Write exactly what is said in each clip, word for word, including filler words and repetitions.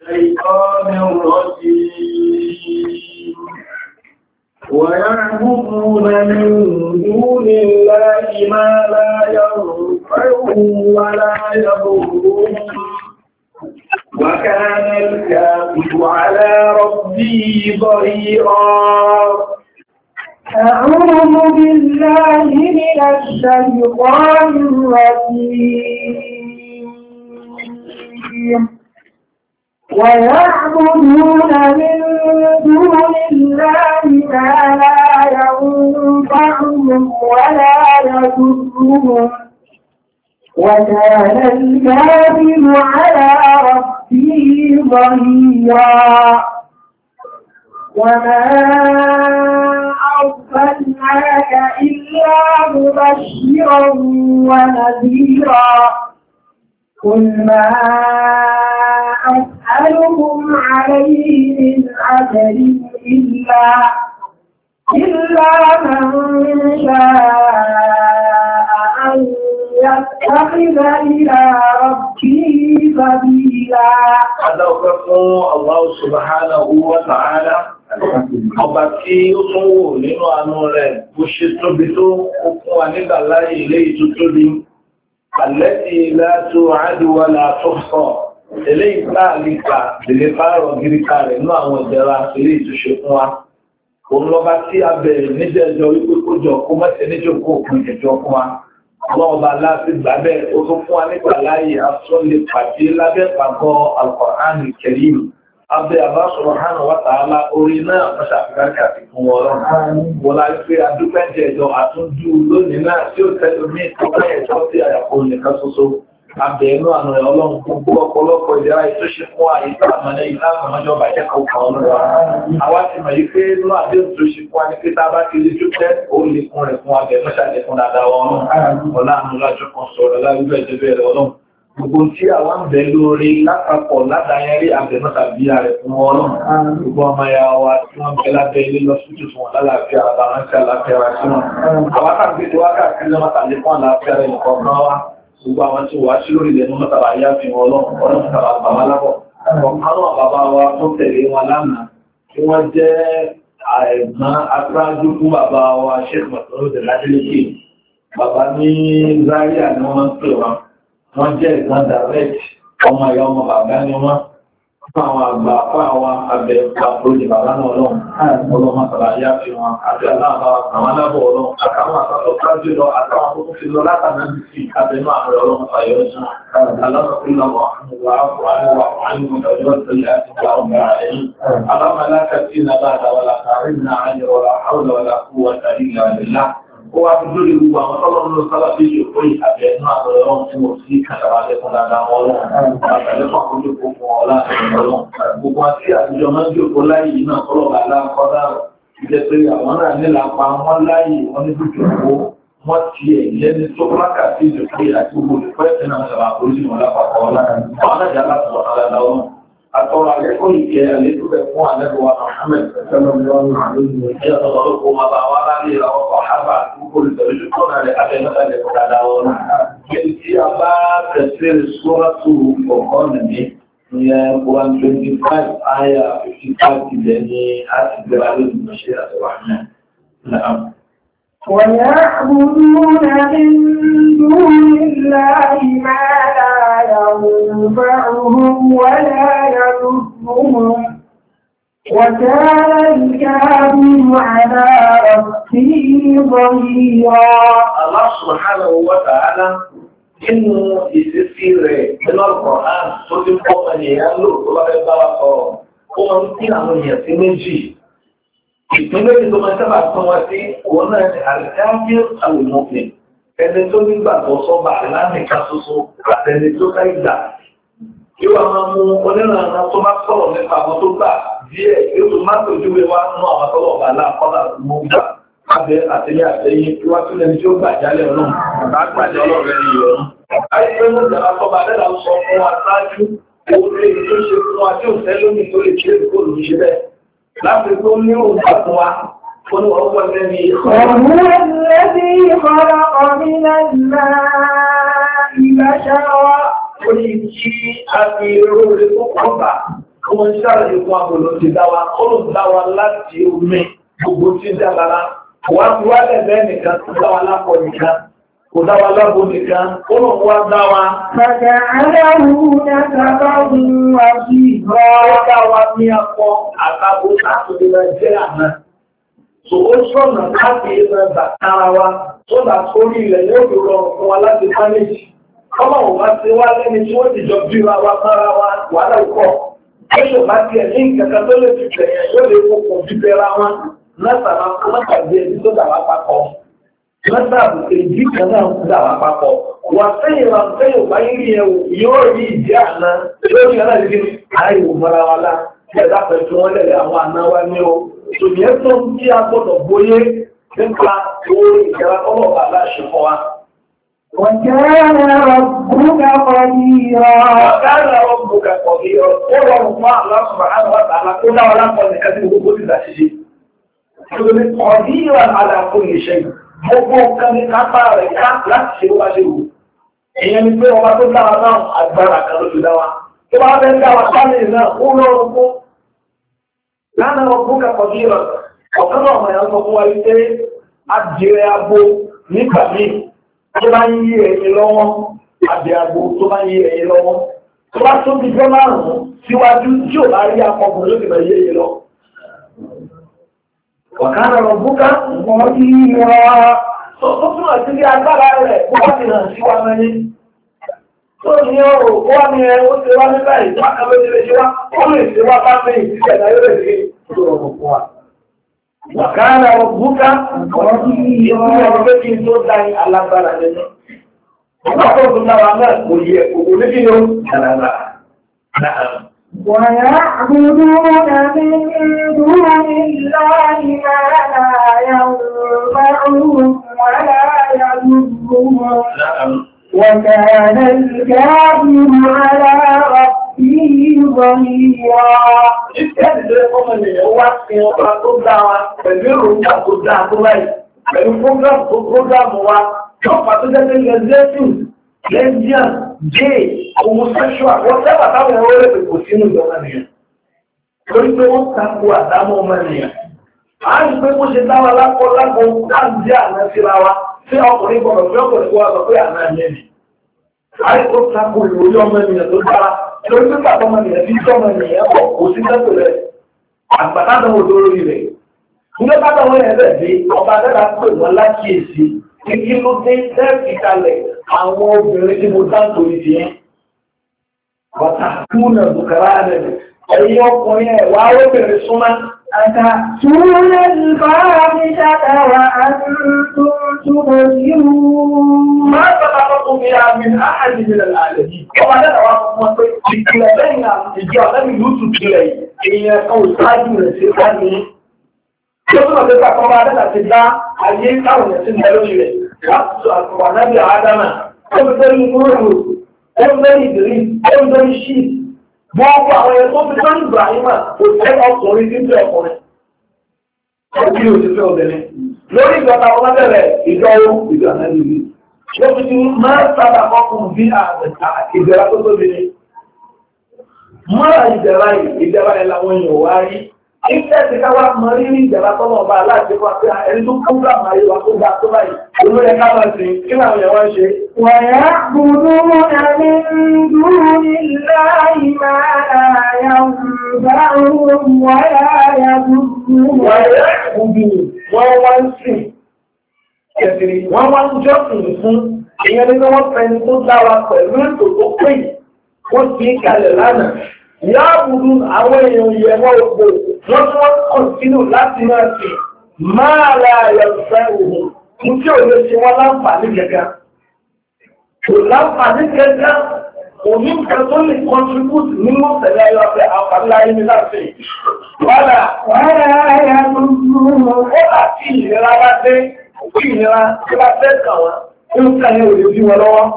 الشيطان الرجيم ويعبدون من دون الله ما لا ينفعهم ولا يضرهم وكان الكافر على ربه ظهيرا. أعوذ بالله من الشيطان الرجيم ويعبدون من دون الله ما لا ينفعهم ولا يضرهم وكان الكافر على ربه ظهيرا. وما أرسلناك إلا مبشرا ونذيرا قل ما أسألكم عليه من أجر إلا إلا من شاء أن يتخذ إلى ربه سبيلا. هذا هو الله سبحانه وتعالى. Ọba tí ó tún wò nínú àánú rẹ̀ bó ṣe tóbi tó ó fún wa nígbà láyé ilé ìtútóbi. Àlẹ́tì látò àádùwà látò sọ. Ilé ìgbà àlìkà lè fárọ̀ gíríkà rẹ̀ nínú àwọn ìjẹra ilé ìtúṣe fún wa. Òun lọ́ba tí a bẹ̀rẹ̀ níjẹ̀jọ́ wípé kó jọ kó mọ́tẹ̀ níjòkó òkun ìjẹjọ́ fún wa. Ọlọ́ọ̀ba láti gbà bẹ́ẹ̀ ó tún fún wa nígbà láyé asọ́ lè pàdé lábẹ́ pàgọ́ Al-Qur'an Al-Karim. Abẹ́ Allah subhanahu wa ta'ala orí náà mọ́ṣàfíkàkà ti fún ọlọ́run. Wọ́n láti pé adúpẹ́jẹ ìjọ àtúndú lónìí náà tí ó tẹ́lú ní ìtọ́kẹ́ ẹ̀tọ́ sí àyàfó nìkan ṣoṣo. Abẹ́ inú àna ẹ̀ ọlọ́run gbogbo ọ̀pọ̀lọpọ̀ ìdíra ìtúnṣe fún àyíká àmọ́lẹ́ ìlànà bàjẹ́ kọ̀ọ̀kan ọlọ́run. Àwa ti mọ̀ yí pé inú àdéhùn tó ṣe fún wa ní pé tá a bá ti rí dúpẹ́ ó lè fún rẹ̀ fún abẹ́ mọ́ṣàlẹ̀ fún dáadáa ọlọ́run. Ọlá àánú lájọ kan sọ̀rọ̀ láwùjọ ìjẹ́bẹ̀ rẹ̀ ọlọ́run. Gbogbo tí àwọn ń bẹ lórí lápapọ̀ ládàáyẹrí àbẹ̀mọ́ta bí i rẹ̀ fún ọlọ́run. Gbogbo ọmọ ya wa tí wọ́n bẹ lábẹ́ ilé lọ sí ìtùsùn wọn lálàáfíà àbárántí àlàáfíà rẹ̀ sí wọn. Àwọn àkàgbé tí wá káàkiri lọ́mọ́ta lè fún àlàáfíà rẹ̀ nìkan náà wá. Gbogbo àwọn tí wà sí lórí ilẹ̀ mọ́ta bá yá fi wọn ọlọ́run ọlọ́run tàbá bàbá lábọ̀. Ọ̀kan náà bàbá wa tó tẹ̀lé wọn lánàá tí wọ́n jẹ́ àìmọ́ aṣáájú fún bàbá wa Sheikh Mas'ud Al-Adeleke. Bàbá ní Zaria ni wọ́n ń pè wọn. Wọ́n jẹ́ ìgbọ́n direct ọmọ ìyá ọmọ bàbá ni wọ́n fún àwọn àgbà fún àwọn abẹ àpòjì bàbá náà lọ́wọ́ ọlọ́mọ tàbí ayá fi wọn àti aláàbá àwọn alábọ̀ ọlọ́run àtàwọn àtàwọn kájú lọ àtàwọn tó fi lọ látàná bí sí abẹnú àwọn ọlọ́run fàyọ sí aláàbọ̀ àwọn àpò àríwá àwọn ìmọ̀lẹ́jọ́ tẹ̀lé àti ìgbà ọgbà ẹ̀yìn aláàbọ̀ alákàtí nàbà àtàwọlà kàrí nà àyẹ̀wọ̀lá àwọlà kúwàtà ìlà ìlà ó wá fi lórí gbogbo àwọn tọ́lọ́run ló sábà bí ṣe fún ìtàbẹ̀ ẹ̀nú àwọn ọlọ́run tí wọ́n sí kàtàrà lẹ́kùn dáadáa wọn lọ́wọ́ àtàlẹ́kùn àkójọ fún ọlá ọlọ́run gbogbo àti àtijọ́ máa ń jòkó láyé yìí náà tọ́lọ́run aláàkọ́dá ìjẹ́ pé àwọn náà nílà pa wọ́n láyé wọ́n ní jòkó wọ́n ti ẹ̀ lẹ́ni tó lákà sí ìjòkó àti gbogbo ìfẹ́ ẹ̀sìn náà sọ̀rọ̀ àkójọ wọn lápapọ̀ ọlá àwọn náà jà láti wọ̀ dáadáa wọn àtọ́rọ̀ àlẹ́kùn ìkẹ́ àlékúbẹ̀ fún àlẹ́bùwà Muhammad sallallahu alaihi wa sallam ọlọ́pọ̀ máa bá wá láàrin ìràwọ̀ ọ̀hábà púpọ̀ ìtẹ̀lẹ́jú kọ́nà rẹ̀ abẹ́mọ́tàlẹ̀ kọ́dá wọn. Kẹ́lì tí a bá tẹ̀sílẹ̀ sóràtù ọ̀kọ́ nìní ní one twenty-five àyà fifty-five ilẹ̀ ní àti gbẹ̀rẹ̀ lónìí mọ̀ṣẹ́ àtọ̀wà náà. ويعبدون من دون الله ما لا ينفعهم ولا يضرهم وكان الكافر على ربه ظهيرا. الله سبحانه وتعالى inú ìsísí rẹ̀ nínú Al-Qur'an tó ti pọ̀ ènìyàn lò tó bá fẹ́ bá wa sọ̀rọ̀ ó máa ń pín àwọn èèyàn sí méjì. Ìpínlẹ̀ tó máa sábà tán wá sí òun náà ni àlùkáfíà àlùmọ́pẹ̀. Ẹni tó nígbà tó sọ́ba láàmìká ṣoṣo àtẹni tó ká ìgbà. Kí wọ́n máa mú onírànà tó bá sọ̀rọ̀ nípa àwọn tó gbà díẹ̀ kí ó tó má tójúwe wá nú àwọn tọ́lọ̀ ọ̀bà láàkọ́lá mú gbà. Abẹ́ àtẹ̀yẹ àtẹ̀yìn kí wá tún lẹni tí ó gbà jálẹ̀ ọlọ́run. Àgbàjẹ́ ọlọ́run ní ìrọ̀rùn. Àìsàn ló jẹ́ àtọ́ba dẹ́dà sọ fún wa ṣáájú. Òun lè tó ṣe fún wa tí ò fẹ́ lómi tó lè ṣe èkó lòún ṣe bẹ́ẹ̀. láti tó ní òǹkà fún wa fún ọwọ́ lẹ́ni ìkọ́. Orí tí a fi èrò rẹ̀ tó kọ́bà ọmọ ìṣàlẹ̀ ìfún àbòlò ti dá wa ó ló dá wa láti omi gbogbo tí dá lára wá fi wá lẹ́gbẹ̀ẹ́ nìkan tó dá wa lápọ̀ nìkan kò dá wa lábò nìkan ó ló wá dá wa. Bàtà aláwọ̀ nàkàbà wà sí ìgbà. Ó dá wa ní akọ àtàbò láti lè jẹ́ àná. So ó sọ̀nà láti ilẹ̀ bàtàrà wa tó bá sórí ilẹ̀ yóò fi rọrùn fún wa láti mánéjì. Ọmọ òun bá ti wá lẹ́ni tí wọ́n ti jọ bí wa wá mára wa wàhálà ìkọ̀. Ẹ̀ṣọ́ bá tiẹ̀ ní ìkẹta tó lè fi tẹ̀yẹ̀ yóò lè fòkùn fífẹ́ra wọn látara mọ́tàbí ẹni tó dà wá papọ̀. Mọ́tàbí èjì kan náà ń dà wá papọ̀. Wà sẹ́yìn wa sẹ́yìn bá yín rí ẹ̀wò yóò rí ìdí àná lórí ọ̀nà ìdíje àìwò mọ́ra wa lá. Ẹ̀dá pẹ̀lú wọn lẹ̀lẹ̀ àwọn àná wa ní o. Ìṣòyẹ́ tó ń kí a gbọ́dọ̀ bóyé nípa orí ìjọba ọlọ́ọ̀bà láṣẹ fún wa. وكان ربك قديرا وكان ربك قديرا قل الله سبحانه وتعالى قل ولا قل كذب كل شيء قديرا على كل شيء gbogbo nǹkan ní kápá rẹ̀ ká láti ṣe wá ṣe wù èèyàn ni pé ọba tó dára náà agbára kan ló fi dá wa tó bá fẹ́ dá wa sáré náà ó lọ́rùn fún lánàá ọgbọ́n kàkọ́ bí rẹ̀ ọ̀kan náà mọ̀ yàn sọ fún wa wípé adìrẹ abo nígbà míì tó bá ń yí ẹ̀yìn lọ́wọ́ àbí àgbò tó bá ń yí ẹ̀yìn lọ́wọ́ tó bá tó bí jẹ́ márùn-ún síwájú tí ò bá rí akọkùnrin lókè bá yí ẹ̀yìn lọ. Wàkánà rọ̀ búká wọ́n ti rọ tó túnmọ̀ sí bí agbára rẹ̀ kó wá ti hàn sí wa mẹ́ni. Tó ní ọrọ̀ kó wá ní ẹ ó ti wá nígbà ìgbàkan ló ti lè ṣe wá ó lè ṣe wá bá mẹ́yìn sí ẹ̀dá yóò lè ṣe tó rọ̀ fún wa. Wàkánà ọ̀bùká ìpínlẹ̀ pé kí n tó dá alágbára nínú. Ọgbàtọ̀ tó dára náà kò yẹ òkú ní kí ni ó dára náà. ويعبدون من دون الله ما لا ينفعهم ولا يضرهم وكان الكافر على ربه ظهيرا. Ìṣẹ́lẹ̀ ọmọ ènìyàn wá sí ọba tó dá wa pẹ̀lú èròǹgbà tó dá tó láì pẹ̀lú fúngámù tó fúngámù wa lọ́pàá tó jẹ́ pé lesbian, lesbian, gay, homosexual, whatever táwọn ẹ̀rọ rẹ̀ pè kò sínú ìjọba nìyẹn. Torí pé wọ́n tako àdámọ́ ọmọ ènìyàn. A ń pé bó ṣe dá wa lápọ̀ lápọ̀ láǹdí àná síra wa tí ọkùnrin gbọ́dọ̀ fi ọkùnrin kó wa sọ pé àná ẹ̀mí ni. A ń kó tako ìròyìn ọmọ ènìyàn tó dára. Lórí pípa ọmọ ènìyàn tí ọmọ ènìyàn pọ̀ kò sí tẹ́tò rẹ̀. Àgbàdàn wo lórí rẹ̀. Ní ọba tó wọ́n yẹn rẹ̀ dé, ọba dẹ́ra pè wọ́n lákìyèsí. Kí ló dé tẹ́ẹ̀kì kalẹ̀ àwọn obìnrin tí mo dá torí ti yẹn. Bàtà kúnà bùkárà rẹ̀. Ẹ̀yin ọkùnrin ẹ̀ wá obìnrin súnmọ́. أتأتون الفاحشة وأنتم تبصرون ما سبقكم بها من أحد من العالمين. وبعد ذلك وقفنا في كلابين الجواب لم يوسف إليه إن قول ساجم لسيطانه يقول لك وبعد ذلك تدعى أجيب كون يسنده إليه وقفنا نبي آدم ومثل نوح ومثل إدريس ومثل شيء gbogbo àwọn ẹ̀yẹ tó fi sọ́nà Ibrahima kò tẹ́ ọkùnrin tí ń tẹ́ ọkùnrin. Ọdún yóò ti fẹ́ obìnrin. Lórí ìjọba ọmọ bẹ̀rẹ̀ ìjọwó ìjọ ànábì yìí. Ló fi ti máa sábà kọkùn bí ìbẹ̀rẹ̀ tó tóbi ni. Mọ́ra ìbẹ̀rẹ̀ yìí, ìbẹ̀rẹ̀ yìí làwọn èèyàn wá rí. Ìfẹ́ ti ká wá mọ rírì ìjọba tọ́lọ̀ ọba aláàjẹ wá pé ẹni tó kú gbà máa yé wa tó gbà tó báyìí. Olóyè ká máa sìn kí làwọn èèyàn wá ń ṣe. ويعبدون من دون الله ما لا ينفعهم ولا يضرهم ويعبدون wọ́n wá ń sìn. Ẹ̀sìn wọ́n wá ń jọ́sìn fún ìyẹn ní wọ́n fẹ́ni tó dá wa pẹ̀lú ètò tó pè wọ́n fi kalẹ̀ lánàá. Ìyá àbúrú àwọn èèyàn yẹ wọ́n ògbò wọ́n tí wọ́n kọ̀ntínú láti máa fi máa láàyè ọ̀fẹ́ òun ní tí ò lè ṣe wọ́n láǹfààní gẹ́gẹ́. Kò láǹfààní gẹ́gẹ́ òní nǹkan tó lè contribute nínú tẹ̀lé ayọ̀ ọ̀fẹ́ àǹfààní láyé ní láti. Wàhálà ولا يضرهم ó àti ìlera bá dé òkú ìlera tí wọ́n fẹ́ kàn wọ́n ó ń kàn ní òde bí wọn lọ́wọ́.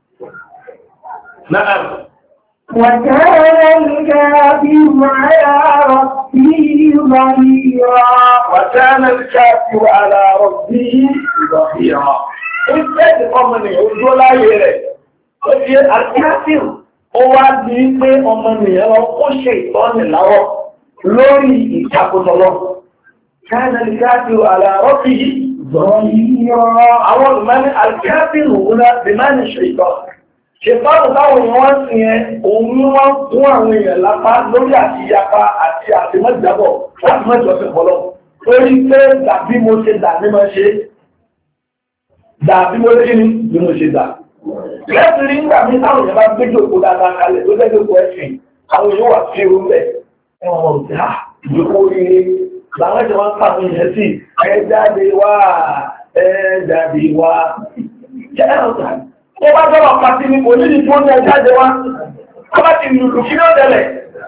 Náà وكان الكافر على ربه ظهيرا وكان الكافر على ربه ظهيرا. Ìfẹ́ ti fọ́mọ ní ojú láyé rẹ̀. Ó di àkáfíù ó wá di pé ọmọ nìyẹn lọ kó ṣe ìtọ́ni láwọ́ lórí ìtakùtọ̀lọ́ káàkiri àlàárọ̀ fi àwọn olùmọ́ni alkáfíìrù wúlá bìmánì ṣe ìtọ́ ṣètọ́nù táwọn èèyàn wọ́n sì yẹn òun ní wọ́n fún àwọn èèyàn lápá lórí àti ìyapa àti àtìmọ́jábọ̀ láti mọ́jọ sí pọ̀lọ́ torí pé dàbí mo ṣe dà ní máa ṣe dàbí mo ṣe ní bí mo ṣe dà lẹ́sìn rí nígbà mí táwọn èèyàn bá gbéjò kó dáadáa kalẹ̀ tó lẹ́gbẹ̀ẹ́ kó ẹ̀sìn àwọn èèyàn wà sí irú bẹ̀ ẹ̀wọ̀n ọ̀dà ìjókòó rere làwọn ẹ̀sìn wọn pàmò ìyẹn sí ẹ jáde wá ẹ jáde wá jẹ́ ọ̀dà ó bá jọ́rọ̀ pàtí ní kò nídi tó ní ẹjáde wá ó bá ti lùlù kí ló tẹ́lẹ̀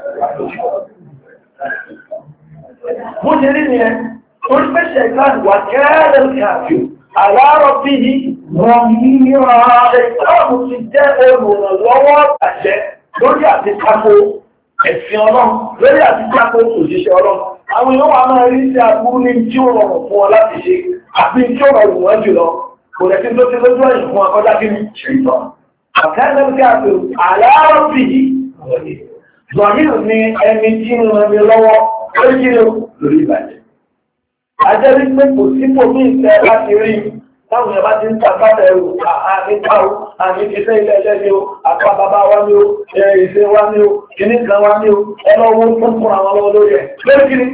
bó ṣe rí ni ẹ orí pẹ́ṣẹ̀ ìgbàlù wà kẹ́rẹ́ kàfíò àwárọ̀ bí i wọ́n yí rán ẹ̀kọ́ọ̀mù ti jẹ́ olùrànlọ́wọ́ àṣẹ lórí àti tako ẹ̀sìn ọlọ́run lórí àti tako òṣìṣẹ́ ọlọ́run àwọn èèyàn wà máa rí sí aburú ní tí ó rọrùn fún ọ láti ṣe àbí tí ó rọrùn wọ́n jùlọ kò lẹ́sí tó ti lójú ẹ̀yìn fún akọ́já kí ní ṣètọ́. Àkẹ́lẹ́ bí a fi àlàárọ̀ bí i, Zọ̀hìrì ni ẹni tí ń ràn mí lọ́wọ́ lórí kí lórí ìbàjẹ́. A jẹ́ rí pé kò sípò ní ìfẹ́ láti rí táwọn èèyàn bá ti ń ta bàtà ẹrù àmì káwó, àmì ìfẹ́ ilẹ̀ ẹlẹ́ ni ó, àpá bàbá wa ni ó, ìṣe wa ni ó, kìíní kan wa ni ó, ẹlọ́wọ́ fún fún àwọn lọ́wọ́ lórí ẹ̀. Lórí kí ni?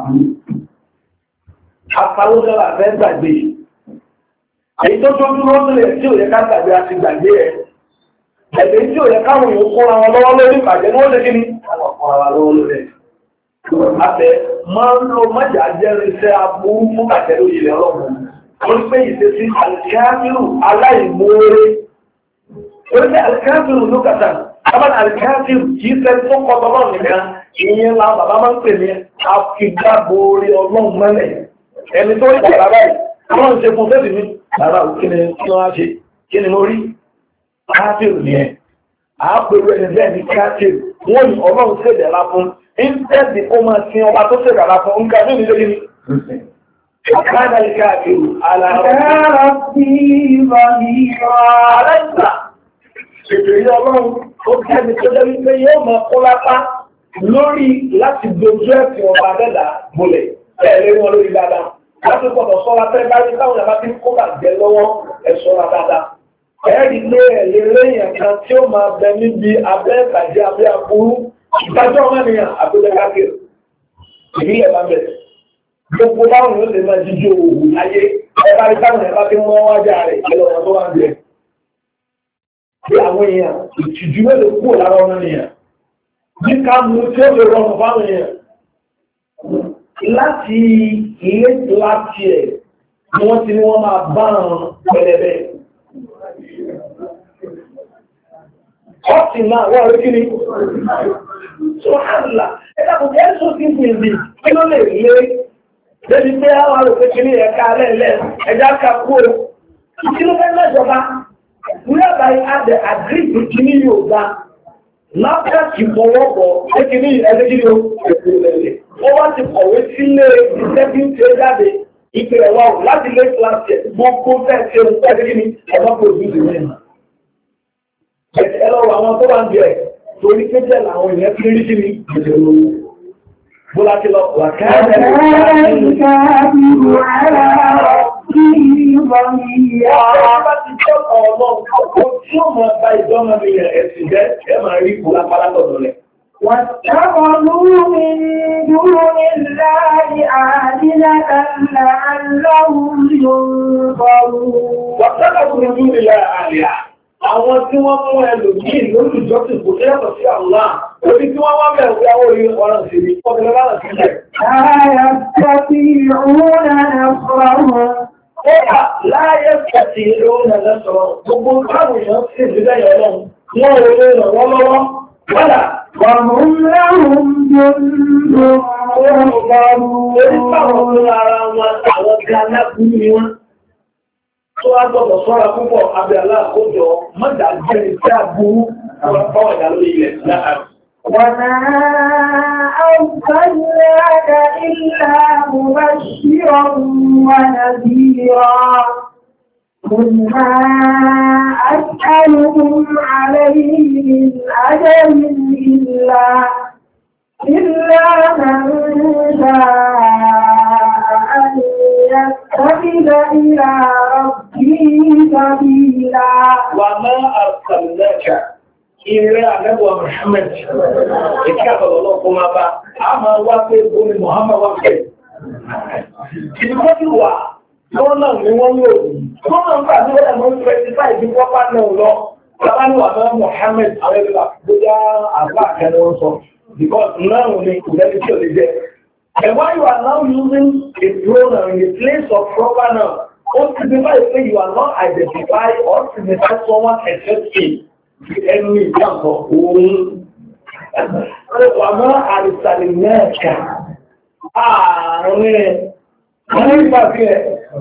Àpàlódọ́là fẹ́ gbàgbé. Èyí tó tó dúró sílẹ̀ tí ò yẹ ká gbàgbé àti gbàgbé ẹ̀. Ẹ̀bẹ̀ tí ò yẹ káwọn èèyàn kóra wọn lọ́wọ́ lórí ìbàjẹ́ ní wọ́n ṣe kí ni? Àwọn kóra wa lọ́wọ́ lórí ẹ̀. Àbẹ̀ máa ń lo májà jẹ́rìí iṣẹ́ aburú fún bàjẹ́ lórí ilẹ̀ ọlọ́run. Wọ́n pé ìṣesí àlìkáfíìrù aláìmoore. Wọ́n pé àlìkáfíìrù ló kàtà. Sábà àlìkáfíìrù kì í ṣe tó kọ́tọ́ náà nìkan. Ìyẹn la bàbá máa ń pè ní àfigbáboore ọlọ́run mẹ́lẹ̀. Ẹni tó ń gbàgbá báyìí, àwọn ìṣe fún fẹ́ẹ̀sì mi. Lára kí ni kí wọ́n á ṣe? Kí ni mo rí? Káfíìrù ni ẹ̀. Àápèrú ẹni bẹ́ẹ̀ ní káfíìrù. Wọ́n ní ọlọ́run ṣèdẹ̀lá fún. Íńtẹ́ẹ̀dì ó máa sin ọba tó ṣèdẹ̀lá fún. Nǹkan ní ìlú ní. Àkáàdà ní káfíìrù. Àlàrọ̀ sí ìrọ̀lìrọ̀. Àlẹ́sà. Ṣètò ilé ọlọ́run ó kẹ́ni tó jẹ́ wípé yóò máa kó lápá lórí láti dojú ẹ̀sìn ọba dẹ́dà bolẹ̀. Bẹ́ẹ̀ lé wọn lórí dáadáa. Láti gbọ́dọ̀ sọ́ra fẹ́ bá rí táwọn ìyàbá tí kó bà jẹ lọ́wọ́ ẹ̀ṣọ́ra dáadáa. Ẹ̀rí lé ẹ̀lẹ́ lẹ́yìn kan tí ó máa bẹ níbi abẹ́ ìbàjẹ́ abẹ́ aburú. Ìdájọ́ ọmọnìyàn àbúlé káàkiri. Ìbílẹ̀ bá bẹ̀rẹ̀. Gbogbo báwọn yóò lè máa jíjó òwò láyé. Ẹ bá rí táwọn ìyàbá tí wọ́n wájà rẹ̀ ẹlọ́wọ́ tó wá ń bẹ̀rẹ̀. Bí àwọn èèyàn ìtìjú mélòó kúrò lára ọmọnìyàn. Bí ká mú tí ó lè rọrùn fáwọn èèyàn. Láti ilé láti ẹ̀ ni wọ́n ti ní wọ́n máa bá ọ̀rọ̀ pẹ̀lẹ̀bẹ̀. Ọ́tí náà wọ́n rí kí ni? Ṣọ́hánlá, ẹ̀dàkùn kẹ́ só sí ìpìnlẹ̀ kí ló lè lé lẹ́bí pé àwọn àrùfẹ́ kí ní ẹ̀ka alẹ́lẹ́ ẹjá kàkó kí ló fẹ́ mẹ́jọba ní àbáyé adẹ̀ àgíríkì kí ní yóò gbá lápẹ́kì fọwọ́bọ̀ kí ní ẹgbẹ́gí ló ó wá ti kọ̀wé sílé iṣẹ́ bí ń ṣe jáde ìpè ẹ̀wà láti lé kíláàsì gbogbo fẹ́ ṣe ń pẹ́ kí ní ẹ̀wọ́n kò ní ìlú mẹ́rin. Ẹlọ́wọ̀ àwọn tó wà ń bẹ̀rẹ̀ torí kéjẹ́ làwọn èèyàn fi rí sí ní ìjẹ̀ olówó. Bó láti lọ wà káàkiri واتخذوا من دون الله آلهة لعلهم ينصرون. واتخذوا من دون الله آلهة. Àwọn tí wọ́n mú ẹlòmíì lórí ìjọsìn kò tẹ́yàtọ̀ sí Allah, orí tí wọ́n wá bẹ̀rù pé àwọn orí ọ̀rọ̀ sí ní ọdún lára sílẹ̀. Láyé tẹ́tí ìrúnà ẹ̀fọ́rọ̀. Ó wà láyé tẹ́tí ìrúnà lẹ́sọ̀rọ̀. Gbogbo káwọn èèyàn sì ń dílé ọlọ́run, wọ́n ò lè ràn wọ́n lọ́wọ́. Wọ́lá, وهم لهم جند محضرون. Tó wá gbọ́dọ̀ sọ́ra púpọ̀ abẹ́ aláàkójọ, mọ́dà jẹ́ ìfẹ́ àbúrú ọ̀pọ̀ ìdá lórí ilẹ̀ láàrín. وما أرسلناك إلا مبشرا ونذيرا. قل ما أسألكم عليه من أجر إلا إلا من شاء أن يتخذ إلى ربه سبيلا وما أرسلناك إلا نبوة محمد إكافة الله كما با أما وافي بني محمد وافي ìdíkọ́ sí wà lọ́nà ni wọ́n yóò lọ́nà ń gbà ní wọ́n mọ́ twenty-five bí wọ́n bá náà lọ lábá ní wà náà Mohammed arẹ́lẹ́lá bójá àgbà kẹni wọ́n sọ because náà ní ìdẹ́ni tí ò lè jẹ́ and why you are now using a pronoun in the place of proper noun ó signify say you are not identify or signify someone except him ẹnu ìjàmbọ̀ òun wà náà àrísàlẹ̀ mẹ́ẹ̀ká ààrin wọ́n ní pàtí ẹ̀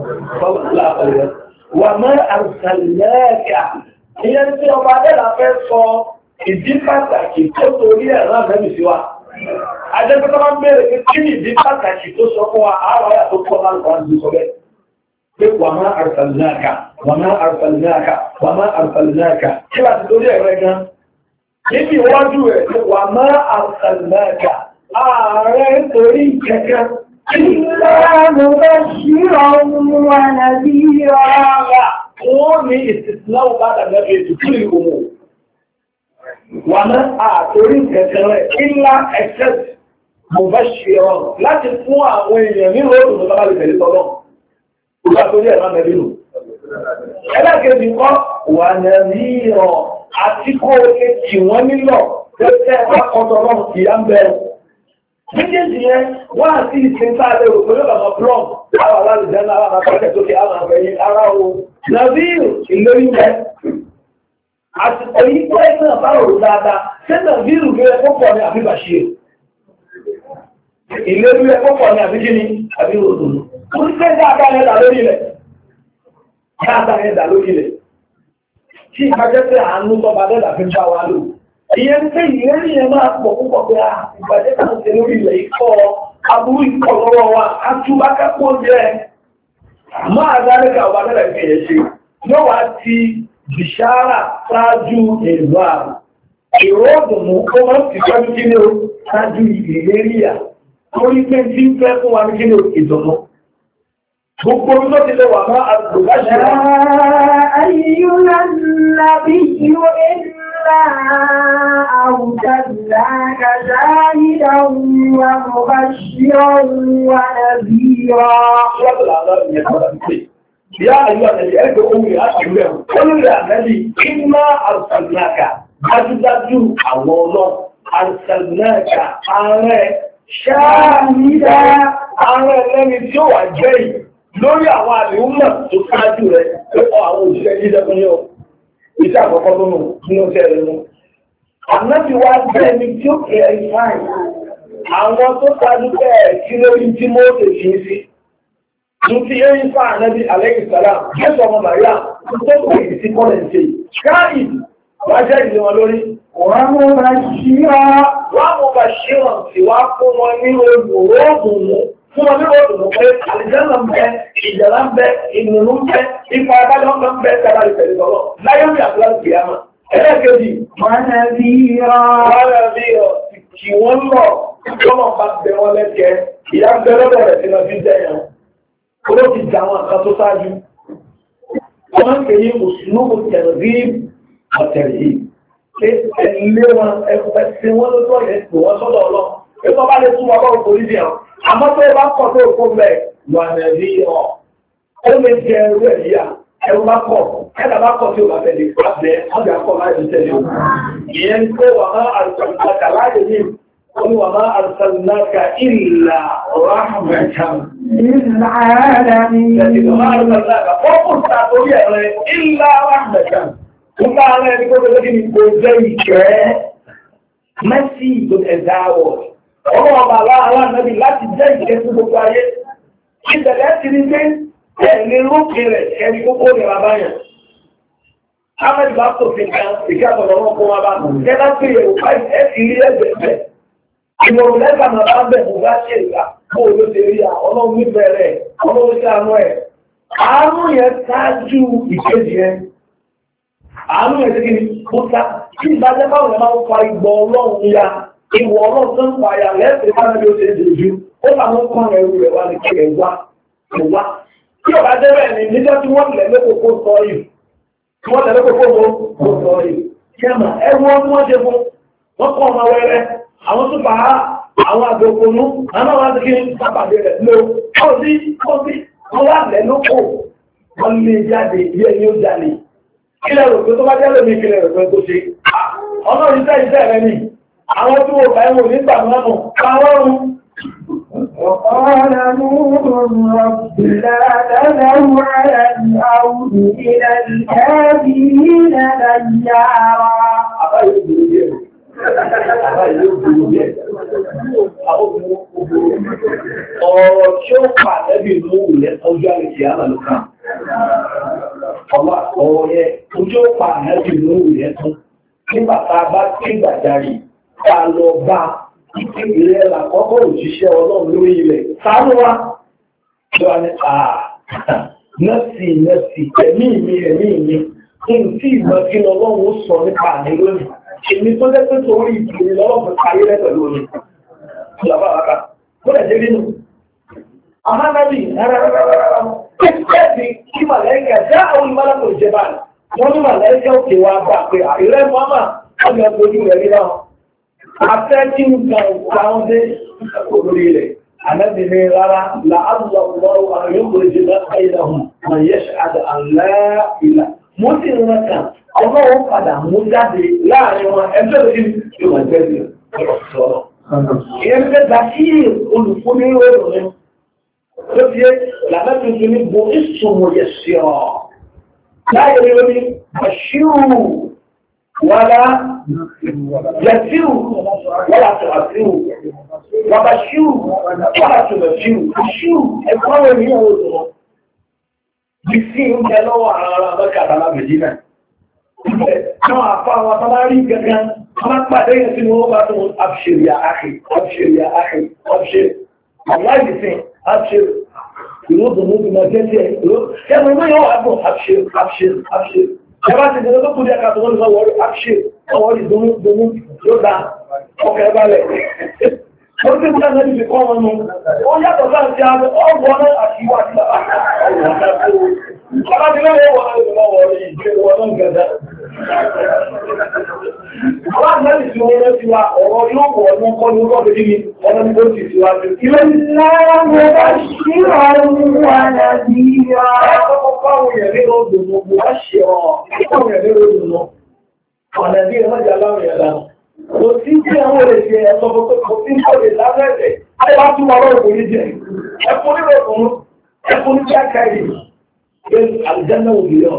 wà mọ́ àrùsàlẹ́ẹ̀kà ìyẹn tí ọba adẹ́là fẹ́ sọ ìdí pàtàkì tó torí ẹ̀rọ àmẹ́bì sí wa ajẹ́pẹ́tọ́ máa ń bèèrè pé kí ni ìdí pàtàkì tó sọ fún wa àwọn àyà tó pọ̀ láti wọ́n ti sọ bẹ́ẹ̀ pé wà mọ́ àrùsàlẹ́ẹ̀kà wà mọ́ àrùsàlẹ́ẹ̀kà wà mọ́ àrùsàlẹ́ẹ̀kà kí wà ti torí ẹ̀rọ ẹ̀gán níbi ìwájú rẹ̀ wà mọ́ àrùsàlẹ́ẹ̀kà ààrẹ nítorí ìkẹ́kẹ́ إلا مبشرا ونذيرا wọ́n ní ìsìsìláwò bá dàgbà ètò kí ìwòmò wà náà àtorí ìkẹ́kẹ́ rẹ̀ ilá except mubashiran láti fún àwọn èèyàn ní ròdùn tó bá lè tẹ̀lé tọ́lọ́ ìgbà tó rí ẹ̀rọ mẹ́rin nù ẹlẹ́gẹ̀ẹ́bì kọ́ wà nàzíran àti kó lè kì wọ́n nílọ̀ tó tẹ́ àkọ́tọ̀ náà kì á ń bẹ̀rù méjèèjì yẹn wọ́n àti ìsìn sáàlẹ̀ òkú yóò bàbá plọ́m àwọn aláàrùjẹ́ náà àwọn akẹ́kẹ́ tó kí àwọn àfẹ́yìn ara o nàbíyù ìlérí rẹ̀ àsìkò yìí tó ẹgbẹ́ náà bá rò dáadáa ṣé nàbíyù rẹ̀ ẹ̀kọ́ pọ̀ ní àbí bàṣír ìlérí rẹ̀ ẹ̀kọ́ pọ̀ ní àbí kíni àbí ròdùn tó ń tẹ́ dáadáa yẹn dà lórí rẹ̀ dáadáa yẹn dà lórí rẹ̀ tí ìkájẹ́ pé àánú tọ́ba dẹ́dà fi ń bá wa lò ìyẹn pé ìlérí yẹn máa pọ̀ púpọ̀ pé a ìgbàjẹ́ kan ṣe lórí ilẹ̀ ikọ́ aburú ikọ̀ lọ́wọ́ wa a túbá kápó jẹ́ máa dáríkà ọba dẹ́rẹ̀ ìfẹ̀yẹ̀ ṣe yóò wá ti bìṣára ṣáájú èrò àrùn èrò ọ̀dùnmú ó máa ti ṣáájú kí ní o ṣáájú ìlérí à torí pé tí ń fẹ́ fún wa ní kí ní ìdùnnú gbogbo orí tó ti lè wà máa àgbò láṣẹ أرسلناك شاهدا ومبشرا ونذيرا يا أيها الذين آمنوا أمي أشهد قل يا نبي إنا أرسلناك أجدد الله أرسلناك على شاهدا على الذي سوى جاي lórí àwọn àlèúmọ̀ tó sáájú rẹ̀ pẹ́pọ̀ àwọn òṣìṣẹ́ jíjẹ́ fún yóò iṣẹ́ àkọ́kọ́ tó nù ní oṣẹ́ rẹ̀ mú. Ànábì wá bẹ́ẹ̀ ni tí ó kẹ́ ìfáì àwọn tó sáájú bẹ́ẹ̀ kí lórí tí mọ́ tè ṣe sí. Ní ti yẹ́ ìfá ànábì Alẹ́kìsàlá, Jésù ọmọ Màríà tó tó kò ì sí kọ́lẹ̀ ṣe. Káàdì wá jẹ́ ìdí wọn lórí. Wọ́n mú bá ṣíra. Wọ́n mú bá ṣíra sí wá fún wọn ní olùrọ́ọ̀gùn mú. Fún ọdún ọdún pé àlìjẹ́nà ń bẹ, ìjẹ̀lá ń bẹ, ìnùnú ń bẹ, ipa abájọ́ ń bẹ tẹ́lá ìfẹ̀lẹ̀ tọ́lọ́. Láyé mi àtúrà sí àmà. Ẹlẹ́kẹ̀ẹ́jì. Wọ́n náà bí rọ. Wọ́n náà bí rọ. Kì wọ́n lọ. Tọ́lọ̀ bá bẹ wọn lẹ́kẹ̀ẹ́. Ìyá ń bẹ lọ́dọ̀ rẹ̀ sínú bí jẹ́yàn. Ó ti jà wọn kan tó ṣáájú. Wọ́n ń pè ní òṣùlùmù tẹ̀lẹ̀bí ọ̀tẹ̀lẹ̀. Ṣé ẹ̀lé wọn ẹ̀fẹ̀ sí wọn ló tọ́ yẹn pè wọ́n sọ́dọ̀ ọlọ́. Ètò bá lè tún wọn bọ́ òkòrí àmọ́ tó bá kọ̀ tó kó mẹ́ wà nàbí ọ̀ ó lè jẹ ẹrú ẹ̀yà ẹrú bá kọ̀ ẹ̀dà bá kọ̀ tí ó bá tẹ̀lé àbẹ̀ ọjà kọ̀ láti tẹ̀lé o ìyẹn pé wà máa àrùsàlùmáka láyé ní wọ́n wà máa àrùsàlùmáka ìlà rahmatan ìlà ààrẹ ọmọ ọba aláàrẹ́bí láti jẹ́ ìjẹ́ fún gbogbo ayé ìbẹ̀lẹ̀ ti rí pé ẹ̀lẹ́ lókè rẹ̀ ẹni gbogbo rẹ̀ bàbá yẹn ahmed bá tó fi kan ìkẹ́kọ̀ọ́ ọmọ kó wá bá gẹ́gẹ́ pé ẹ̀rù báyìí ẹ̀ ti rí ẹgbẹ̀ bẹ̀ ìmọ̀rún lẹ́gbà máa bá bẹ̀ mú bá ṣe ìgbà kó o ló ṣe rí à ọlọ́run nífẹ̀ẹ́ rẹ̀ ọlọ́run sí àánú ẹ̀ àánú yẹn ṣáájú ìkejì yẹn. Àánú yẹn ti kó sá. Kí ìbájẹ́ báwọn yẹn máa ń fa ìgbọ̀ ọlọ́run ya, ìwọ̀ ọlọ́run tó ń fa ya lẹ́sìn bá náà bí ó ṣe ń dojú. Ó làwọn kan ẹrù rẹ̀ wá ní kí ẹ wá, ẹ wá. Tí ọ̀bá jẹ́ bẹ́ẹ̀ ni níjọ́ tí wọ́n lẹ̀ lẹ́kọ̀ọ́kọ́ sọ yìí, wọ́n lẹ̀ lẹ́kọ̀ọ́kọ́ sọ yìí. Ṣẹ́mà ẹrù wọn tí wọ́n ṣe fún, wọ́n kọ́ ọmọ wẹ́rẹ́, àwọn tó fàá, àwọn àgbòkònú, àwọn àwọn àti kí n sábàdé rẹ̀ lò. Ó sí, ó sí, wọ́n wá lẹ̀ lóko, wọ́n lè jáde, ilé ẹni ó jáde. Kílẹ̀ rò pé tó bá jẹ́ lómi kílẹ̀ rò pé tó ṣe. Ọlọ́run iṣẹ́ iṣẹ́ rẹ̀ ni, àwọn tí wọ́n bá ẹ̀wọ̀n nígbà mọ́nà, káwọ́rùn. وقال نوح رب لا تذر على الأرض من الكافرين ديارا. Ọ̀rọ̀ tí ó pà lẹ́bí mú ilẹ̀ ọjọ́ àrẹ̀kì àmàlùkà. Ọ̀rọ̀ yẹ ojú ó pà lẹ́bí mú ilẹ̀ tún. Nígbàtà bá tí gbàjarì, ká lọ bá ìpínlẹ̀ àkọ́kọ́ òjíṣẹ́ ọlọ́run lórí ilẹ̀. Sáánú wá, lọ ní àà, nẹ́sì nẹ́sì, ẹ̀mí mi, ẹ̀mí mi, kí n tí ìmọ̀ kí ọlọ́run ó sọ nípa àmì lónìí. Èmi tó jẹ́ pé torí ìpínlẹ̀ lọ́lọ́run káyé rẹ̀ pẹ̀lú omi. Ìjọba àkà, kó lẹ̀ dé nínú. Àhánábì, rárárárárá, kẹ́kẹ́ẹ̀sì kí màlẹ́kà já àwọn ìmọ̀lápò ìjẹba. Wọ́n ní màlẹ́kà òkè wa gbà pé àìrẹ́ mọ́mà, wọ́n yọ ojú rẹ̀ rí náà. Afẹ́ tí ń ga ìpàwọn dé olórí rẹ̀. Ànábì ní rárá, làálùlọ́ àwọn yóò jẹ́ lọ́pàá ìlàhùn, mà yẹ́ ṣàdà àláìlà. Mo sì rán kan, ọlọ́run padà mú jáde láàrin wọn, ẹgbẹ́ lórí yóò máa jẹ́ bí ọ̀rọ̀ sọ̀rọ̀. Ìyẹn fẹ́ gbà kí olùfúnni rẹ̀ rẹ̀. Ó ti yé, làbẹ́bí ti ní bo ìṣòwò yẹ̀ sí ọ̀. Láyé rí omi, àṣírù wàlá yẹ̀sírù wàlá tàbíù wàbàṣírù wàlá tàbíù àṣírù ẹ̀kọ́ àwọn ènìyàn ó dùn wọn. Bí sí ń jẹ lọ́wọ́ àwọn ará Amẹ́ríkà àtàlà Mẹ̀dínà. Àwọn àpá àwọn àtàlárí gẹ́gẹ́ wọ́n pàdé yẹn tí wọ́n bá tún abṣir ya akhi, abṣir ya akhi, abṣir. Àwọn àìsìn abṣir ìlú dùnú bí máa jẹ́ jẹ́ ìlú. Kẹ́mọ̀ ìwé yóò wà bọ̀ abṣir, abṣir, abṣir. Ẹbá ti dẹ̀rẹ́ tó kú díẹ̀ kàtàkùn ní ọwọ́ rí abṣir, ọwọ́ rí dùnú dùnú yóò dá ọkẹ̀ balẹ̀. Ó ti mú láti fi kọ́ wọn nù. Ó yàtọ̀ sáà ti ààrẹ ọgbọ̀n náà àti ìwà àti bàbá. Bàbá ti lọ́wọ́ wọ́n lọ́wọ́ rí ìgbé wọn náà gẹ̀dẹ̀. Àwọn àgbẹ̀lì tí wọ́n rẹ̀ ti wá ọ̀rọ̀ yóò wọ̀ ọdún kọ́ ní ọgọ́ bèbí ni ọ̀nà ní ó ti síwájú. Ilé lára mo bá ṣírọ̀ wà lábí ra. Ọkọ̀ fáwọn èèyàn ní ọdún gbogbo wá ṣe ọ̀ fáwọn èèyàn ní ọdún náà. Ọ̀nà bí ẹ mọ́jà láwọn èèyàn lánàá. Kò sí tí àwọn olè ṣe ẹ̀sọ́ fún pé kò sí ní ọ̀lẹ̀ lábẹ́ẹ̀dẹ̀. Adé bá tún wà lọ́rùn kò ní jẹ. Ẹkùn nílò ọ̀hún, ẹkùn ní kíákàrí. Pé àlùjáná òbí lọ.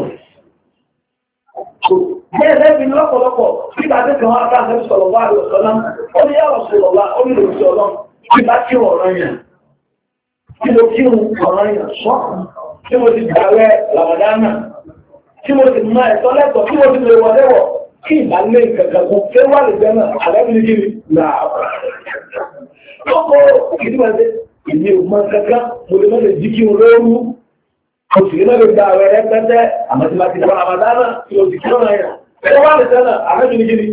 Bẹ́ẹ̀ lẹ́bi lọ́pọ̀lọpọ̀ nígbà tí kan wá bá ń sọ̀rọ̀ wá lọ sọ́lá. Ó ní yàrá sọ̀rọ̀ wá, ó ní lè sọ ọlọ́run. Kí bá kí ọ̀rọ̀ yẹn. Kí mo kí ọ̀rọ̀ yẹn sọ́. Kí mo ti gbàwẹ̀ Ramadana. Kí mo ti mọ ẹ̀tọ́ lẹ́tọ̀ọ́. Kí mo ti lè wọlé wọ̀. Kí ìbálẹ̀ ìkẹ̀kẹ̀kùn fẹ́ wà lè jẹ́ náà, àlẹ́bìnrin kí ni? Náà. Lọ́pọ̀ ìdíwájé, ìdí òmọ kankan, mo lè mọ́ lè jí kí n lóòrú. Mo sì lè mọ́ lè gba àwẹ̀ rẹ̀ pẹ́tẹ́, àmọ́ tí máa ti dáwọn àmàdánà, tí ó ti kí lọ́nà yẹn. Fẹ́ wà lè jẹ́ náà, àlẹ́bìnrin kí ni?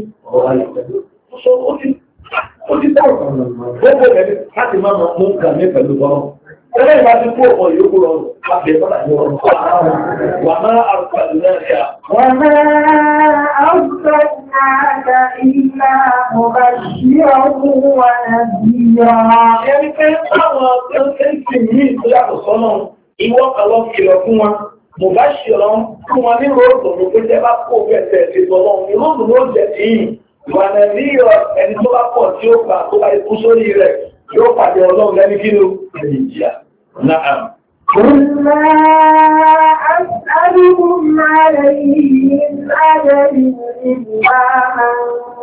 Ó ti tẹ́rù. Gbogbo ẹ̀mí láti máa mú nǹkan ní pẹ̀lú bọ́rọ̀. Tẹ́lẹ̀ ìbá ti kú ọ̀pọ̀ yòókù rọrùn, láti ẹ̀kọ́ láti rọrùn. Wà máa àrùkà lẹ́ẹ̀ṣà. Wà máa àrùkà ìlà mubashiran wa nadhira. Ẹni pé àwọn ọ̀pẹ́ ní ìtòyàtọ̀ sọ́nà ìwọ́ kàlọ́ kìlọ̀ fún wọn. Mubashiran fún wọn ní ròdùn ló pé jẹ́ bá kó bẹ̀ẹ̀ ti sọ́nà. Ìròdùn ló jẹ́ sí wà nadhira ẹni tó bá pọ̀ tí ó gbà tó bá ikú sórí rẹ̀ yóò pàdé ọlọ́run lẹ́ni kí ló ẹni ìjìyà. Náà. قل ما أسألكم عليه من أجر إلا من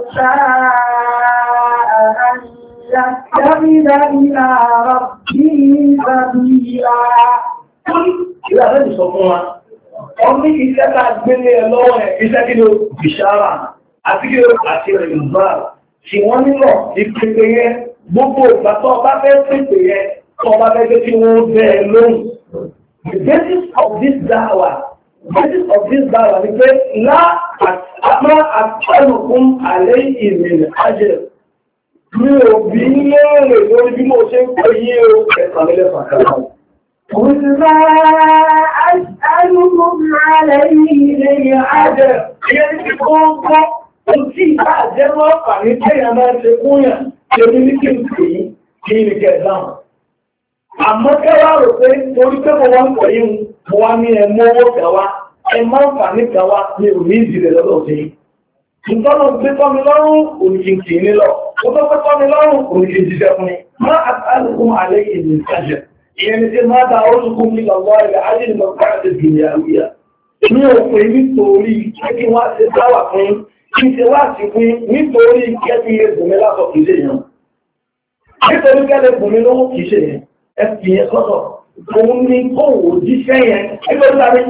شاء أن يتخذ إلى ربه سبيلا. Ìlà rẹ̀ sọ fún wa, ọmọ iṣẹ́ tá gbélé ẹ lọ́wọ́ ẹ̀ iṣẹ́ kí ló ìṣára àti kí ló àti ìrìnbá tí wọ́n nílò ìpínpẹ̀ yẹn gbogbo ìgbà tó bá fẹ́ pínpẹ̀ yẹn tó bá fẹ́ tí wọ́n bẹ́ ẹ lóhùn The basis of this da'wah, the basis of this da'wah is that la àmà àtàlùkún àlẹ́ ìrìn ajẹ́. Mi ò bí lóòrè lórí bí mo ṣe ń pè yí o ẹ̀sàn ilẹ̀ fàkàrà. قل ما أسألكم عليه من أجر. Ìyẹn ti kọ́ ń kọ́, ó sì bá jẹ́ wọ́n fà ní tẹ́yà máa ṣe fún yàn, ṣe ní ní kí n pè yí, kí ní kẹ́ dáhùn. Àmọ́ kẹ́wàá rò pé torí pé mo wá ń pè yí mo wá ní ẹ mú owó kan wá, ẹ máa ń fà ní kan wá ní òní ìdílé lọ́dọ̀ sí. Ìtọ́nà gbé tọ́ mi lọ́rùn, òní kì í ní lọ. Ó tó pé tọ́ mi lọ́rùn, òní kì í jíṣẹ́ fún mi. Má àtàlùkún àlẹ́ ìlú ìtajà. Ìyẹn tí máa dá orúkú ní lọ́wọ́ ilẹ̀ ayélujára káàdì ìgbìyà àwíyà. Ní òpin nítorí kí wá ṣe dáwà fún, kí ṣe wá sí fún nítorí kẹ́bí ẹgbùnmi látọ̀ kìí ṣe yẹn. Nítorí kẹ́lẹ̀ gbùnmi lówó kìí ṣe yẹn, ẹ fi yẹn sọ́tọ̀. Òun ni kó wò jíṣẹ́ yẹn, nítorí lárí.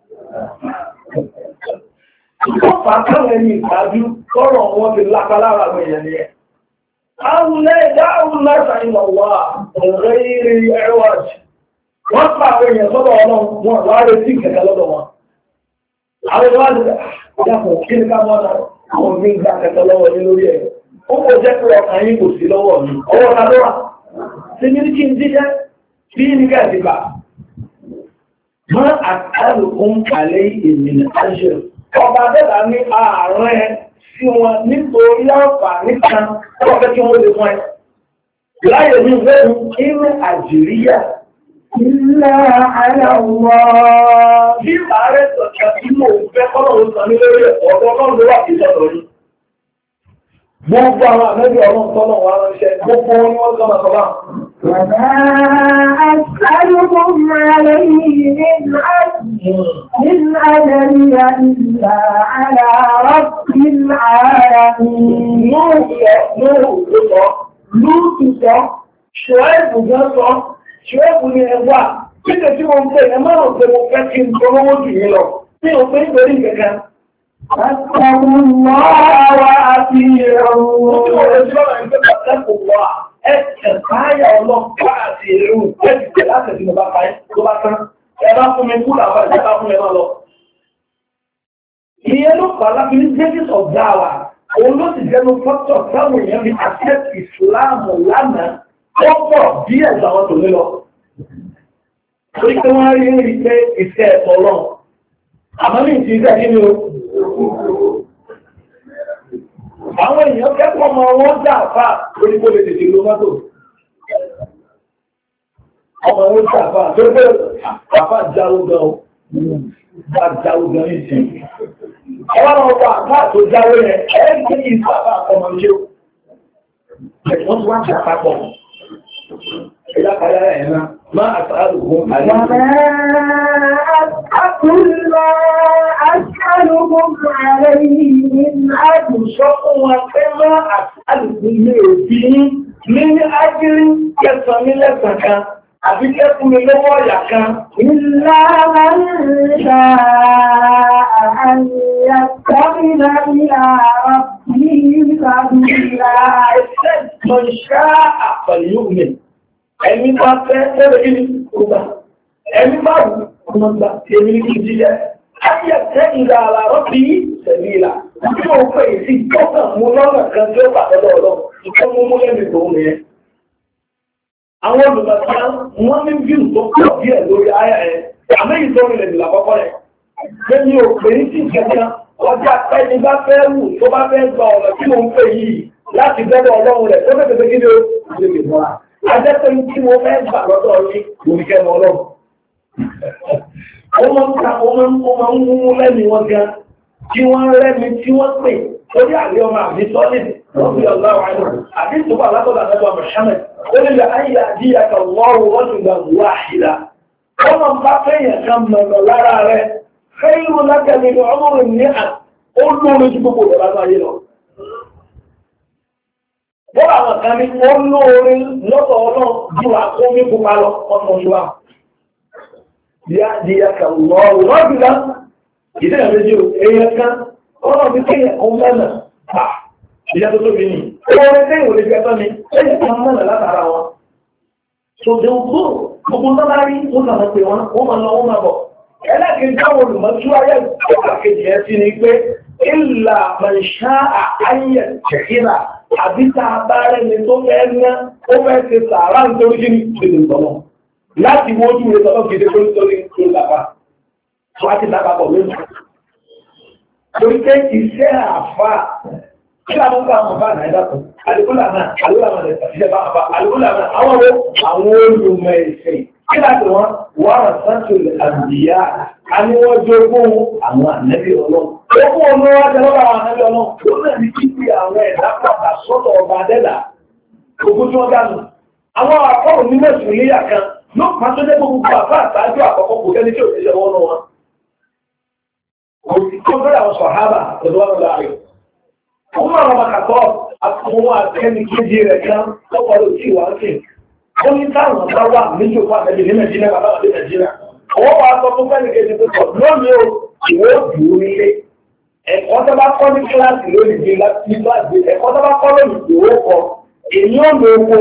Ìkọ́fà káwọn ẹni ìgbàjú kọ́rọ̀ wọn ti lápá lára àwọn èèyàn ni ẹ. Àwùlẹ̀ dáhùn láta ìlọ̀ wà ọ̀rẹ́ ìrì ẹ̀wàjì. Wọ́n pàwọn èèyàn sọ́dọ̀ ọlọ́run wọn láàrẹ sí ìkẹ̀kẹ́ lọ́dọ̀ wọn. Àwọn ìwádìí dákùn kí ní ká mọ́ta àwọn òfin gba kẹta lọ́wọ́ ní lórí ẹ̀. Ó kò jẹ́ pé ọkàn yìí kò sí lọ́wọ́ mi. Ọwọ́ ta ló wà? Ṣé ní kí n jíjẹ́? Bí ní ká ti bà. Mọ́ àtàlùkún àlẹ́ ìmìnà àṣẹ. Ọba dẹ́dà ní ààrẹ sí wọn nítorí àǹfààní kan wọ́n fẹ́ kí wọ́n lè fún ẹ. Láyé ní ìwéru inú àjíríyà. Ilẹ̀ àyàwó. Bí ààrẹ sọ̀tà tí mo fẹ́ kọ́nà ó sọ ní lórí ẹ̀kọ́ ọ̀dọ́ náà ló wà kí sọ̀rọ̀ yìí. Gbogbo àwọn àmẹ́bí ọlọ́run tọ́lọ̀ wà ránṣẹ́, gbogbo wọn ni wọ́n sọ máa sọ́lá. وما أسألكم عليه من أجر إن أجري إلا على رب العالمين. Lúùtù sọ, ṣùgbọ́n gan sọ, ṣùgbọ́n ní ẹwà, títẹ̀ tí wọ́n tẹ́ ẹ máa rọ̀ pé mo fẹ́ kí n tọ́lọ́wọ́ jù yí lọ, tí ó fẹ́ ìgbẹ̀rí ìgbẹ̀kan. Àtàkùn lọ́wọ́ wá àti ìrọ̀rùn. Ó tí wọ́n rẹ̀ sí ọ̀rọ̀ ìgbẹ́ pàtàkùn wà. Ẹ̀kẹ̀ báyà ọlọ́pàá àti èrò ẹ̀kẹ̀ láti ẹ̀sìn ọba pàáyé tó bá tán. Ẹ bá fún mi kú làwọn ìjọba fún ẹ máa lọ. Ìyẹn ló pa láti ní basis of dáwà. Òun ló sì jẹ́ ló fọ́tọ̀ táwọn èèyàn fi accept ìsìláàmù lánàá tó pọ̀ bí ẹ̀sà wọn tò ní lọ. Torí pé wọ́n rí rí pé ìfẹ́ ẹ̀tọ́ ọlọ́run. Àmọ́ ní ìsìn ìfẹ́ kí ni o? Àwọn èèyàn kẹ́kọ̀ọ́ ọmọ wọn dá àfà lórí kó lè tètè ló mọ́tò. Ọmọ wọn dá àfà tó gbé àfà jáwó gan o. Bá jáwó gan ní ìsìn. Ọwọ́ náà wọ àfà tó jáwó yẹn, ẹ̀ ń gbé ìfà àfà ọmọ ṣe o. Ẹ̀wọ́n tí wọ́n ti àpapọ̀. Ẹ̀yà kayá ẹ̀ náà, máa àtàlùkún àlẹ́. أقل ما أسألكم عليه من أجر شكوا كما أسألكم من أجر يسمي لك àbí kẹ́kùn mi lọ́wọ́ ọ̀yà kan. إلا من شاء أن يتخذ إلى ربه سبيلا. من شاء فليؤمن. Ẹni bá fẹ́ ẹ̀rọ ìlú ọgbà. Ẹni bá wù ọmọ gbà èmi ní kí n jíjẹ. Ayé tẹ́ ìlà àlàrọ́ bí sẹ̀mí ìlà. Bí o pè sí tọ́kàn mú lọ́nà kan tí ó pàtẹ́ lọ́wọ́ ìtọ́ mú mú lẹ́nu ìgbòho nìyẹn. Àwọn olùgbàtà wọ́n ní bí tó pọ̀ díẹ̀ lórí ayá ẹ̀. Àmì ìtọ́rin ilẹ̀ ìlà kọ́kọ́ rẹ̀. Lẹ́ni ò pè ní sí ìkẹta ọjà pẹ́ni bá fẹ́ wù tó bá fẹ́ gba ọ̀nà tí mo ń pè yìí láti gbẹ́dọ̀ ọlọ́run rẹ̀ tó fẹ́ fẹ́ kí ni ó lè lè mọ́ra. Ajẹ́pẹ́ tí mo fẹ́ gbà lọ́dọ̀ yìí oníkẹ́ mọ́ ọlọ́run. Ó máa ń ta ó máa ń mú lẹ́nu wọn gan tí wọ́n rẹ́mi tí wọ́n pè lórí àlẹ́ ọmọ àbí sọ́lẹ̀ lọ́bí ọlọ́run àìní. Àbí ìtòkọ̀ alákọ̀ọ́lá lẹ́gbàá Mohammed. Ó lè ayé àdíyàkà lọ́rùn wọ́n ti gbà wá àṣìlá. Ọmọ bá fẹ́yàn kan mọ̀nà lára rẹ̀, fẹ́yìnrún lágbàmì ní ọmọrin ní à, ó lóore ju gbogbo ìrọ̀lá ayé lọ. Wọ́n àwọn kan ní ó lóore lọ́tọ̀ ọlọ́run ju àkómi pupa lọ ọmọ ìwà. Àdíyàkà lọ́rùn wọ́n ti gbà. Ìdí àmẹ́jì ò, èèyàn kan, ọlọ́run ti kéèyàn kan mẹ́nà. Ìyá tó tóbi ní. Orin tí ìwòlè fi ẹ̀tọ́ ni, ẹ̀yẹ kan mọ́nà látara wọn. So they will go Gbogbo tó bá rí ó sàmọ́ pé wọ́n wọ́n máa lọ wọ́n máa bọ̀. Ẹlẹ́kẹ̀ẹ́ táwọn olùmọ̀tú ayé ìpàkejì ẹ̀ sí ni pé ìlà mọ̀ṣá àáyẹ̀ ṣẹ̀kíra àbí tá a bá rẹni tó fẹ́ ná ó fẹ́ ṣe sàárà nítorí kí ni ìpèsè ìtọ́nà. Láti wójú rẹ̀ tọ́lọ́ gidi tó nítorí tó lápá. Wọ́n ti dábàá bọ̀ lónìí. Torí pé iṣẹ́ àfà kí àwọn bá àwọn bá náà dàpọ̀. Àlùkùlà náà, àlùkùlà náà lè ṣiṣẹ́ bá àfà. Àlùkùlà náà, àwọn wo àwọn olùmọ̀ ẹ̀sìn. Kí láti wọ́n wà á sáńtò àbíyá a ní wọ́n jogún àwọn ànẹ́bí ọlọ́run. Ogún ọmọ wa jẹ́ lọ́wọ́ àwọn ànẹ́bí ọlọ́run. Ó náà ní kíkí àwọn ẹ̀dá pàtà sọ́dọ̀ ọba Adẹ́dà. Ogún tí wọ́n dànù. Àwọn akọ́rùn ní mẹ́sùn níyà kan ló máa tó dé gbogbo àbá àtàjọ àkọ́kọ́ kò sẹ́ni tí ò ti ṣe wọ́n náà wọn. Kò sí tó bẹ́rẹ̀ àwọn sọ̀hábà pẹ̀lú wọn láàrin. Àwọn ọmọ ọmọ kàtọ́ àtúnwọ́ àtẹ́ni kéjì rẹ̀ kan lọ́pọ̀ ló tí wà ń sìn. Ó ní táwọn bá wà méjì òkú àtẹ́jì ní Nàìjíríà bàbá àti Nàìjíríà. Ọwọ́ wa sọ fún fẹ́ni kejì tó sọ lónìí o, ìwé òdùrú nílé. Ẹ̀kọ́ tó bá kọ́ ní kíláàsì lónìí bí láti kíláàsì, ẹ̀kọ́ tó bá kọ́ lónìí ìwé kọ, èmi ò lo oko.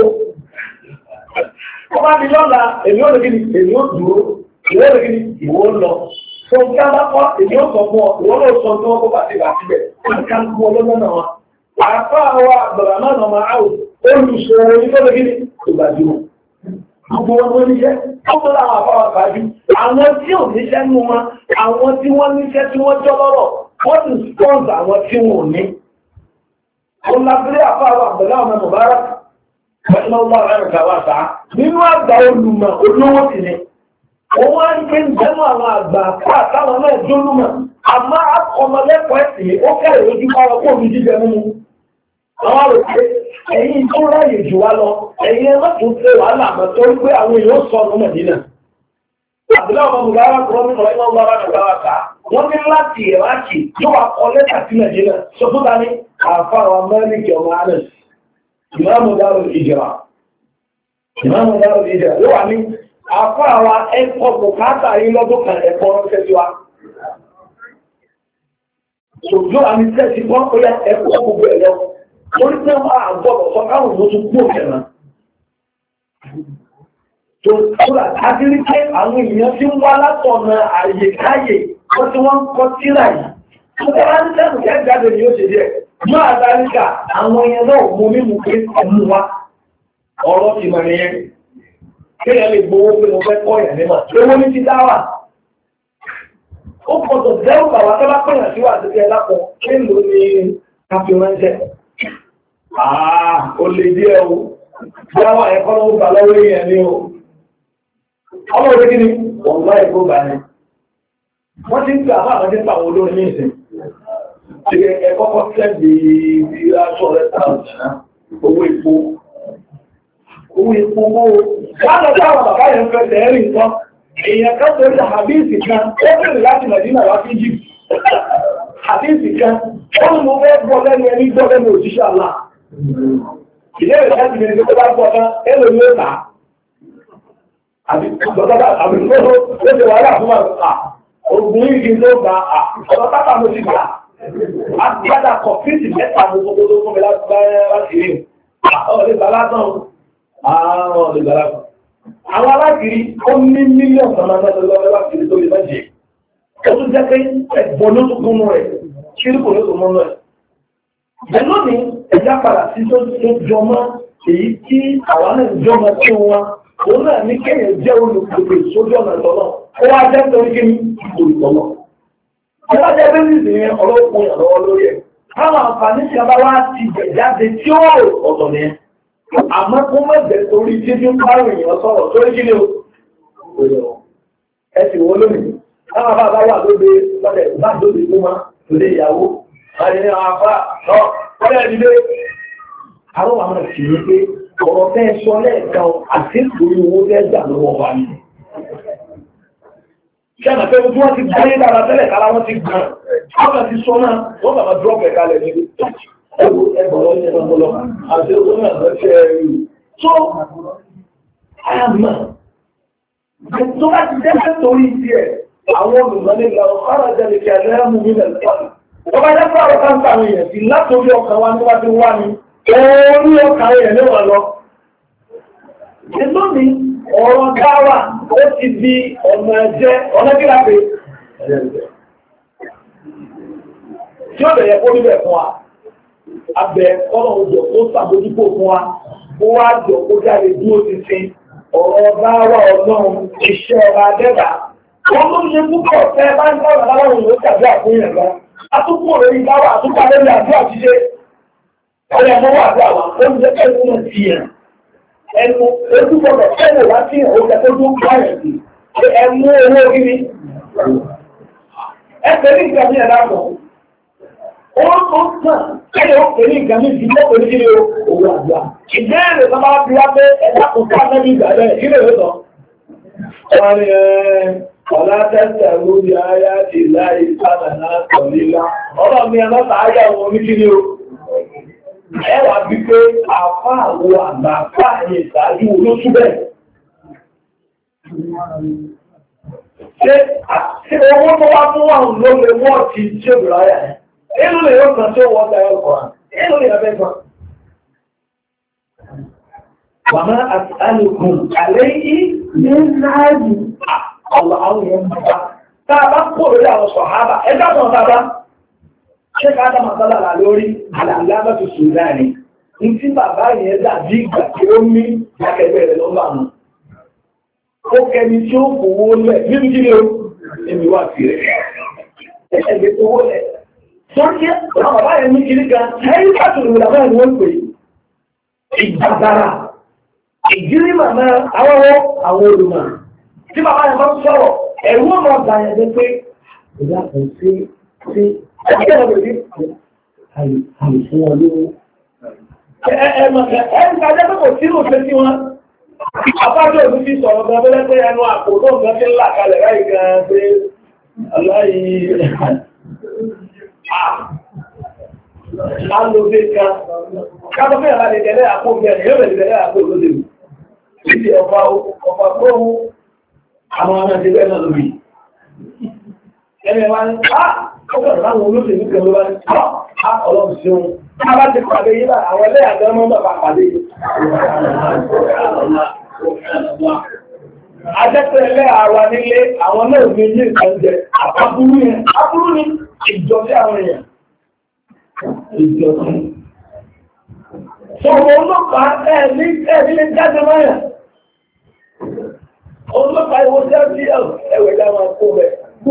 Ó bá di lọ́la, èmi ò lè kí ni èmi ò dúró, ìwé ò lè kí ni ìwé ò lọ. Tó ń ká bá kọ́, èmi ò sọ fún ọ, ìwé ò lọ sọ tí wọ́n kó bá ti bà síbẹ̀. Wọ́n ká ń kú ọlọ́gbọ́n náà wọn. Àfá àwọn àgbàrá náà nà máa áwò, olùsòwò ní tó lè kí ni ìgbàdúró. Gbogbo wọn ló níṣẹ́, ó tó láwọn àfáwà fàájú. Àwọn tí ò níṣẹ́ nú wọn, àwọn tí wọ́n níṣẹ́ tí wọ́n jọ lọ́rọ̀, wọ́n ti spọ́ǹsì àwọn tí wọn ò ní. Ó lábílé àfáwà àgbẹ̀lá ọmọ Mùbárà, pẹ̀lú ọmọ rẹ̀ kàwà sáà. Nínú àgbà olùmọ̀ olówó sì ni. Òun á ń pè ń jẹ́nu àwọn àgbà àtàwọn náà jólúmọ̀. Àmọ́ akọmọlẹ́kọ̀ọ́ ẹ̀sìn ó kẹ́rẹ̀ lójú pàwọ́ kó omi jíjẹ mú. Àwọn àròkè ẹ̀yìn tó ráyè jù wá lọ, ẹ̀yìn ẹ̀mọ́ tó ṣe wàhálà àmọ́ tó ń pé àwọn èèyàn sọ ọ̀nà Mẹ̀dínà. Àbúlá ọmọ Mùbárà kúrọ́ nínú ọ̀rẹ́ náà lọ́wọ́ àgbàwà ká. Wọ́n ní láti Ìrákì yóò wá kọ lẹ́tà sí Mẹ̀dínà. Sọ fún dání, àfáwọn Mẹ́ríkì ọmọ Anas, ìmáàmù Darul Hijra. Ìmáàmù Darul Hijra yóò wà ní àfáwọn ẹ̀kọ́ bùkátà yìí lọ́dún kan ẹ̀kọ́ ránṣẹ́ sí wa. Òjò àmì tẹ́sí wọ́n kó yá ẹ̀kọ́ gbogbo ẹ̀ lọ. Orí tí wọ́n máa gbọ́dọ̀ sọ káwọn ló tún gbó kẹ̀rán. Tó kúrò àti rí pé àwọn èèyàn tí ń wá látọ̀nà àyèkáyè wọ́n tí wọ́n ń kọ́ tíra yìí. Tó kọ́ wá ní sẹ́nu kẹ́ jáde ni ó ṣe díẹ̀. Yóò àdáríkà àwọn èèyàn náà mú mímú pé ọmú wa. Ọ̀rọ̀ ti mọ̀ nìyẹn. Kéèyàn lè gbowó pé mo fẹ́ kọ́ ìyàn nímọ̀. Ewó ní ti dá wà. Ó gbọ́dọ̀ dẹ́rù bàwá tó bá pèèyàn sí wà sí ẹ lápọ̀ kéèlò ní káfíńránṣẹ́. Àà, ó lè díẹ̀ o. Báwa ẹ̀kọ́ ló ń bà lọ́wọ́ èèyàn ní o. Ọmọ òwe kí ni? Wọ́n wá ẹ̀kọ́ bà ní. Wọ́n ti ń gbà máa wọ́n ti ń pa àwọn olórin ní ìsìn. Ṣé ẹ̀kọ́ kọ́ sẹ́ẹ̀dì bí aṣọ rẹ̀ táwọn owó epo. Owó epo owó. Láàrín táwọn bàbá yẹn ń fẹ́ tẹ̀ẹ́rì nǹkan. Èèyàn kan torí àbíìsì kan, ó bẹ̀rẹ̀ láti Mẹ̀dínà wá sí Egypt. Àbíìsì kan, ó ní mo fẹ́ gbọ́ lẹ́nu ẹni gbọ́ lẹ́nu òjíṣẹ́ àlá. Ìdẹ́rẹ̀ láti bẹ̀rẹ̀ tó bá gbọ́ kan, ẹlò ní ó tà. Àbí tó ó ṣe wà láàfún àgbà. Ògùn ìgbì tó gba ọ̀dọ́ pápá mo ti gbà. A ti gbádà kọ̀fíìsì mẹ́ta mo gbogbo tó fún mi láti rí. Àwọn olè gbà lásán. Àwọn olè gbà lásán. Àwọn alágìrí ó ní mílíọ̀nù ọ̀nà lọ́wọ́ láti tó lè mẹ́jẹ̀. Ó tún jẹ́ pé ẹ̀gbọ́n ló tún múnú rẹ̀, ṣíríkò ló tún múnú rẹ̀. Bẹ̀lú ní ẹ̀já padà sí tó jọmọ́ èyí tí àwọn náà jọmọ́ tí wọn, òun náà ní kéèyàn jẹ́ olùpèpè sójú ọ̀nà ìtọ́nà. Ó wá jẹ́ torí kí ní ìbò ìtọ́nà. Ó wá jẹ́ bí ní ìsìn ọlọ́pùn ìrànlọ́wọ́ lórí ẹ̀. Àwọn àǹfààní tí a bá wá ti jẹ̀ jáde tí ó ọ̀tọ̀ ni àmọ́ kó mẹ́bẹ̀ẹ́ torí tí tí ń pàrọ̀ èèyàn sọ̀rọ̀ torí kí ni ó ẹ̀sìn wọ́n lónìí láwọn bá bá wà lóde lọ́dẹ̀ bá lóde fún ma lóde ìyàwó láti ní àwọn afá lọ ọ̀rẹ́ ìdílé àwọn àwọn ẹ̀sìn ní pé ọ̀rọ̀ fẹ́ sọ lẹ́ẹ̀kan àti ìtòrí owó fẹ́ gbà lọ́wọ́ wa ni ṣé àmà pé ojú wọn ti gbáyé dára tẹ́lẹ̀ kára wọn ti gbà wọ́n ti sọ náà wọ́n bàbá drop ẹ̀ kalẹ̀ níbi ẹgbò ẹgbọ̀rọ̀ ní ẹgbọ̀rọ̀ àti ogun náà lọ́ṣẹ́ ẹ̀rù tó àmà tó bá ti dẹ́fẹ́ torí ti ẹ̀ àwọn olùmọ́lé lọ ọ̀rọ̀ jẹ́lẹ̀ kí ẹ̀rẹ́ mú mi lẹ̀ lọ́nà tó bá jẹ́ pàrọ̀ káńtà àwọn èèyàn sí látòrí ọkàn wa níwájú wá ní orí ọkàn èèyàn níwọ̀n lọ ètò lónìí ọ̀rọ̀ dáwà ó ti di ọ̀nà ẹ̀jẹ̀ ọ̀nà kíláàpé tí ó bẹ̀yẹ kó níbẹ̀ fún wa abẹ ọ̀nà òjò tó sàbójúkò fún wa ó wá jọ kó jáde dúró ti sin ọ̀rọ̀ dáwà ọlọ́run iṣẹ́ ọba dẹ́gbà wọn ló ṣe púpọ̀ tẹ́ bá ń dáwà láwọn òun tàbí àfihàn lọ atúkù lórí dáwà àtúkù alẹ́lẹ́ àdúrà ṣíṣe ọ̀rẹ́ ẹ̀mọ́ wà dáwà ó ń jẹ́ kẹ́kọ̀ọ́ náà ti yàn ẹnu ojú gbọdọ̀ kẹ́lẹ̀ wá sí ọjà tó tó gbáyẹ̀ sí ẹmú owó gíní ẹgbẹ̀ ní ìgbà ní ẹ̀dá kan ó tó tàn kẹ́lẹ̀ ó pè ní ìgbà ní ìdíjọ́ pè ní kíni owó àgbà ìbéèrè tó bá bí wá pé ẹ̀dá kò ká mẹ́bí ìgbà rẹ̀ kí lè lọ́tọ̀ wọ́n ní ọ̀lá tẹ́sẹ̀ lórí ayá ti láì sábà náà sọ lílá ọlọ́ọ̀ni ẹ̀lọ́ta ayá wọn ní kíni o ẹwà bí pé àfá àwọn àgbà àfá àyè ìsáájú olóṣù bẹ́ẹ̀. Ṣé owó tó wá fún àwọn ló lè wọ́n ti tí ó bìrà yà ẹ́? Èlò lè yóò kàn tí ó wọ́n tayọ ọkọ̀ rán. Èlò lè yàfẹ́ kan. Wàmá àti alùkùn àlẹ́ yìí ní láàájì àwọn àwọn èèyàn bá. Tá a bá kó lórí àwọn sọ̀hábà, ẹgbẹ́ àwọn bàbá. Ṣé ká dá màtàlá lórí àlàlábà tó sùn láàrin? Ní tí bàbá yẹn dàbí ìgbà tí ó mí lákẹgbẹ́ rẹ̀ lọ́wọ́ àmú. Ó kẹni tí ó fòwó lẹ̀ níbi kí ni ó? Èmi wà sí rẹ̀. Ẹgbẹ́ tó wó lẹ̀. Sọ́kẹ́ àwọn bàbá yẹn ní kiri kan, ẹ̀yìn pàtó ìwé làbá yẹn wọ́n pè. Ìgbàgbára. Ìjírí màmá àwọn àwọn olùmọ̀. Tí bàbá yẹn bá ń sọ̀rọ̀, ẹ̀rú ọmọ ọgbà yẹn pé ìyá kò sí sí ẹgbẹ́ ọ̀gbẹ̀rẹ̀ àì fún wọn lówó. Ẹ̀ẹ́gbàjẹ́ pẹ́ kò sínú òṣè tí wọ́n. Àbájọ́ òní fi sọ̀rọ̀ gan bẹ́lẹ́ pé ẹnu àpò tó nǹkan tí ń là kalẹ̀ ráì gan pé aláì alóbe kan. Kábọ́ fẹ́ àlàdé tẹ́lẹ̀ àpò bẹ̀rẹ̀ yóò bẹ̀rẹ̀ tẹ́lẹ̀ àpò lóde. Ìdí ọ̀pá ọ̀pá gbóhùn àwọn ọmọ ẹgbẹ́ náà lóbi. Ẹni wá ní, ah! Ọgbọ̀n láwọn olóṣèlú kan ló bá ní, ah! Ọlọ́run ṣeun. Ká bá ti pàdé yí bá àwọn ẹlẹ́ àjọ mọ́ bàbá pàdé yìí. Ajẹ́pẹ́ ẹlẹ́ àwa nílé àwọn náà ní ilé ìtànjẹ. Àbúrú yẹn, àbúrú ni ìjọ sí àwọn èèyàn. Ìjọ sí. Sọ̀rọ̀ olóòpàá ẹ̀ ní ẹ̀bí ní jáde mọ́yà. Olóòpàá ìwọ jẹ́ sí ẹ̀wẹ̀ dáwọn kó bẹ̀.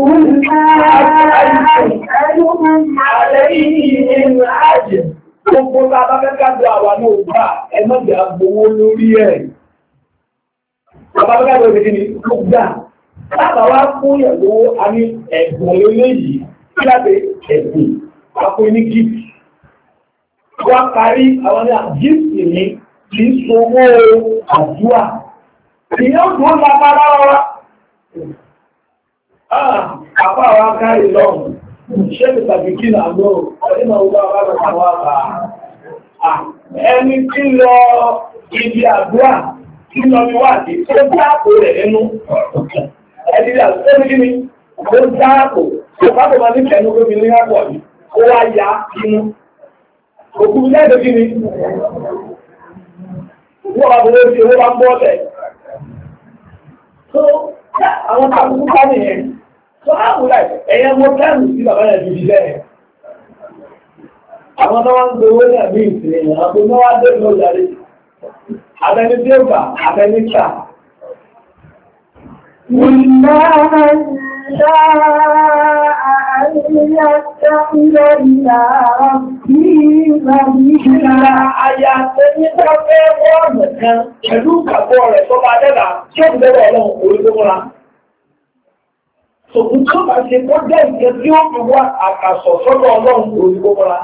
Gbogbo bàbá fẹ́kàdù àwà náà gbà ẹmọ́gbà gbowó lórí ẹ̀. Bàbá fẹ́kàdù ọ̀dẹ̀ ni ó gbà. Lábà wá fún ìyàwó a ní ẹ̀gbọ̀n lólé yìí, kí láti ẹ̀gbọ̀n, àpò ní gíìtì. Wá parí àwọn ní gíìtì ní kì í sowó àdúrà. Ìyá òdùn ó lápá lára wa. Àpá àwọn akárí lọ́rùn, ṣé mi tàbí kí nà ló, ọdún náà wọ́n bá bá wá bá. Ẹni tí lọ ibi àdúrà, tí lọ ní wáàdí, tó dáàpò rẹ̀ nínú. Ẹni tí àdúrà ní kí ni, ó dáàpò, tó bá bọ̀ máa ní kẹ́nu pé mi ní àpọ̀ ní, ó wá ya inú. Òkú lẹ́dọ̀ kí ni, wọ́n bá bọ̀ lórí owó bá ń bọ́ ọ̀tẹ̀. Àwọn àkókò ká nìyẹn. So àwùlà ẹ̀yẹ mọ́ kẹ́rù sí bàbá yẹn bíbí lẹ́yìn. Àwọn tó wọ́n ń gbé owó náà ní ìsìnkú èèyàn, àpò náà wá dé lọ jàre. Abẹni tí ó bà, abẹni tà. Ìlà ìlà àyà tẹ́lẹ̀ ìlà bí ìlà àyà tẹ́lẹ̀ tó fẹ́ wọ́n nìkan pẹ̀lú ìgbàgbọ́ rẹ̀ tó bá dẹ́dà tí ó ti dẹ́dà ọlọ́run orí tó múra. Òkú tó bá ṣe kó jẹ́ ìkẹ́ tí ó fi wá àkàsọ̀ sọ́dọ̀ ọlọ́run orí tó múra.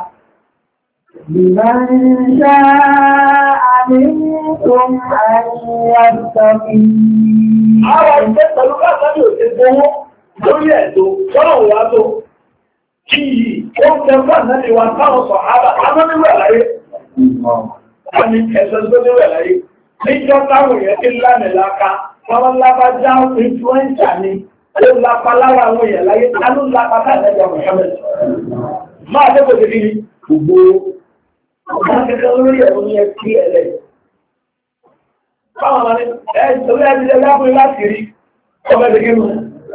لمن شاء منكم أن يستقيم. Àwọn ìgbẹ́ pẹ̀lú káàkiri òṣèlú owó lórí ẹ̀tọ́ sọ́nà wà tó kí yìí ó ń tẹ́fà náà ni wà táwọn sọ àbá amọ́níwẹ̀ láyé. Wọ́n ni ẹ̀sẹ̀ tó níwẹ̀ láyé. Níjọ́ táwọn èèyàn tí lánàá láká, wọ́n lápá já influenza ni, ó lápá lára àwọn èèyàn láyé, ta ló lápá káàkiri Mohammed. Máa dẹ́kọ̀ọ́ sí kí gbogbo ọ̀gá kẹ́kẹ́ lórí ẹ̀rọ ní ẹ̀kí ẹ̀lẹ́. Báwọn ọmọ ní ẹ̀ẹ́dẹ̀lẹ́ ẹ̀ẹ́dẹ̀lẹ́ lábúrí láti rí ọmọ ẹ̀dẹ̀ gínú.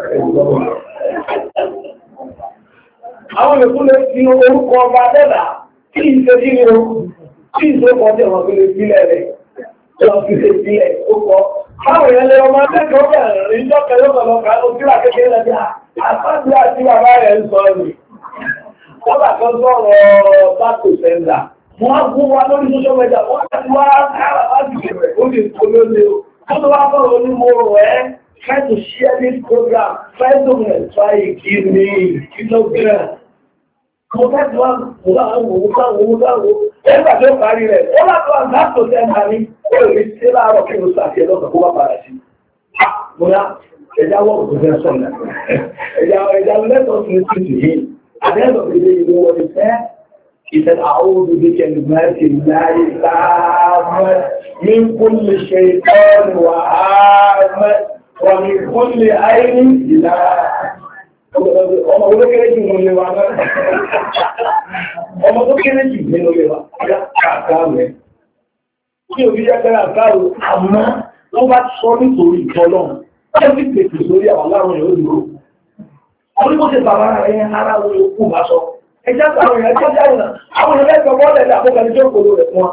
Àwọn ìkú lè fi orúkọ ọba dẹ́dà kí ìṣe kí ni o, kí ìṣe kọ́ tí ọmọ fi lè sílẹ̀ rẹ̀, lọ fi lè sílẹ̀ ó kọ́. Báwọn ìyẹn lè ọmọ akẹ́kọ̀ọ́ bẹ̀rẹ̀ rí jọ́kẹ́ lọ́kọ̀lọ́kọ̀ òkúra kékeré lẹ́bí àpáàdé àti bàbá rẹ̀ ń sọ ni. Ọba kan sọ̀rọ̀ bákò sẹ́ńdà. Wọ́n á gún wa lórí social media, wọ́n á ti wá kára láti bẹ̀rẹ̀ ó lè tó lóde o. Wọ́n tó wá sọ̀rọ̀ onímọ̀ rẹ̀ try to share this program, try to try give me kilogram. Mo fẹ́ tí wọ́n mú láwọn òun láwọn òun láwọn ẹgbà tó parí rẹ̀. Ó láti wá láti ọ̀sẹ̀ ẹ̀ka ní ó lè ṣe láàárọ̀ kí ló sàfihàn ẹlọ́sàn kó bá padà sí. Mo yá ẹja wọ́n kò fẹ́ sọ̀nà. Ẹja ẹja lẹ́tọ̀ọ́ sí ti tì yìí. Àdéhùn ìdílé ìlú wọlé fẹ́. إذا أعوذ بكلمات الله التامة من كل شيطان وهامة ومن كل عين لا ọmọ olóò kéré jù nínú wa náà ọmọ tó kéré jù nínú wa káàkiri rẹ̀ kí o bí jẹ́ pẹ́lá káàrù àmọ́ tó bá sọ nítorí ìtọ́lọ́ ẹbí pèsè sórí àwọn aláwọ̀ yóò dúró orí bó ṣe bàbá rẹ̀ ara wọn yóò kú bá sọ ẹjá àwọn èèyàn tó jáwò náà àwọn èèyàn lẹ́gbẹ̀ẹ́ wọ́n lẹ́lẹ́ àkókò tí ó kòrò rẹ̀ fún wa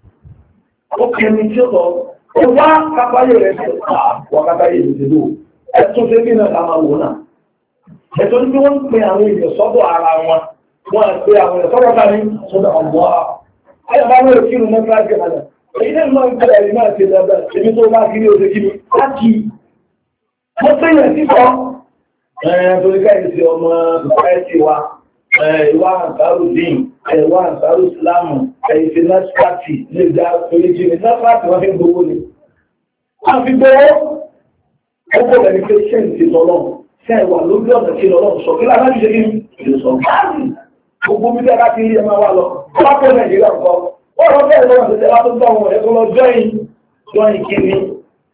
ó kẹni tí ó lọ ó wá kápáyé rẹ̀ sí àwọn kápáyé rẹ̀ sí lóò ẹ̀tún ṣe bí náà máa wò náà ẹ̀tọ́ ní wọ́n ń pe àwọn èèyàn sọ́dọ̀ ara wọn wọ́n á pe àwọn èèyàn sọ́dọ̀ ká ní sọ́dọ̀ ọ̀gbọ́ ayọ̀ bá wọ́n kí ìrùn mẹ́ta jẹ́ padà èyí náà máa ń pẹ̀lẹ̀ ẹ̀rí náà ṣe dáadáa èmi tó bá kiri oṣù kí ni láti wọ́n pè yẹn sí sọ torí káyìí sí ọmọ society wa ìwà àǹsàrò dín ìwà àǹsàrò ìsìlámù ẹ̀yìnfẹ́ násípàtì lè dá oríjì ní násípàtì wọ́n fi gbowó ni wọ́n fi gbowó ọkọ̀ beneficent ti lọ́lọ́ ṣe ìwà lójú ọ̀nà tí lọ́lọ́ sọ kí lára ṣe kí ní sọ gáàsì gbogbo bí tẹ́lá ti rí ẹmà wà lọ wọ́n kọ́ nàìjíríà nǹkan wọ́n rọ bẹ́ẹ̀ lọ́wọ́ tẹ́lá tó tọ́ wọn ẹ̀kọ́ lọ jọ́yìn jọ́yìn kí ni.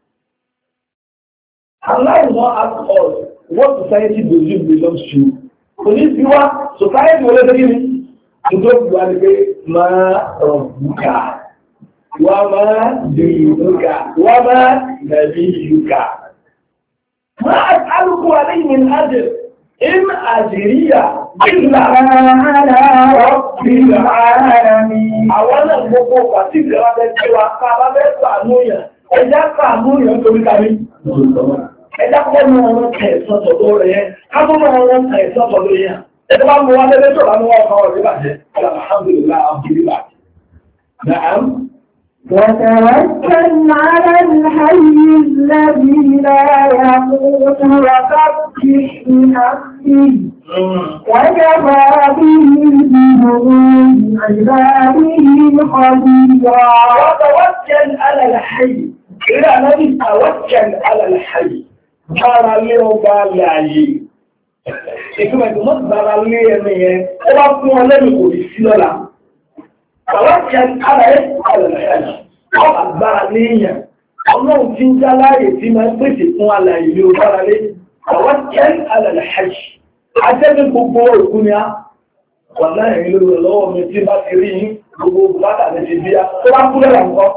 Allah will not ask us what society believe belongs to. Kò ní sí wá, society wọlé tó kíni, tó tó wà ní pé máa rọ̀bùkà, wà máa dìrùkà, wà máa nàbí yùkà. Máa alùkù aléyìn ní àjẹ́, in àjìríyà, ìlà rọ̀bì ààrẹ̀mí. Àwọn náà gbogbo pàtí ìjọba bẹ́ tí wà ká bá bẹ́ sàánúyàn, ẹjá sàánúyàn torí kàmí. Ẹjá pọ́ ní ọ̀rọ̀ kẹsàn tọ̀dọ̀ rẹ̀ yẹn, ká tó mọ́ ọ̀rọ̀ kẹsàn tọ̀dọ̀ yẹn. Ẹjá bá mú wá lẹ́lẹ́ tó bá mú wá ọkọ̀ rẹ̀ bàjẹ́. Alhamdulillah, alhamdulillah. Na'am. وتوكل على الحي الذي لا يموت وسبح بحمده وكفى به بذنوب عباده خبيرا. وتوكل على الحي. إلى الذي توكل على الحي. Bára lé ọba láàyè. Ìtumọ̀ ìtumọ̀ bára lé ẹni yẹn, ó bá fún ọ lẹ́nu kò rí sí lọ́la. Àwọ́kẹ́ alẹ́ alẹ́ ọba bára lé èèyàn. Ọlọ́run tí ń já láàyè tí máa ń pèsè fún alàyè ní ọbára lé. Àwọ́kẹ́ alẹ́ hajj. Ajẹ́bí gbogbo òkú ni a. Wà láàrin lórí lọ́wọ́ mi tí bá ti rí gbogbo bàtà ní ti bí a. Tó bá kú lẹ́la nǹkan.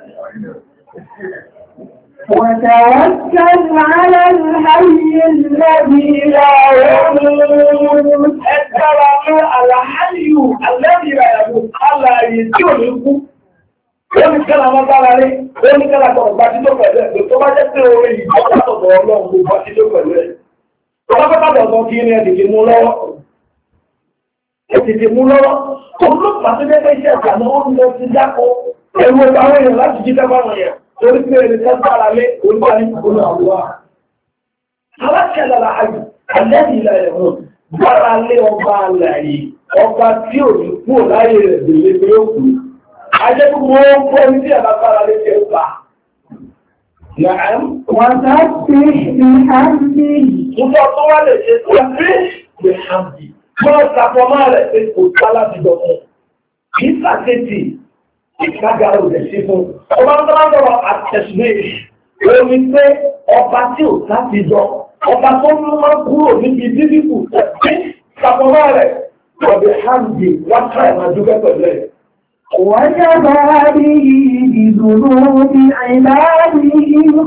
وتوكل على الحي الذي لا يموت. Ẹ̀tàrà الحي الذي لا يموت. Alààyè tí ò ní kú. Ó ní kẹ́lá máa bára rí, ó ní kẹ́lá kọ̀rọ̀ bá tító pẹ̀lú ẹ̀. Tó bá jẹ́ pé orí ìjọba látọ̀dọ̀ Ọlọ́run gbogbo bá tító pẹ̀lú ẹ̀. Ọlọ́pẹ́tàdọ̀ ọ̀tọ̀ kí ní ẹ̀dìdì mú lọ́wọ́. Ẹ̀dìdì mú lọ́wọ́. Olóòpàá tó jẹ́ pé iṣẹ́ ìgbàna ó ń lọ sí jákọ́. Ẹ̀rù ọ̀tọ̀ àwọn èèyàn láti jí tẹ́bàrún yẹn. Torí pé ẹni tẹ́ bára lé oríparí olú àwọ́. Alákẹ́lára ayò, alẹ́bí ilẹ̀ ẹ̀rùn, bára lé ọba alàyè, ọba tí ò ní kú láyé rẹ̀ bèèrè pé ó kú. Ajẹ́ gbogbo ó kọ́ ní tí ẹ̀bá bára lé jẹ́ ọba. Nàám. Wọ́n tá sí ìhàmì. Túnbọ̀ tó wá lè ṣe tó rí ìhàmì. Wọ́n sàpọ̀ máa rẹ̀ pé kò tá láti dọ̀kun. Kì í sàkéjì. Ìkágara òjẹ̀ sí fún. Ọba tó máa ń sọ̀rọ̀ àtẹ̀sùwé. Omi pé ọba tí ò láti jọ, ọba tó mú máa kúrò níbi dídíkù tẹ̀sí sàpọ̀mọ́ rẹ̀. Ọ̀dẹ̀ hàndì wá ká ẹ̀ máa dúpẹ́ pẹ̀lú ẹ̀. وكفى به بذنوب عباده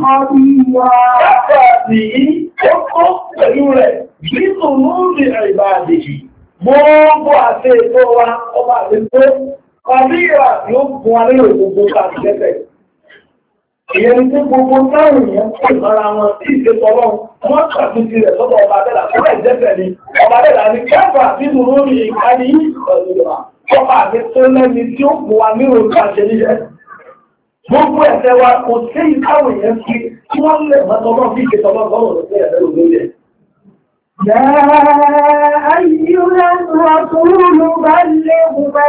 خبيرا. Lápàdì ó kó pẹ̀lú rẹ̀ nínú lórí ìbàdìjì. Gbogbo àti ètò wa, ọba àti tó, kọbíra yóò fún wa nílò gbogbo láti lẹ́fẹ̀. Ìyẹn ni tí gbogbo táwọn èèyàn pè mọ́ra wọn tí ìṣètò ọlọ́run, wọ́n ṣàtúnṣe rẹ̀ sọ́dọ̀ ọba Adẹ́là tó rẹ̀ jẹ́fẹ̀ ni. Ọba Adẹ́là ní kẹfà nínú lórí ìkànnì ìkọ̀lùwà. Ọba àti tó lẹ́ni tí ó fún wa nílò láti níṣẹ́. Gbogbo ẹ̀fẹ́ wa kò sí ìkáwọ̀ èèyàn sí tí wọ́n lè mọ́tọ́lọ́ bí ìṣètò ọlọ́run lọ́wọ́ sí ẹ̀fẹ́ òlórí ẹ̀. يا أيها الرسول بلغ ما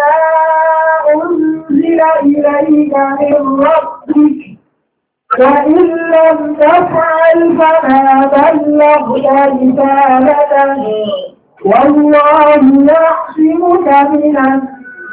أنزل إليك من ربك وإن لم تفعل فما بلغت رسالته والله يعصمك من الناس.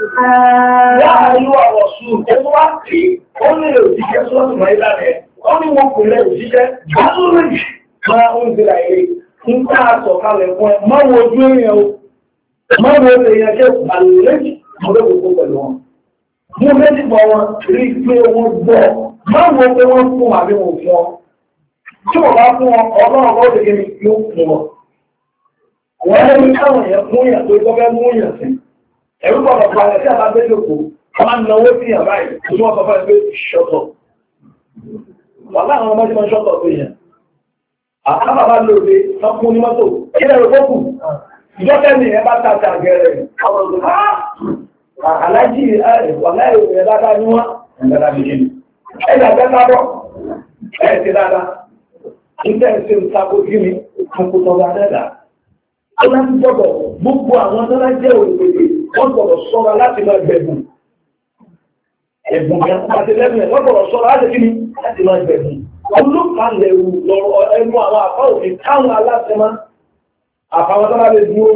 يا أيها الرسول ẹgbẹ́ tí ó lè òjíṣẹ́ sọ́ọ̀tún ìlànà ẹ̀ ó ní wọn kò lè òjíṣẹ́ gbásórí máa ń gbé láyé ń ká àtọ̀kalẹ̀ fún ẹ máa wo ojú èèyàn o máa wo èèyàn jẹ́ àlèléjì mọ́lẹ́ gbogbo pẹ̀lú wọn mú méjì bọ̀ wọn rí pé wọ́n gbọ́ máa wo pé wọ́n fún àbí wọn fún ọ tí wọ́n bá fún ọ ọlọ́run ó lè gẹ́ni yóò fún ọ wọ́n lè rí káwọn èèyàn fún èèyàn tó gbọ́fẹ́ mú èèyàn sí ẹ̀rú gbọ́dọ̀ parẹ́ sí àbábẹ́ lòkó wọ́n máa ń náwó sí àbá yìí tí wọ́n sọ fún ẹ pé ṣọ́tọ̀ wà láwọn ọmọdé máa ń ṣọ́tọ̀ tó yẹn àkábà bá lòdì sọ́kún ní mọ́tò kílẹ̀ rẹ̀ fókù ìjọ́tẹ́ ni ẹ bá tàbí àgẹ̀rẹ̀ àwọn ọ̀dọ̀ aláàjì wà láì rẹ̀ dáadáa ní wọ́n ẹ̀dára bí kíni ẹ̀dà bẹ́ta bọ́ ẹ̀ ti dáadáa nígbà ẹ̀sẹ̀ ìsàkó kíni àkótọ́ bá dẹ́dà ó láti gbọ́dọ̀ gbogbo àwọn tó lá jẹ́ òṣèlú wọ́n gbọ́dọ̀ sọ́ra láti máa gbẹ̀bùn ẹ̀bùn kan àti lẹ́bùn ẹ̀ wọ́n gbọ́dọ̀ sọ́ra láti kíni láti máa gbẹ̀bùn olùkàlẹ̀ lọ́rọ̀ ẹnu àwọn àfá òfin káwọn aláṣẹ́má àfàwọn tọ́lá lè dúró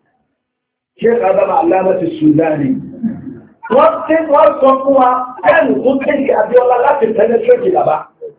ṣe kàdámà aláàmà ti Sùdáàni wọ́n tí wọ́n sọ fún wa ẹnu tó tẹ́jì Abíọ́lá láti penetrate bàbá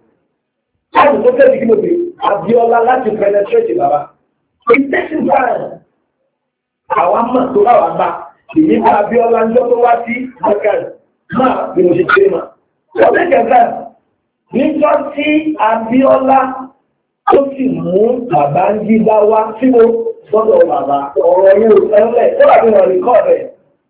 ẹnu tó tẹ́jì kí ló pé Abíọ́lá láti penetrate bàbá ìtẹ́sìn báyìí àwọn mọ̀ tó bá wà bá èyí bá Abíọ́lá ń jọ tó wá sí mẹ́kàrí máa bí mo ṣe kéré mà wọ́n tẹ́jẹ̀ níjọ́ tí Abíọ́lá tó sì mú bàbá ń jí bá wá tí ó sọ́dọ̀ bàbá ọ̀rọ̀ yóò tẹ́lẹ̀ tó bàbí wọn ríkọ́ rẹ̀.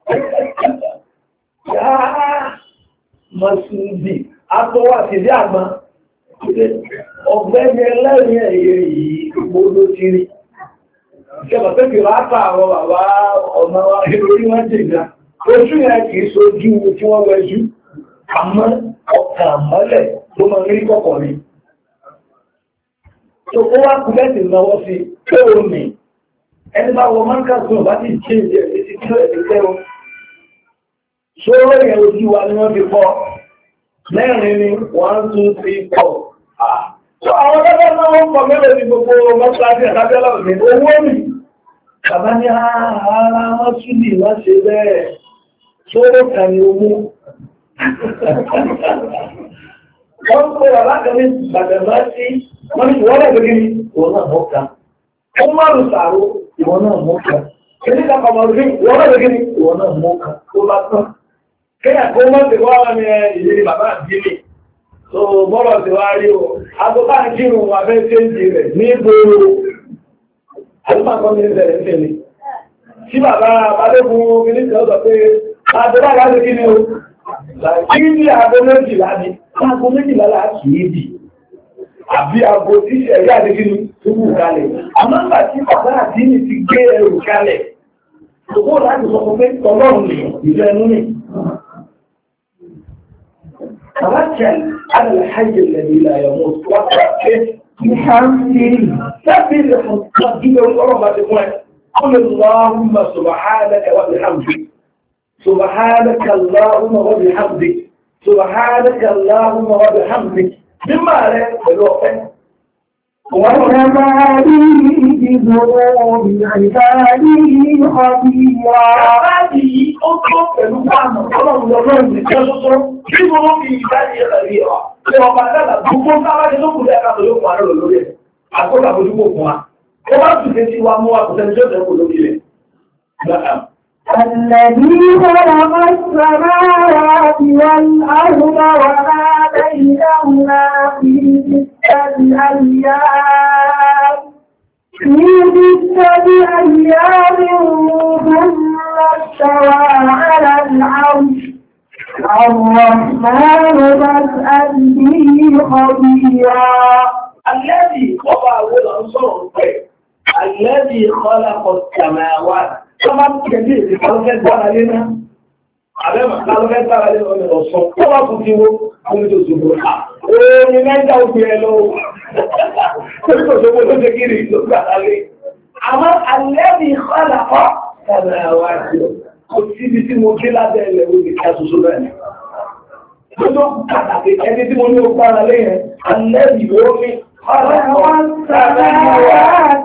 Yáá Mọ́sùlùmí, àtọwà sí ilé àgbọn, ọ̀gbẹ́ni ẹlẹ́rìn ẹ̀yẹ yìí gbogbo ti rí. Ìjọba pé kìí rápá àwọn bàbá ọ̀nà orí wọn jìnà. Ojú yẹn kìí sojú tí wọ́n wẹjú, àmọ́ ọkàn mọ́lẹ̀ tó máa rí kọ̀kọ̀ rí. tó ó wá kú lẹ́sìn náwọ́ sí pé ó ní ẹni bá wọ máa ń kàtún ọ̀bá ti ṣe ìjẹ́ ìdí kí ló ẹ̀dẹ̀ tẹ́wọ́ ṣóró yẹn ojú wa ni wọ́n fi kọ́ mẹ́rin ni one two three four so àwọn ọlọ́pàá náà wọ́n kọ mẹ́rin ní gbogbo mọ́síláṣí àtàbíọ́lá òní owó mi bàbá ní ara wọn túnbì wọ́n ṣe bẹ́ẹ̀ ṣóró kan ni owó wọ́n kó bàbá kan ní bàbá sí wọ́n ní ìwọ́n lẹ́gbẹ̀ẹ́ gíní ìwọ́n náà mọ́ká ó márùn sàárò ìwọ́n náà mọ́ká kìí ká kọmọrù sí ìwọ́n lẹ́gbẹ̀ẹ́ gíní ìwọ́n náà mọ́ká ó bá tán kíyà kó mọ́ sí wọ́n wá ní ìlérí bàbá àdílé tó bọ́rọ̀ sí wá rí o agbóbá kírun wà fẹ́ tí ó jì rẹ̀ ní gbòòrò àdúgbàkọ́ ní ìbẹ̀rẹ̀ ń tẹ̀lé tí bàbá balẹ́kùn mínísítà ọ̀sọ̀ pé agbóbá láti kí ni o kí ní aago méjìlá ni aago méjìlá láti yéèdì àbí aago tí ẹ̀rí àdékínú tó kù kalẹ̀. Àmọ́gbà tí bàbá àdínì ti gbé ẹrù kalẹ̀, òkú láti sọ fún pé tọ́lọ́run ní ìlú ẹnu ní. Bàbá jẹ́ alàlàyé lẹ́bí ìlàyọ̀ mọ́ wá pàṣẹ ìhàmì sábìlẹ̀ fún ọdún ọlọ́run bá ti fún ẹ. Qul Allahumma subhanaka wa bihamdik. Subhanaka Allahumma wa bihamdik. Subhanaka Allahumma wa bihamdik. Mímọ̀ rẹ̀ pẹ̀lú ọ̀fẹ́. Wọ́n rẹ̀ máa rí ìdìbò ìrìnàrí ọdí wà. Láti yí ó tó pẹ̀lú pàánà ọlọ́run lọ́rọ̀ ìrìnàjò sọ́sọ́ kí wọ́n fi ìdájí ẹ̀rẹ̀ ọ̀. Ṣé ọba dára gbogbo sáwájé tó kù lẹ́ẹ̀ká tó yóò fún àárọ̀ lórí ẹ̀. Àkókò àbójúkò fún wa. Ó bá tún ṣe tí wa mú wa kò sẹ́ni tó tẹ́kù lórí rẹ̀. الذي خلق السماوات والأرض وما بينهما في ستة أيام في ستة أيام ثم استوى على العرش الرحمن فاسأل به خبيرا. الذي وضع الأنصار الذي خلق السماوات طبعا كثير قالوا كده علينا على قالوا كده علينا الرسول طبعا كتبوا كنتوا تقولوا ايه من ده وبيلو كنتوا تقولوا كده عليه اما الذي خلق السماوات كتب في مجلة ده اللي كاسوسوبان كنتوا كده دي مونو قال عليه الذي هو خلق السماوات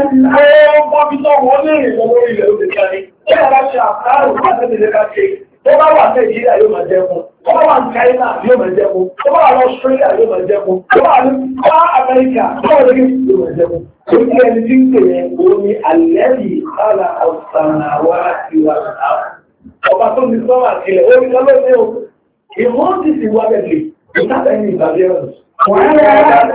والأرض tó bá wà Nàìjíríà yóò máa jẹun, tó bá wà ní China yóò máa jẹun, tó bá wà ní Australia yóò máa jẹun, tó bá wà ní Amẹ́ríkà yóò máa jẹun. Ó ní ẹni tí ń pè é òun ni alladhi khalaqa as-samawati wal-ard. Ọba tó ní sọ́wọ́ àtìlẹ̀ ó ní lọ́lọ́ ní o. Ìwọ́n ti sì wá bẹ̀lẹ̀ ìtàbẹ̀ ní ìgbàlẹ́ ọ̀rọ̀. Wọ́n yá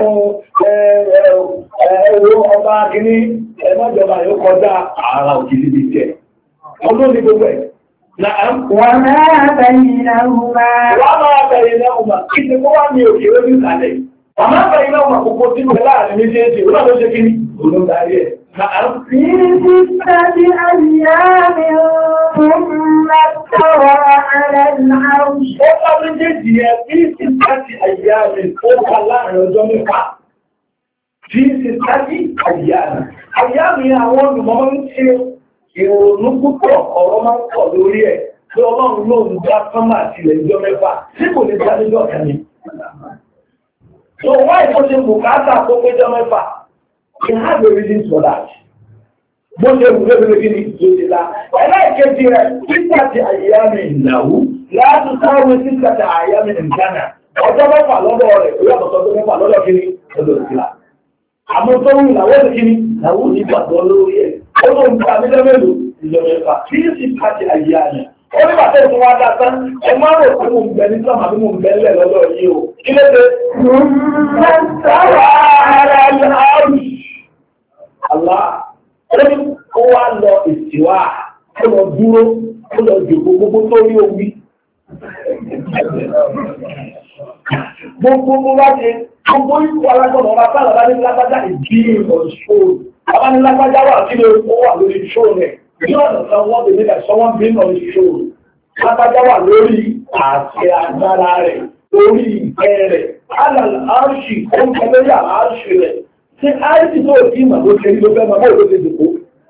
ẹ̀rọ ọba kìíní ẹ̀mọ́jọba yóò kọjá ààrà òkìlì bí jẹ́. Olóòní gbogbo ẹ̀. Na'am. وما بينهما وما بينهما كيف هو من يوكيو عليه وما بينهما كوكوتين لا نمجيجي ولا نجيكي ولو داريه نعم في ستة أيام ثم استوى على العرش وقال نجيجي في ستة أيام فوق الله رجمك في ستة أيام أيام يا أول ممكن ìrònú púpọ̀ ọ̀rọ̀ máa ń pọ̀ lórí ẹ̀ tí ọlọ́run ló ń dá sánmà sílẹ̀ ìjọ mẹ́fà tí kò lè dá lójọ́ kẹ́ni. So why kò ṣe bùkátà tó péjọ mẹ́fà? He has a reason for that. Bó ṣe wù lébele kí ni ló ti dá. Ẹlẹ́ẹ̀kejì rẹ̀ títà ti àyíyá mi ìnáwó láti sáré títà ti àyíyá mi ìdáná. Ọjọ́ mẹ́fà lọ́dọ̀ rẹ̀ ó yàtọ̀ sọ́jọ́ mẹ́fà lọ́dọ̀ kí ni lọ́dọ̀ ìlà. Àmọ́ tó ń ìlàwó ti kí ni ìlàwó ní ìgbàgbọ́ lórí ẹ̀. Ó ló ń gba nílẹ̀ mélòó ìjọba ẹ̀fà tí yìí sì pàtì àyè àyè. Ó ní bàtẹ́ ìfún wa dá tán, ẹ máa rò pé mo ń bẹ ní sọ́mà bí mo ń bẹ nílẹ̀ lọ́dọ̀ yìí o. Kí ló dé? Sáwà ara àrùn. Àlá ó ní kó wá lọ ìsìwá, ó lọ dúró, ó lọ jòkó gbogbo tó rí omi. Gbogbo bó bá ṣe, gbogbo ikú alágbọ̀nà ọba sáà lọ́ba ní lágbájá ìdí ìmọ̀ ìṣòro. Àwọn ní lágbájá wà kí ló wà lórí ṣóò rẹ̀. Ní ọ̀nà kan wọ́n bèèrè that someone being on the show. Lágbájá wà lórí àṣẹ agbára rẹ̀, lórí ìfẹ́ rẹ̀. Alàlà àrùsì, ó ń kẹ́ lórí àrùsì rẹ̀. Ṣé àìsí tó kí mà ló ṣe ló fẹ́ máa bó ló ṣe dìbò?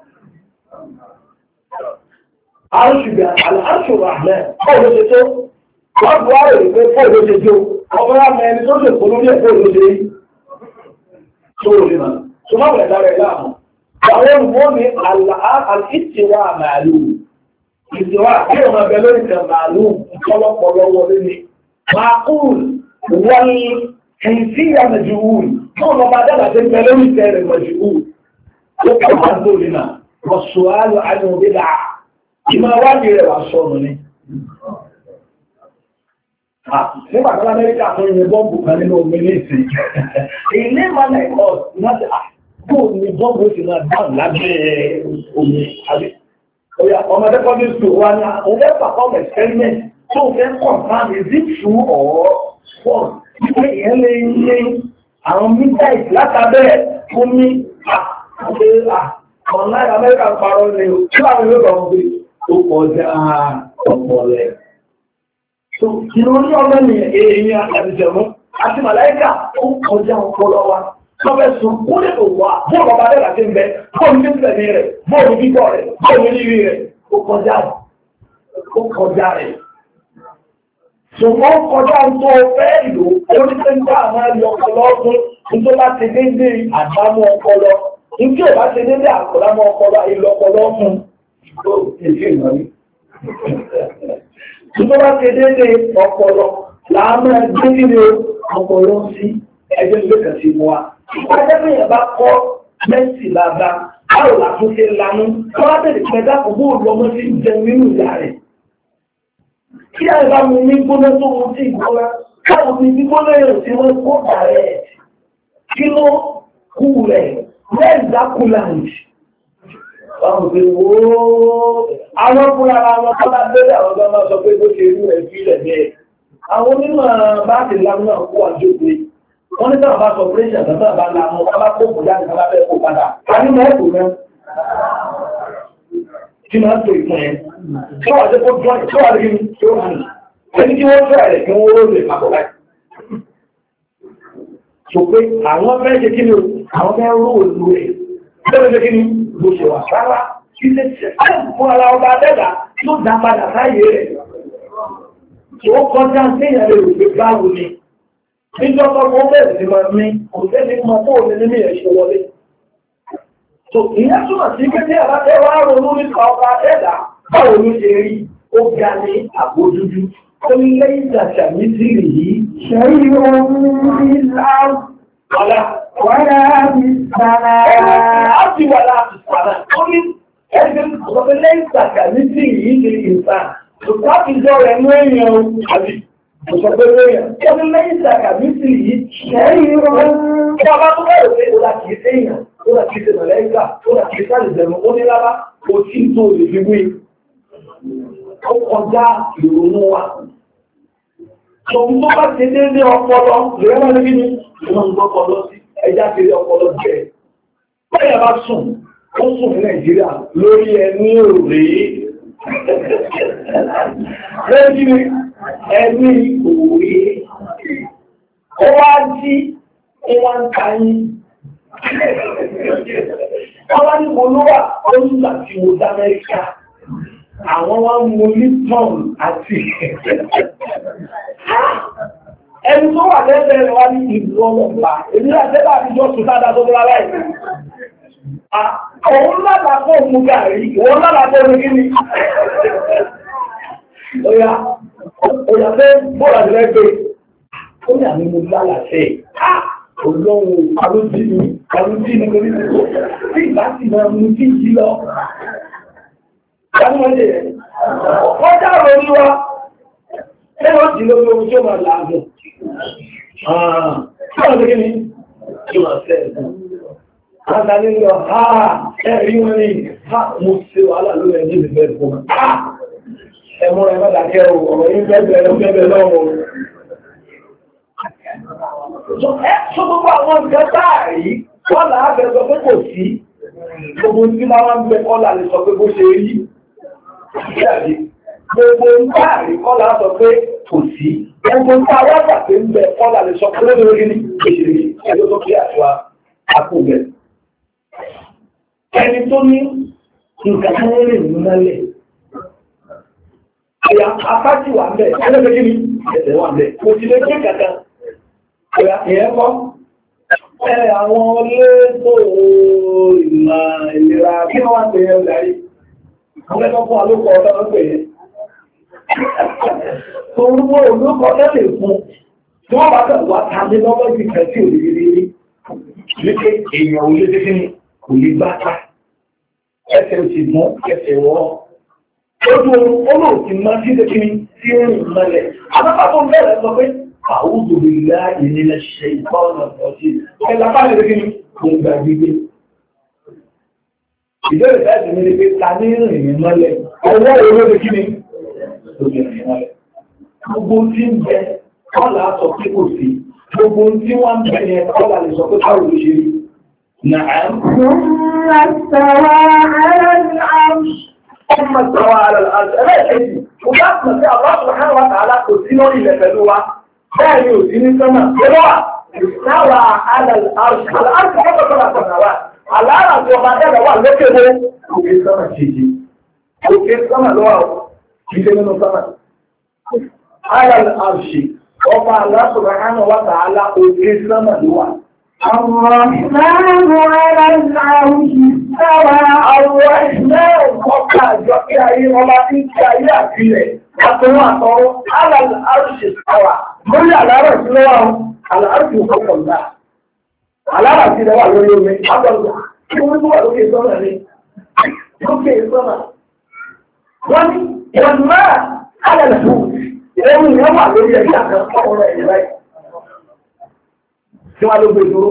Àrùsì bẹ̀ àrùsì rà mẹ́, bó ló ṣe tó? Wọ́n bu àrò rẹ̀ pé bó ló ṣe jó? Ọmọ rà mẹ́ ẹni tó ṣe kó lórí ẹ̀ bó ló ṣe rí? Tó lè mà. Ṣùgbọ́n wẹ̀ lára ẹ̀ láàmú. Àwọn olùwọ́n ní àlìtìwà màálù. Ìtìwà kí o máa bẹ lórí ìtẹ̀ màálù ọlọ́pọ̀lọ́ wọlé ni. Màákùl wọ́n ní ẹ̀yìnsí ìyá mẹ̀jùwùl. Wọ́n lọ bá dábàá tẹ́ bẹ lórí ìtẹ̀ rẹ̀ mẹ̀jùwùl. Ó kọ̀ wá tó rí náà. Wọ̀sùn àlù àyùn bí dà. Ìmọ̀ wádìí rẹ̀ wà sọnù ni. Nígbà tó Amẹ́ríkà tó yin bọ́ǹbù kan nínú omi ní ìsìn. Ilé ìmọ̀lẹ̀ ẹ̀kọ́ láti àkókò ní bọ́ǹbù ó sì máa dáhùn lábẹ́ omi. Ọmọdé kọ́ ní sùn wá ní àwọn fẹ́ perform experiment tó fẹ́ confirm is it true or false. Ìgbé ìyẹn lè ní àwọn midnight látàbẹ́ omi àti ọ̀nà Amẹ́ríkà parọ́ ní o. Kí láwọn ìwé kan gbé tó kọjá ọ̀pọ̀ rẹ̀. So, ìròrí ọmọ ni èèyàn àtàbìjẹ̀mú àti màláíkà ó kọjá ọpọlọ wa. Lọ́fẹ́ sùn kó lè tó wà bóò bàbá rẹ̀ láti ń bẹ, bóò ní tẹ̀lé rẹ̀, bóò ní gbígbọ́ rẹ̀, bóò ní rírí rẹ̀, ó kọjá rẹ̀. So, wọ́n kọjá ń tó fẹ́ ìlú, oníṣẹ́ńtà àwọn ẹ̀lú ọpọlọ ọdún, tó bá ti dédé àdámọ́ ọpọlọ, ní tí ò bá ti dédé àkọlámọ́ ọpọlọ, ìlú ọpọlọ fún Ìjọba ti dédé ọpọlọ láàmú ẹgbẹ́ nínú ọpọlọ sí ẹgbẹ́ ìgbẹ́kẹ̀ sí mọ́ wa. Ìpàdébìyàn bá kọ́ mẹ́sì lábá, báwo la tún ṣe lanú tó wá tẹ̀lé pẹ́ dákò bó lọ́mọ sí jẹ nínú ìyá rẹ̀ kí ẹ bá mi ní gbóná tó mú sí ìgbóná káwọn mi ní gbóná yẹn tí wọ́n kó bàrẹ̀ kí ló kú rẹ̀ lẹ́ẹ̀dákùláǹdì àwọn òfin wo àwọn fúnra wọn tó bá bẹ́rẹ̀ àwọn ọgbọ́n máa sọ pé bó ṣe rú ẹ̀ fílẹ̀ ní ẹ̀ àwọn onímọ̀ bá ti lanú náà kó àjòkè wọ́n ní sábà bá sọ pírẹ́ṣà tó sábà lanú wọ́n bá kó kò jáde sábà fẹ́ kó padà a ní mọ́ ẹ̀kọ́ náà kí máa ń tó ìfún ẹ̀ tí wọ́n àti kó jọ tí wọ́n àti kí tí ó hàn ẹni tí wọ́n fẹ́ rẹ̀ kí wọ́n ró lè papọ̀ láì so pé àwọn fẹ́ ṣe kí ni àwọn fẹ́ ró òlu rẹ̀ lọ́wọ́ ṣe kí ni bó ṣe wà rárá ilé ṣẹ̀ṣẹ̀ fún ara ọba dẹ́gbà tó dá padà sáyé rẹ̀ tí ó kọjá sí ìyàrá òṣè báwo ni níjọba ó bẹ̀rẹ̀ sí máa ní kò sẹ́ni mọ fóònù nínú ẹ̀ṣẹ̀ wọlé so ìyẹn túmọ̀ sí pé tí àbájẹ́ wá ronú nípa ọba dẹ́gbà báwo ló ṣe rí ó ga ní àbójújú ó ní lẹ́yìn ìdàṣà ní sílì yìí ṣẹ́rí ohun ìlà wàlá wàlá ìsàlá àti wàlá ìsàlá ó ní ẹgbẹ́ ọ̀pọ̀ lẹ́yìn ìdàṣà ní sílì yìí ṣe ìsàn òkú àtijọ́ rẹ̀ mú èèyàn àbí òṣèpẹ́ èèyàn ó ní lẹ́yìn ìdàṣà ní sílì yìí ṣẹ́rí ohun tí a bá tó bẹ̀rẹ̀ pé ó láti ṣe èèyàn ó láti ṣe mọ̀lẹ́gbà ó láti ṣe sálìsẹ̀mù ó ní lábá kò tí tó lè fi wé ó kọjá ìrònú wa. Ṣòun tó bá ti dé ní ọpọlọ, lèyẹ́ máa ní kíni, ìwọ̀n ń gbọ́pọlọ sí ẹjá ti rí ọpọlọ jẹ. Bẹ́ẹ̀ bá sùn, ó sùn ní Nàìjíríà lórí ẹni òrè. Lẹ́yìn kíni, ẹni òrè. Ó wá jí ìwọ̀n ń ka yín. Wọ́n wá ní olówà, ó ń gbà tí mo dá Amẹ́ríkà. Àwọn wá mú Lipton àti ẹni tó wà lẹ́sẹ̀ rẹ̀ wá ní ìlú ọlọ́pàá. Èmi àtẹ́bà àtijọ́ sùn sáadá tó bọ́lá láì. Òun lára kó mú gàrí, òun lára kó mú kí ni? Oya, oya fẹ́ bọ́ọ̀lá ti lẹ́gbẹ̀ẹ́. Ó ní àmì mo lálàfẹ́. Olóhun alójí ni, alójí ni kò ní sí. Tí ìbá sì máa mú kí jí lọ. Ọjọ́ ọ̀rọ̀ ní wa, ẹwọ́ tí ló lórí tí ó máa láàbùn. Tí wọ́n lórí ní, tí wọ́n fẹ́ ẹ̀kùn. Àtà nílò, ha, ẹ̀rí wọn ní, ha, mo ṣe wàhálà lórí ẹjí ìfẹ́ ẹ̀kùn. Ha, ẹmọ́ ẹ mọ́dà kẹrù ọ̀rọ̀ yìí bẹ́ẹ̀ lọ́gbẹ́bẹ̀ lọ́wọ́. Ṣọ́ gbogbo àwọn ìjọ táàrí, wọ́n làá bẹ̀ sọ pé kò sí. Gbogbo tí máa wá ń bẹ kọ́lá lè sọ pé bó ṣe rí. Ìyàdí, gbogbo ń báàrí kọ́lá sọ pé kò sí. Gbogbo ń bá wájà pé ń bẹ kọ́lá lè sọ pé lórí ní ìṣèlú ẹjọ́ tó kí àṣọ àkóbẹ̀. Ẹni tó ní nǹkan tó ń rìn ní mọ́lẹ̀. Ẹ̀yà apájì wà ń bẹ̀, ẹlẹ́gbẹ̀ẹ́ kí ni ẹ̀sẹ̀ wà ń bẹ̀. Kò sí lè gbé kankan. Ẹ̀yà ìyẹn kọ́. Ẹ àwọn olétò ìmọ̀ ìlera kí wọ́n wá pè é ọ̀dárí. Wọ́n lẹ́kọ́ fún alókọ̀ ọ̀dọ́ ló pè é. Torúgbó olókọ̀ tẹ́lẹ̀ fún tí wọ́n bá tẹ̀lú wá tàbí lọ́wọ́ ìgbìkẹ̀ tí ò lè rí rí. Wípé èèyàn ò lé dé kí ni kò lè bá ká. Ẹsẹ̀ ò sì mọ́ ẹsẹ̀ wọ́. Ojú olóòtú máa sí dé kí ni tí ó rìn mọ́lẹ̀. Àbábá tó ń bẹ̀rẹ̀ sọ pé àwùjọ ìlà ìnílẹ̀ ṣe ìfọ́nà ọ̀tí. Ẹlàpá lè rí ní ìgbà gbígbé. Ìbẹ̀rẹ̀ láti ní pé ta ní ìrìn mọ́lẹ̀. Ọwọ́ olóòrè kí ni? Ìrìn mọ́lẹ̀. Gbogbo tí ń bẹ, kọ́lá sọ pé kò sí. Gbogbo tí wọ́n ń bẹ yẹn, kọ́lá lè sọ pé káwò ló ṣe rí. Nàám. Ọmọ sọ̀rọ̀ àlọ́ ẹlẹ́ẹ̀kejì, kò bá kàn sí àwọn subhanahu wa ta'ala kò sí lórí ilẹ̀ pẹ̀lú wa. Bẹ́ẹ̀ ni ò sí ní sọ́mà. Yẹ́lọ́ ìsáwà alàlárùsì. Alàlárùsì kọ́kọ́ sọ́nà sọ̀nà wa. Àlàárà tí ọba dẹ́rẹ̀ wà lókè mú. Òkè sọ́mà kejì. Òkè sọ́mà lọ́wọ́ jíjẹ nínú sọ́mà. Alàlárùsì. Ọba Allah subhanahu wa ta'ala òkè sọ́mà lọ́wọ́. الرحمن على العرش استوى الرحمن ọkà àjọ kí ayé ọba tí ń kí ayé àfilẹ̀ àtọwọ́ àtọwọ́ على العرش استوى lórí àlárà sí lọ́wọ́ àlárà sí òkòkò ńlá àlárà sí lọ́wọ́ lórí omi àtọ̀lọ́ kí wọ́n tó wà lókè sọ́nà ni lókè sọ́nà wọ́n ní wọ́n máa alẹ́ fún ẹ̀rù ìyẹn wà lórí ẹ̀yà kan ọ̀rọ̀ ẹ̀yẹ láì tí wọ́n ló gbé dúró.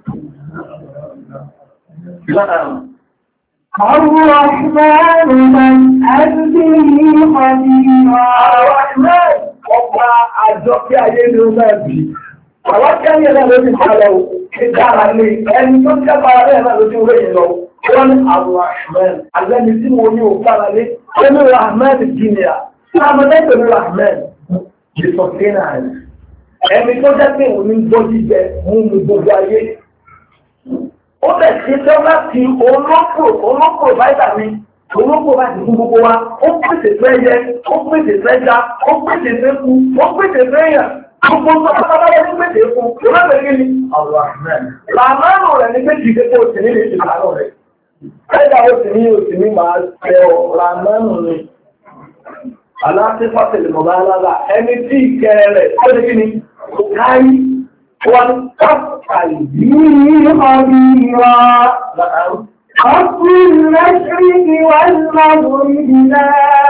الرحمن من أنزله خبيرا الرحمن ọba àjọ kí ayé ní ọmọ ẹ̀bí. Àwọn kẹ́yìn náà ló ti sálọ ìdára ní ẹni tó jẹ́ bára rẹ̀ náà ló ti wé yìí lọ. Wọ́n ní Ar-Rahman, àgbẹ́ni tí mo ní ò bára lé, ó ní Rahman Junior. Sáàmọ́lẹ́ pẹ̀lú Rahman, the sustainers. Ẹni tó jẹ́ pé òun ní gbọ́ jíjẹ mú mu gbogbo ayé. Ó bẹ̀ sí tẹ́ láti olóko olóko vitamin. Olóko bá ti fún gbogbo wa, ó pèsè fẹ́ yẹ, ó pèsè fẹ́ já, ó pèsè fẹ́ kú, ó pèsè fẹ́ yàn. Gbogbo tó pátápátá ní pèsè fún, kò lọ́bẹ̀ kí ni? Ar-Rahman. Ràmánù rẹ̀ ní pé jìdé kó o sì ní lè ṣe àárọ̀ rẹ̀. Ẹ̀dá o sì ní o sì ní máa ṣe ọ Ràmánù ni. Aláṣẹ fásitì mọ̀ bá lára ẹni tí ìkẹrẹ rẹ̀ ó ní kí ni? Kò káyí. Wọ́n káàkiri به خبيرا رب المشرق والمغرب لا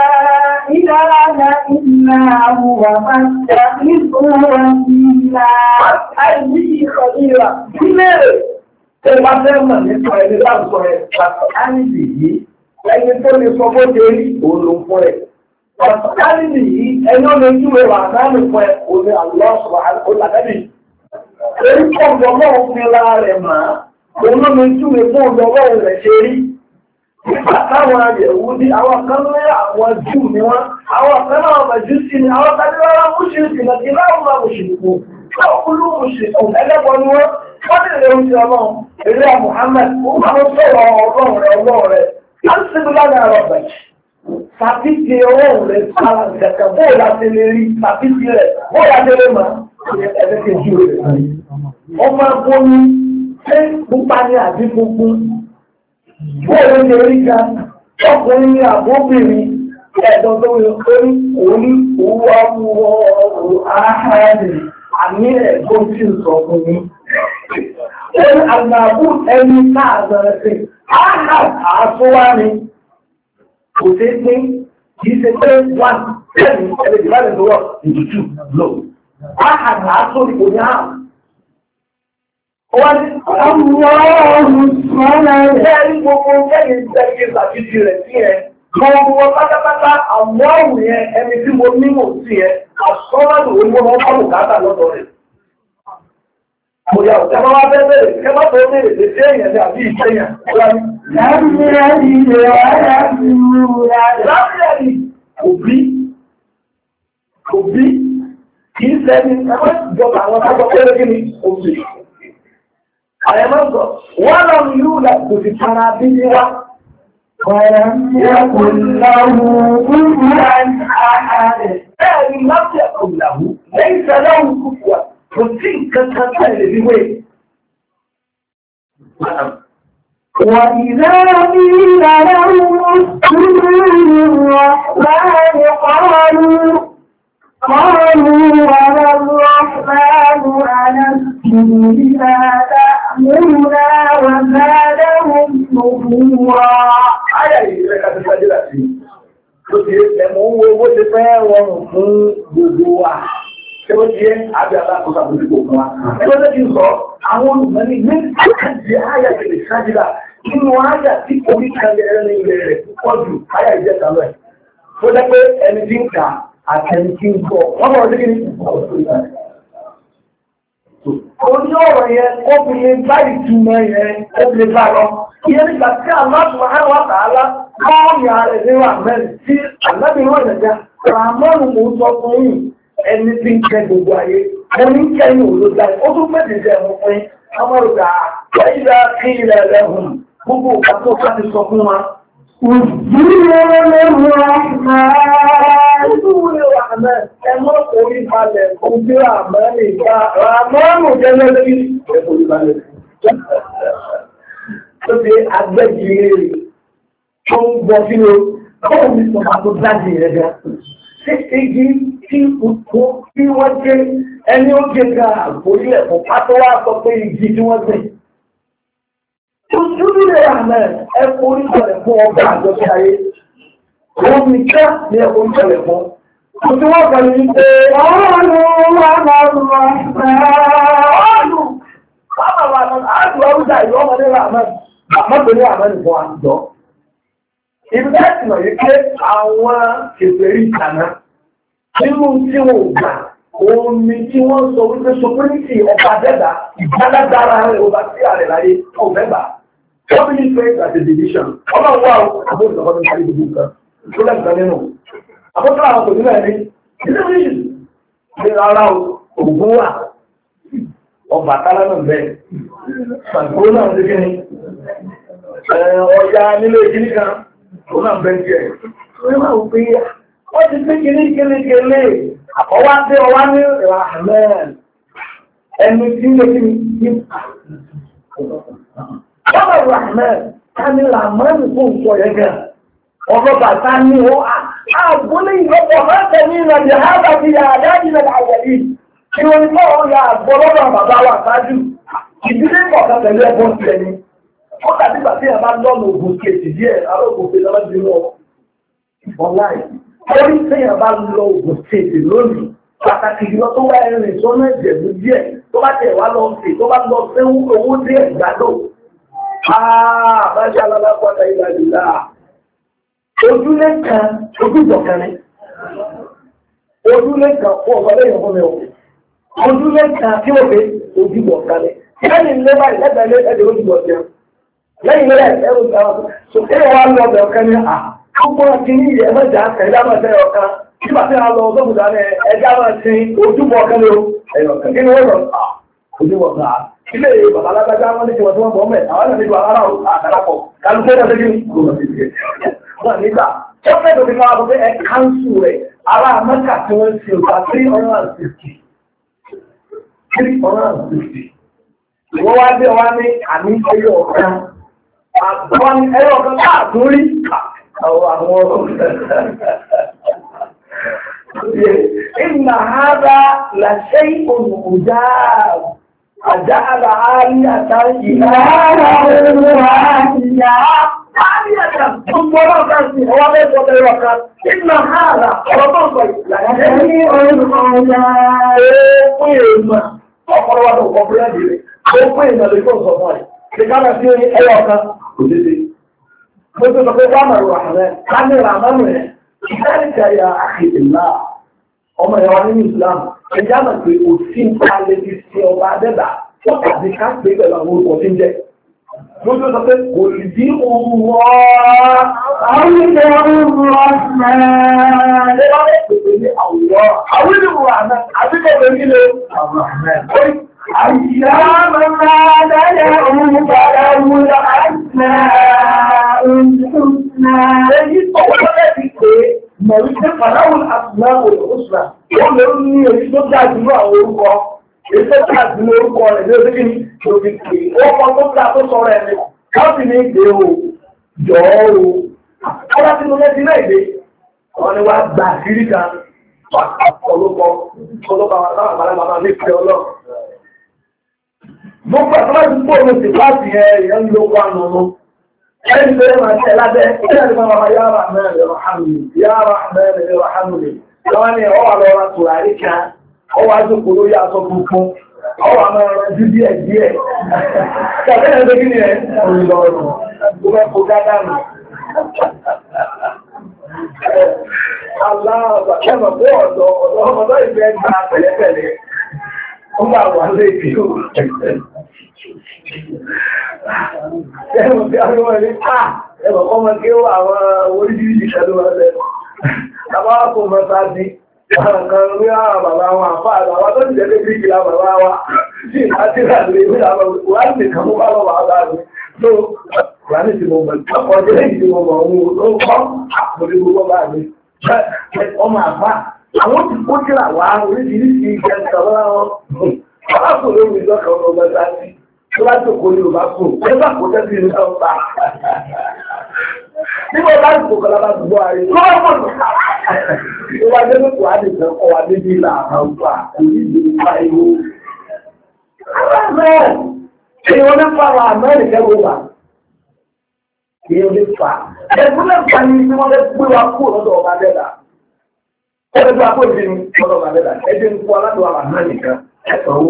إله إلا هو فاتخذه وكيلا أي خبيرا كبير Ẹgbà fẹ́mọ̀ nípa ẹni láàrùsọ ẹ̀ pàtàkì yìí, ẹni tó lè sọ bó ṣe rí òun ló fún ẹ̀. Pàtàkì yìí, ẹni ó lè júwe wà náà lè fún ẹ̀ òun ni àlọ́sọ̀ àlọ́sọ̀ Èyí pọ̀ lọ́wọ́ fi ra rẹ̀ máa, òun ló lè júwe fún lọ́wọ́ rẹ̀ ṣe rí. Nígbà táwọn àyẹ̀wò ní àwọn kan lé àwọn jù ní wọ́n, àwọn kan náà mẹ̀jú sí ni, àwọn kan lé àwọn mùsùlùmí náà kí láwọn mùsùlùmí. Ọkùnrin mùsùlùmí ẹlẹ́bọ ni wọ́n, wọ́n lè lè oúnjẹ ọlọ́run, eré Muhammad, ó máa ń sọ̀rọ̀ ọlọ́run rẹ̀ ọlọ́run rẹ̀. A ń sinmi lára rọ̀bẹ̀. Sàbíkì ọlọ́run rẹ̀ sára kẹ̀kẹ́ bóò láti lè rí sàbíkì rẹ̀, bóò láti lè máa ẹ̀ẹ́dẹ́gbẹ̀ jù rẹ̀. Wọ́n máa ń bó ní ṣé pupa ní àbí funfun. Bóò ló ṣe rí ga, ọkùnrin ní àbóbìnrin, ẹ̀dọ́ tó yẹ kó ní òní owó ọmọ ààrẹ àmì ẹ̀gbọ́n tí ń sọ fún mi. Ẹni àgbàbù ẹni náà bẹ̀rẹ̀ sí, àhà àásúwá ni, kò sí pé kìí ṣe pé one, ten, ẹni ìbáraẹ̀ tó wọ̀ ìdútù lò. Àhà àású ni kò ní àhà. Wọ́n ní ọmọ ọ̀rùn sọ́nà ẹ̀rí gbogbo ẹ̀yìn ìgbẹ́gbẹ́ ìgbàjíjì rẹ̀ sí ẹ̀. Gbogbo wọn pátápátá àwọn ọ̀rùn yẹn ẹni tí mo ní mò sí ẹ, àsọ́nàlù onímọ̀ wọn bá bùkátà lọ́dọ̀ rẹ̀. Mo yà ọ̀tẹ́ máa wá bẹ́ẹ̀ bẹ̀rẹ̀, kẹ́ má tó bẹ̀rẹ̀ lè ṣe èèyàn ní àbí ìṣẹ́yàn. lábíyàrí rẹ̀ wáyà sí múra Lábíyàrí òbí, òbí, kìí sẹ́ni, ẹgbẹ́ ìjọba àwọn tágbọ́ pẹ́rẹ́ kí ni òbí. Àyẹ̀mọ́ sọ, wọ́n lọ yóò là kò sì tara bí ní wá. ولم يكن له كفوا أحد Bẹ́ẹ̀ni láti ẹ̀kọ́ ìlàwó, lẹ́yìn sẹ́lẹ̀wò kúkúwà, kò sí nǹkan kan tẹ́lẹ̀ bí wé. وإذا قيل لهم اسجدوا للرحمن قالوا قالوا وما الرحمن أنسجد لما تأمرنا وزادهم نفورا. Ayà ìrẹ́ kàtí sájúlà sí. Tó ti ẹ̀mọ̀ owó owó ti fẹ́ rọrùn fún gbogbo wa. Ṣé ó ti yẹ́ àbí alákòóso àbójúkò fún wa? Ẹgbẹ́ tó ti sọ, àwọn olùmọ̀ní ní àkàndì ayà ìrẹ́ sájúlà nínú ayà tí orí kan yẹrẹ ní ilẹ̀ rẹ̀ púpọ̀ jù ayà ìjẹta lọ ẹ̀. Ó jẹ́ pé ẹni tí ń kà àtẹni tí ń gbọ́, wọ́n bọ̀ sí kí ni? Oní ọ̀rọ̀ yẹn, obìnrin bá ìtumọ̀ yẹn, obìnrin bá lọ. Ìyẹn nígbà tí Allah subhanahu wa ta'ala lọ́ọ̀yà rẹ̀ ní Rahman tí àlábìnrin ìrẹ̀já, Rahman mú sọ fún yìí ẹni tí ń kẹ gbogbo ayé. Mo ní kẹ́yìn olóògbà ó tún mẹ́rin jẹ́ ẹ̀mọ́ fún yín. Ọmọrùgbà ẹ̀yà kí ilẹ̀ rẹ̀ hùn gbogbo ìgbà tó ká ti sọ fún wa. Ẹmọ́ orí balẹ̀ ojú àmọ́ ìgbà Ràmọ́nù jẹ́ lẹ́lẹ́rí ẹ̀kọ́ orí balẹ̀. Tó ti agbẹ́jìrì tó ń gbọ́ sí o, ọ̀pọ̀ mi sọ máa tó dájì rẹ̀ gá. Ṣé igi tí òkú tí wọ́n jẹ́ ẹni ó jẹ́ ga àgbórí ẹ̀kọ́ pátó wá sọ pé igi tí wọ́n gbìn. Ojú nílé àmẹ́ ẹ̀kọ́ oríṣẹ́lẹ̀ fún ọba àjọṣẹ́ ayé. Òun nìkan ni ẹ̀kọ́ oríṣẹ́lẹ̀ fún. Ojú wọ́n kàn ní pé ọ̀rọ̀ wà lọ́rùn ọ̀rọ̀. Báwo wà lọ́rùn àádùn ọrúdà ìlú ọmọdé rà àmẹ́. Àmọ́tò ní àmẹ́ nìkan àjọ. Ìbẹ́ẹ̀tì náà yìí pé àwọn kèfèrí ìtànà nínú tí wọ́n gbà òun ni tí wọ́n sọ wípé soprínìtì ọba dẹ́dà ìdádádára rẹ̀ ọba sí ààrẹ láyé ọ̀fẹ́gbà. Family faith as a division. Ọlọ́run wà ó àbúrò ìjọba ní kárí gbogbo nǹkan. Ìṣúlẹ̀ nǹkan nínú. Àbúrò àwọn kò nílẹ̀ ní ilé méjì. Ní ara ògùn wà. Ọba kálá náà bẹ́ẹ̀. Ṣàgbó náà ṣe kí ni? Ọya nílé ìkíní kan. Ó náà bẹ́ẹ̀ jẹ́. Wọ́n máa ń pè é. Wọ́n ti pé kíní kélékélé. Ọwá dé ọwá ní Rahman. Ẹni tí ń lè kí ni? Ọba Rahman, ta ni Rahman fún ìṣọ́ yẹn gan? Ọlọ́ba ta ni ó àbúlé ìlọ́pọ̀ mẹ́tẹ̀ ní ìrìnàjò àbá ti yà àdájì lẹ́nà àwẹ̀lì. Kí wọ́n ní kọ́ ya àgbọ́lọ́dọ̀ bàbá wa sáájú. Ìdílé kọ̀ọ̀kan pẹ̀lú ẹ̀bùn ti ẹni. Ó tàbí bàtí ẹ̀ bá lọ́nà ògùn kejì díẹ̀, alóògùn kejì lọ́wọ́ bí wọ́n. Ọláì. Orí tí ẹ̀ bá lọ ògùn kejì lónìí. Pàtàkì jùlọ tó wá ẹ̀rìn sọ́nà ìjẹ̀bú díẹ̀. Tó bá tẹ̀ wá lọ sí, tó bá lọ sí owó díẹ̀ gbádùn. Ah, máṣá alábàpọ̀ta ìlàjìlá. Ojúlé kan, ojúbọ̀ kan ní. Ojúlé kan fún ọ̀gbọ́n lẹ́yìn ọmọ mi ò. Ojúlé kan tí ó fi ojúbọ̀ kan ní. Lẹ́yìn ilé báyìí lẹ́gbẹ̀ẹ́ ẹ̀dẹ̀ ojúbọ̀ jẹun. Lẹ́yìn ilé ẹ̀rù ìgbàwọ̀. Sòkè wà lọ ọbẹ̀ ọ̀kan ní à. Gbogbo ti ní ìyẹn mẹ́jà kẹ̀lá máa tẹ́ ọ̀kan. Nígbà tí a lọ ọgọ́gùdà ní ẹja máa ti ojúbọ̀ kan ní ẹ̀yọ̀kan. Kí ni wọ́n lọ? Ojúbọ̀ kan. Ilé bàbá alágbájá wọn ní kí wọ́n tí wọ́n bọ̀ mẹ́, àwọn ẹ̀nà nígbà ara àtàràpọ̀, kálùkù ẹ̀nà sí kí wọ́n nígbà. Ó fẹ́ tó fi máa bọ́ pé ẹ káńsù rẹ̀, ará Amẹ́kà tí wọ́n ti ọ̀pá three hundred sixty. three hundred sixty. Ìwọ́n wá dé wá ní àmì ẹyọ ọ̀kan. Àwọn ní ẹyọ ọ̀kan káàtún rí àwọn ọ̀rọ̀. Ìnà hádà làṣẹ́ ìkòlùkùjá أجعل عالية إلهها عالية ثم رفعت وغير وغير إن هذا رمضي لجميع الخلاق ọ̀pọ̀lọpọ̀ ọ̀pọ̀lọpọ̀ ìrìn ó pé ìmọ̀ lè fún ọ̀sọ̀fọ́ ẹ̀ lè kára sí ẹyọ ọ̀kan kò lè dé mo tó sọ pé wọ́n mọ̀ rọ̀ àmẹ́ kámẹ́rà mọ́nù ẹ̀ ìdáríkàyà àkìlá ọmọ ìyàwó nínú Islam ẹjá mọ̀ pé òfin alẹ́ ti ṣe ọba adẹ́dà tó tàbí ká pé pẹ̀lú àwọn orúkọ tí ń jẹ́. Mo tó sọ pé kò lè dín ohun wọ́ àwọn ilé ọrùn rọ̀ mẹ́rin. Ṣé wọ́n lè pèsè ní àwùjọ? Àwọn ìlú wà náà, àti kò lè nílò àwọn àmẹ́. Àyíká máa dáyà òun bàrà wúlọ àìsàn òṣùnà. Èyí tó wọ́n lè fi pé mọ̀ wípé fàdáwùn àtúnná òṣùnà. Ó lè ní èyí tó dájú ní àwọn orúkọ. Èyí tó dájú ní orúkọ rẹ̀ ní orí kìíní lórí kìí. Ó kọ́ tó dá tó sọ rẹ̀ ní. Wọ́n sì ní ìgbé o, jọ o. Ó láti mú lẹ́sí náà ìgbé. Wọ́n ni wá gbà sírí kan. Ọlọ́kọ, ọlọ́kọ àwọn àgbàlagbà máa ní ìfẹ́ ọlọ́. Gbogbo àtọ́lá ti pọ̀ ní ti láti ẹ ìyẹn ló wà nínú. Ẹni tó yẹ máa tẹ lábẹ́, ẹni tó máa yá Rahman Rahman, yá Rahman Rahman. Lọ́wọ́ ni ọwọ́ lọ́wọ́ tùràrí kan, ọwọ́ àjòkó lórí aṣọ funfun, ọwọ́ àmọ́ ẹran jú díẹ̀ díẹ̀. Ṣàbẹ́ ẹ̀ lókè ní ẹ̀ orí lọ́rùn, ó fẹ́ kó gádà nù. Aláàbà kẹ́mọ̀ pé ọ̀dọ́ ọmọdé ìfẹ́ gba pẹ̀lẹ́pẹ̀lẹ́. Ó bá wà léèkì ó. Ẹ̀mọ̀ tí a rí wọ́n ní, ah! Ẹ̀mọ̀ kọ́ mọ́ kí ó àwọn oríṣiríṣi ṣẹ́lú wọn lẹ́. Àbá kò mọ́ sáàdì, kan rí àwọn bàbá wọn àfáà, àwọn tó jẹ́ pé bíkì lá bàbá wa, sí àti ìrìnàlè ìwé wà ní kan mú bá lọ́wọ́ àbá mi. So, wà ní ti mo mọ̀, ọkọ̀ jẹ́ èyí tí mo mọ̀ ohun ló ń kọ́ àpòrí gbogbo bá mi. Ọmọ àfáà, àwọn ti kó kíra wá oríṣiríṣi ìjẹ́ ìtàwọ́ wọn. Aláàpò lórí ìjọ́kà ọmọ ọmọ sáàtì, tó bá tó kó ní ọba kò, ẹgbà kò tẹ́sí ní ọba. Nígbà bá ń kò kọlá bá gbọ́ ààrẹ, tó wá pọ̀ tó ká. Ó wá jẹ́ pípò àdìsẹ́ kọ́ wa débi ìlà àbáwùpá, òní ìlú pa ìlú. Aláàmẹ́, èèyàn ní fara Amẹ́ríkà ló wà, èèyàn lè fà á. Ẹ̀gbọ́n náà fà ní bí wọ́n fẹ́ gbé wa kú lọ́dọ̀ ọba dẹ́dà. Ẹgbẹ́ tó wá kó ìdí ní lọ́dọ̀ ọba dẹ́dà. Ẹgbẹ́ ń kó aládùn àwọn àná nìkan ẹ̀sán owó.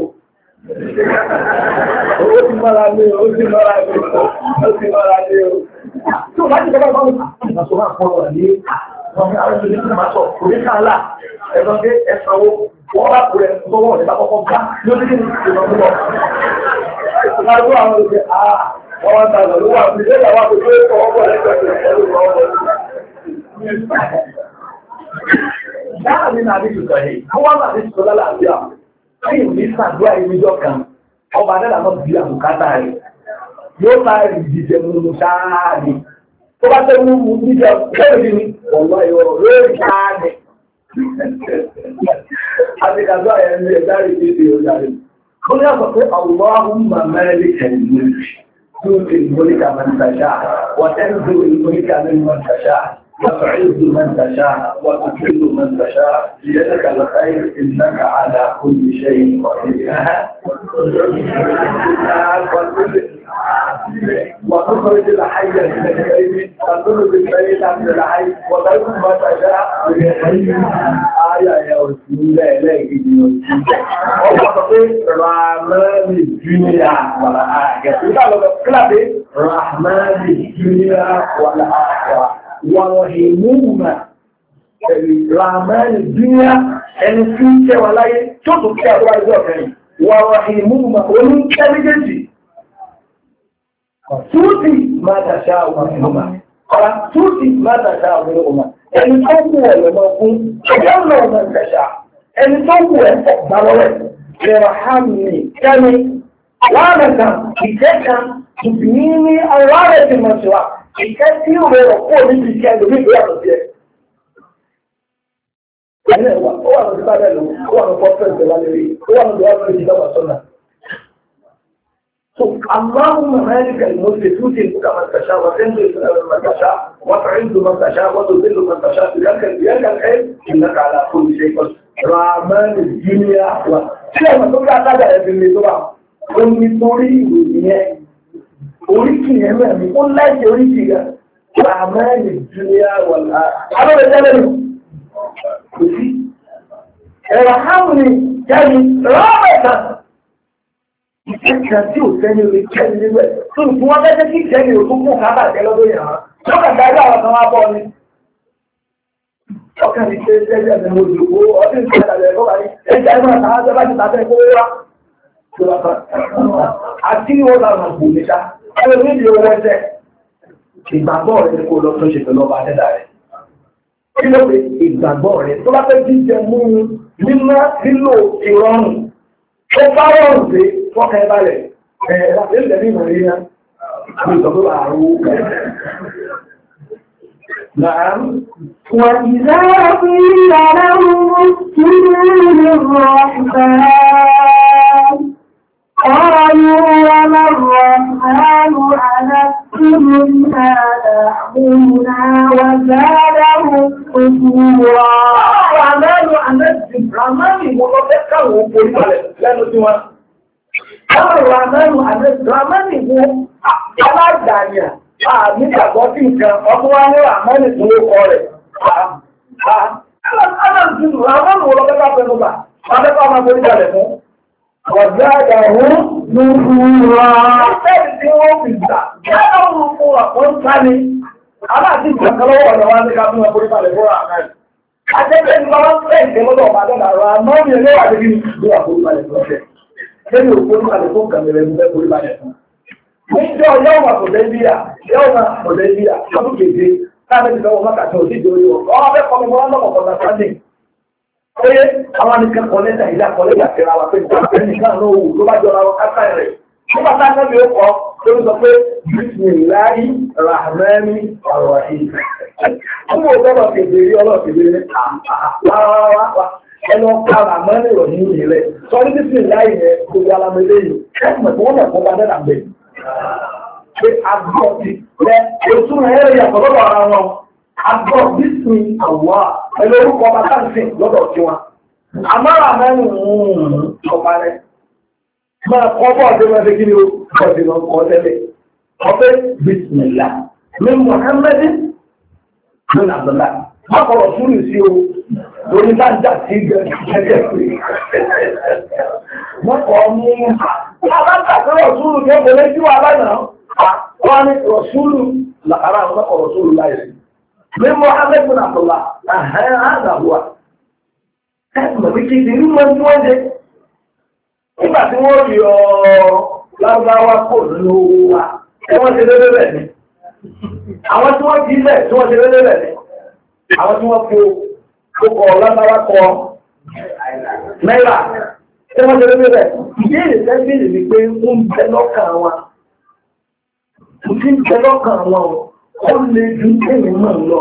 Owó ti mọ́ra lé o, ó ti mọ́ra lé o, ó ti mọ́ra lé o. Tí o bá ti kọ́kọ́ bá wọn àti máa pọ̀ wọ̀ ní àwọn ará ìlú ní máa sọ, kò ní ká ńlá. Ẹ̀sán pé ẹ̀sán owó, wọ́n bá kú rẹ̀ sọ́wọ́ nípa kọ́kọ́ gbá lórí kí ni ìrọ̀lú lọ. Ìgbàlú àwọn olùgbé, ah, wọ́n wá ń ta ìlú wà ní ilé ìyàwó àti ìlú ọwọ́ bọ̀ lẹ́gbẹ̀ẹ́ pẹ̀lú ọwọ́. Dáhà ní nàbí ìtùtọ̀ yìí, wọ́n wá nàbí ìtùtọ̀ lálàáfíà. Lẹ́yìn ní sàdúrà ìrìnjọ́ kan, ọba Adẹ́dà náà bí àbùkátà rẹ̀. Yóò máa rí ìdíje múnú sáàdì. Tó bá tẹ́ mú níjẹ lórí ní ọ̀lọ́ ìwọ̀ lórí sáàdì. Àti kàdúrà ẹ̀ ní ẹ̀dá rí ìdíje òjàrí. Ó ní àpọ̀ pé Allahumma malikal mulk, tu'ti al-mulka man tasha', wa tanzi'u al-mulka mimman tasha'. وتعز من تشاء وتذل من تشاء بيدك الخير انك على كل شيء قدير وتخرج الحي من الميت وتخرج الميت من الحي وتعز من تشاء آية يا رسول الله إليك وتطيب رحمن الدنيا والآخرة رحمن الدنيا والآخرة wàrọ̀hìmúhùmá ìràmẹ́ni dúnyá ẹni tí ń tẹ́wà láyé tó tó kí àwọn àjọ ọ̀fẹ́rin wàrọ̀hìmúhùmá oníkẹ́lẹ́gẹ́jì tútì máa tàṣà òmìnirùmá ọ̀rá tútì máa tàṣà òmìnirùmá ẹni tó kú ẹ̀ lọ́mọ fún ọjọ́ ọmọ tàṣà ẹni tó kú ẹ̀ ọ̀gbà lọ́rẹ̀ ìrọ̀hámi kẹ́mi wàrẹ̀kan ìkẹ́kan ìbìyín ní àwárẹ̀ ti mọ̀ síwá ìkẹ́ tí ó rẹ̀ ọ̀pọ̀ níbi ìkẹ́ lórí ìgbé àtọ̀sí ẹ̀. Ẹ̀yìn ẹ̀wà, ó wà ní ìbádẹ́ lò, ó wà ní pọ́pẹ́ ìjọba lérí, ó wà ní ìjọba lérí ìjọba sọ́nà. So, Allahumma malika al-mulki tu'ti al-mulka man tasha' wa tanzi'u al-mulka man tasha' wa tu'izzu man tasha' wa tudhillu man tasha' biyadika al-khayr innaka 'ala kulli shay'in qadir. Rahman ad-dunya wa ṣé ọmọ tó ká sájà ẹ̀ fi lè tó bá ó ní torí ìròyìn yẹn. Oríkì yẹn mẹ́rin, ó láìsí oríkì yẹn, Ràmẹ́lì Júlíà wà láàá. Alóòrẹ̀ jẹ́ lẹ́nu, kò sí. Ẹ̀rọ Hámùnì jẹ́ni rọ́mẹ̀ta. Ìkẹ́kẹ́ tí ò sẹ́ni orí kẹ́ni nígbẹ̀. Tó ń fún wọn lẹ́jẹ́ kí ìkẹ́ni ò tún kún kábà jẹ́ lọ́dún yẹn hàn. Lọ́kà dájú àwọn kan wá bọ́ ni. Ọkà ní ṣe jẹ́jẹ́ ẹ̀sẹ̀ mo jù kó ọdún ìṣẹ́ àtàlẹ̀ ẹ̀kọ́ báyìí. Ẹ̀jẹ̀ ẹ̀mọ́ àtàwọn bá ti tàbẹ́ kó wá. Àti wọ́n làwọn kò ní sá. Ẹgbẹ́ méjì owó ẹsẹ̀ ìgbàgbọ́ rẹ̀ kó lọ tó ṣe pẹ̀lú ọba dẹ́dà rẹ̀. Kí ló pé ìgbàgbọ́ rẹ̀ tó bá fẹ́ jíjẹ mú níná nílò ìrọ̀rùn. Ó bá rọrùn pé fọ́kàn ẹ balẹ̀ ẹ̀ láti ilẹ̀ ní ìmọ̀ ìrìnà. Àbí ìsọ̀tọ́ àrùn نعم وإذا قيل لهم اسجدوا للرحمن قالوا وما الرحمن أنسجد ما تعبدنا وزادهم كفورا. الرحمن أنسجد الرحمن متفكر وقريبا لأنه سوى الرحمن أنسجد الرحمن هو على الدنيا àmì àgbọ́ sí nǹkan ọdún wá ní àmọ́nì tó ló kọ rẹ̀. Aláàtúntò àwọn òwò lọ́pẹ́pẹ́ pẹ̀lú bà, pàtẹ́kọ́ ọmọ tó nígbàlẹ̀ fún. Ọ̀dá àgbàwó lúrúra. Ìfẹ́ẹ̀dì tí wọ́n fi gbà, yára òun fún ọ̀pọ̀ ń ká ní. Aláàtí ìgbàkọ́lọ́wọ́ ọ̀nà wá ní ká fún ọkùnrin balẹ̀ fún àmì. Ajẹ́gbẹ́ ní wọ́n fẹ́ ìgbẹ́mọ́dọ̀ ọ̀pá dọ́nà rọ àmọ́mì ẹlẹ́wà tí kí ní àkórí balẹ̀ fún ọ̀fẹ́. Lẹ́yìn òkúrú kalẹ̀ fún kàmẹ̀rẹ̀ mú fẹ́ kórí balẹ̀ fún. Níjọ́ yọ́wà Hudaybiya, yọ́wà Hudaybiya, ọdún kéde, káàkiri lọ́wọ́ mákàtí òsì ìdórí wọn. Ọwọ́ fẹ́ kọ́ mi wọ́n lọ́pọ̀ kọ́ta sáńdì. Oye, àwọn anìkan kọ́lẹ́tà ìlà kọ́lẹ́tà tẹ̀ra wà pé ìgbà nìkan náà wù ló bá jọra wọn kápá rẹ̀. Nígbà tá a náà bí ó kọ́ tó ń sọ pé Bismillahi Rahmani Rahim. Wọ́n mú ọjọ́ kéde rí ọlọ́ kéde ní àwárá ẹnu ọkọ̀ Rahmani Rahim rẹ̀. Sọ ní Bismillahi yẹn kò yá alámẹ́lẹ́ yìí. Ẹ̀sùn ẹ̀kọ́ wọn ẹ̀kọ́ bá dẹ́nà gbẹ̀. Pé agbọ́ ti rẹ̀ ètò ẹ̀rẹ́ yàtọ̀ lọ́dọ̀ ara wọn. Agbọ́ bísí àwọ̀ ẹ̀lú orúkọ ọba táǹsìn lọ́dọ̀ tí wọn. Àmọ́ra mẹ́rin ọba rẹ̀. Máa kọ́ bọ́ ọdún mẹ́rin kí ni ó kọ́ sí wọn kọ́ tẹ́lẹ̀. Ọbẹ̀ bísímìlá. من محمد من عبد الله ما قال رسول سيو ولي تا جا سي ما قال مو لا تا رسول كيف ولا سيو على قال رسول لا أرى ما قال رسول الله من محمد بن عبد الله هذا هو ما بيجي دي من وجه nígbà tí wọ́n yọ lágbàwá kò nínú wa tí wọ́n ṣe lélẹ́ rẹ̀ ni àwọn tí wọ́n jí lẹ̀ tí wọ́n ṣe lélẹ́ rẹ̀ ni àwọn tí wọ́n fi kókọ̀ lágbàwá kọ náírà tí wọ́n ṣe lélẹ́ rẹ̀ ìbéèrè sẹ́bìrì ni pé ń bẹ lọ́kàn wa ń ti ń bẹ lọ́kàn wa ó lè ju èèyàn náà lọ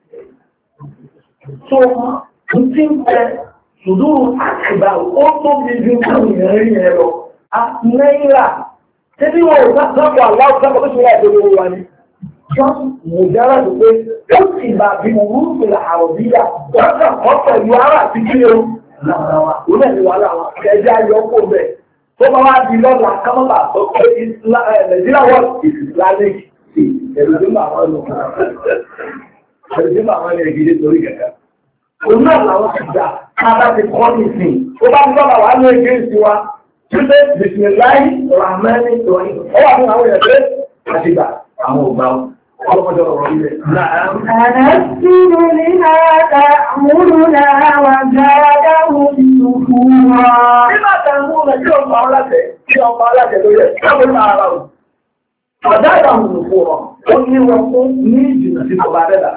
tó ń ti ń bẹ Sùdúrù àkìbà ó tó bí ju káwọn èèyàn rí ẹ lọ. A náírà tí bí wọn ò sáàpọ̀ aláwọ̀ sáàpọ̀ tó ṣe láì tó lówó wa ni. John Mùjára tó pé ó sì bá bí òwú ìpìlẹ̀ àròbíyà lọ́sà kọ́ pẹ̀lú ara àti kí o. Làwọn ó lẹ̀ ní wàhálà wọn kẹjá yọ kó bẹ̀. Tó bá wá di lọ́la kámọ́bà sọ pé Nàìjíríà wọ́n Islamic ẹ̀rù tó bá wọn lò. Ẹ̀rù tó bá wọn lè gidi torí kẹ̀kẹ́. Òun náà làwọn ti gbà káàbá ti kọ́ ní ìsìn. Ó bá ń gbọ́nà wà ní ẹgbẹ́ ìsìn wa. Títí Bìsìmìláì Ràmẹ́ni Rọ̀yìn. Ó wà fún àwọn èèyàn pé àti gbà àwọn ògbà ọlọ́mọdé ọ̀rọ̀ ilẹ̀. Ànàsìrò ní àdá múlùlá wà gáàdáwò ìtùkúrọ̀. Nígbà kan mú rẹ̀ kí ọmọ alájẹ kí ọmọ alájẹ lórí ẹ̀ káàbọ̀ ní ara rẹ̀. Ọ̀dá ìdáhùn ìtùkúrọ̀ ó ní wọn fún ní ìjìnà sí ọba rẹ̀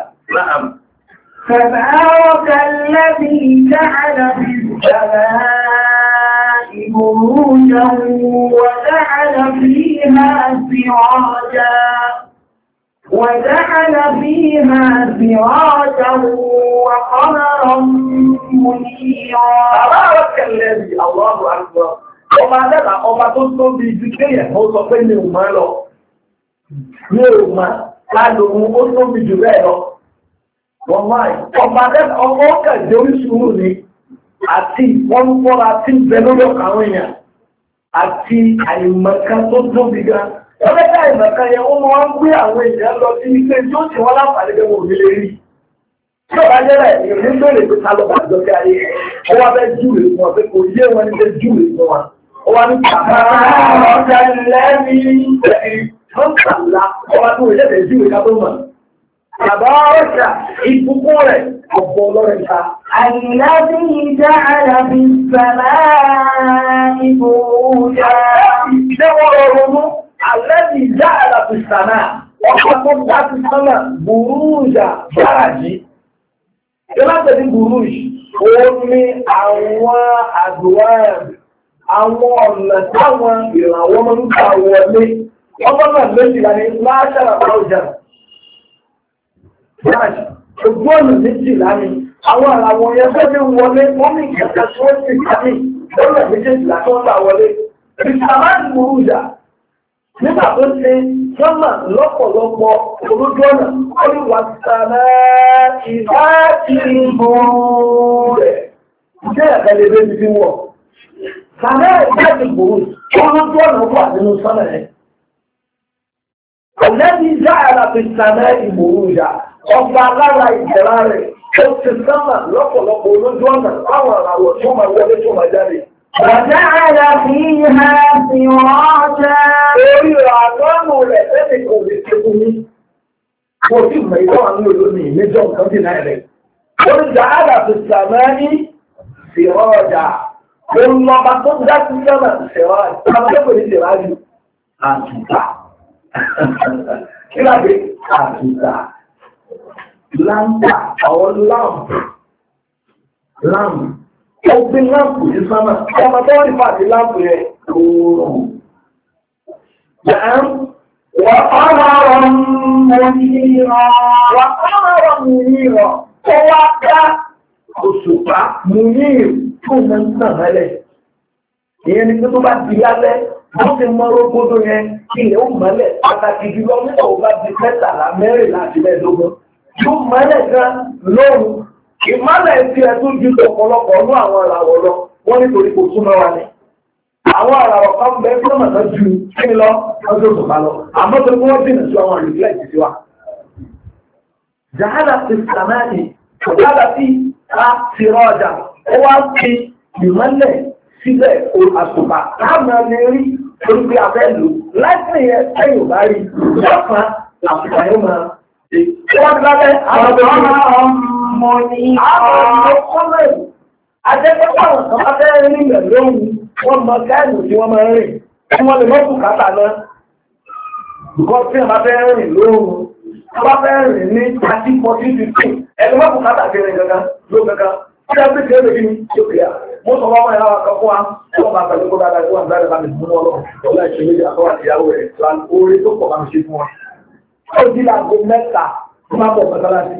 تبارك الذي جعل في السماء بروجا وجعل فيها سراجا وجعل فيها سراجا وقمرا منيرا تبارك الذي الله أكبر ọba dẹ́ta ọba tó tó bí ibi kéyẹ̀ ó sọ pé ní òun máa lọ ní òun máa lálòun ó tó bí jù bẹ́ẹ̀ lọ. Wọ́n máa ọba dẹ́ta ọmọ kẹ̀dẹ̀ oríṣiríṣi ni àti ìfọ́nfọ́ra tí ń bẹ lórí ọkà àwọn èèyàn àti àìmọ̀kan tó tóbi gan. Ọlọ́dẹ́ àìmọ̀kan yẹn ó máa ń gbé àwọn èèyàn lọ sí ilé tí ó ti wọ́n láǹfààní gẹ́gẹ́ òní lè rí. Tí ọba jẹ́rẹ̀ ìrìn bèrè pé ta lọ bá jọ sí ayé ó wá fẹ́ júwèé fún ọ pé kò yé wọn ní fẹ́ júwèé fún wa. Ó wá ní bàbá ọjà lẹ́ni ìfọ́nkàlá ọba tó wọlé fẹ́ júwèé ká tó mọ̀. Bàbá ọjà ìbùkún rẹ̀ ọ̀pọ̀ ọlọ́rẹ̀ ta. الذي جعل في السماء بروجا الذي جعل في السماء وحكم ذات السماء بروجا جارجي ìlànà ní buruj ó ní àwọn àdúwàd àwọn ọ̀nà táwọn ìrànwọ́ máa ń gbà wọlé ọmọ náà méjìlá ní láṣàrà báwùjà ojú ọ̀nà méjìlá ní àwọn àwọn yẹn tó ní wọlé wọ́n ní ìkẹta tí wọ́n ti kà ní lọ́nà méjìlá tó ń gbà wọlé ìsàmáàdì burújà nígbà tó ṣe sọ́mà lọ́pọ̀lọpọ̀ olójú ọ̀nà olúwa sàmà ìbá ti bò rẹ̀ jẹ́ ẹ̀kẹ́lẹ́ bẹ́ẹ̀ ti wọ̀ sàmà ìbá ti bò olójú ọ̀nà wà nínú sọ́mà rẹ̀ ọ̀lẹ́bí já ara fi sàmà ìbòrújà ọba lára ìjẹ̀rá rẹ̀ ó ti sọ́mà lọ́pọ̀lọpọ̀ olójú ọ̀nà àwọn àwọ̀ tó máa wọlé tó máa jáde. وجعل فيها سراجا orí àgbọ́nù rẹ̀ lẹ́nì kò lè ṣe fún mi. Mo sì mọ̀ ìwọ́n àwọn olómi méjọ nǹkan dì náà rẹ̀. Ó ń jà áàdà fi sàmẹ́ni siraja. Ó ń lọ bá tó dá sí sẹ́mà siraja. Àwọn akẹ́kọ̀ọ́ ní siraja àtúntà. Kí láti àtúntà? Láńtà àwọn láǹpù. Láǹpù. Ó gbé láǹpù ní sánmà. Ọmọ tó wọ́n ní fàtí láǹpù yẹn oòrùn. Yàán wà qamaran munira. Wà qamaran munira. Ó wá ká òṣùpá munir tó mọ́ ń tàn mẹ́lẹ̀. Ìyẹn ni pé tó bá di lálẹ́, wọ́n ti mọ́ rógbódó yẹn kí ilẹ̀ ó mọ́lẹ̀ pàtàkì jùlọ nígbà ó bá di mẹ́tàlá mẹ́rìnlá àti mẹ́ẹ̀ẹ́dógún. Yóò mọ́lẹ̀ gan lóòrùn. Ìmọ́lẹ̀ ti ẹ̀ tó ju ọ̀pọ̀lọpọ̀ ọdún àwọn àràwọ̀ lọ, wọ́n nítorí kò súnmọ́ wa ní. Àwọn àràwọ̀ kan bẹ́ẹ̀ tó mọ̀ náà ju kí lọ ọjọ́ òṣùpá lọ. Àmọ́ tó kí wọ́n dìnà sí àwọn reflect sí wa. jàhálà ti sàmáàlì jàhálà ti a ti rọjà ó wá fi ìmọ́lẹ̀ sílẹ̀ àsùpà láàmà lè rí torí pé abẹ́ lò láti yẹn ẹ̀yìn bá rí ìjọba àsùpà yóò máa ṣe. wọ́n ti lábẹ́ àwọn ọmọ ní àwọn ọmọ kọ́mẹ̀rì ajẹ́pẹ́pẹ́ àwọn kan bá fẹ́ rí ilẹ̀ lóhùn wọ́n mọ gáàlù tí wọ́n máa ń rìn tí wọ́n lè mọ́ bùkátà náà. Bùkọ́ tí wọ́n bá fẹ́ rìn lóhùn wọ́n bá fẹ́ rìn ní thirty forty fifteen ẹni mọ́ bùkátà kẹrin gangan ló gangan. Wọ́n yà pé kéré kí ni yóò kìlá. Mo sọ wọ́n yàrá kan fún wa wọ́n bá pẹ̀lú kó dáadáa tí wọ́n gbá ẹ̀ka mi fún wọn lọ. Ọlá ìṣe méjì àtọwà àti ìyàwó rẹ̀ orí tó pọ̀ bá mi ṣe fún wọn. Ó di láago mẹ́ta tó máa bọ̀ mọ́sálásí.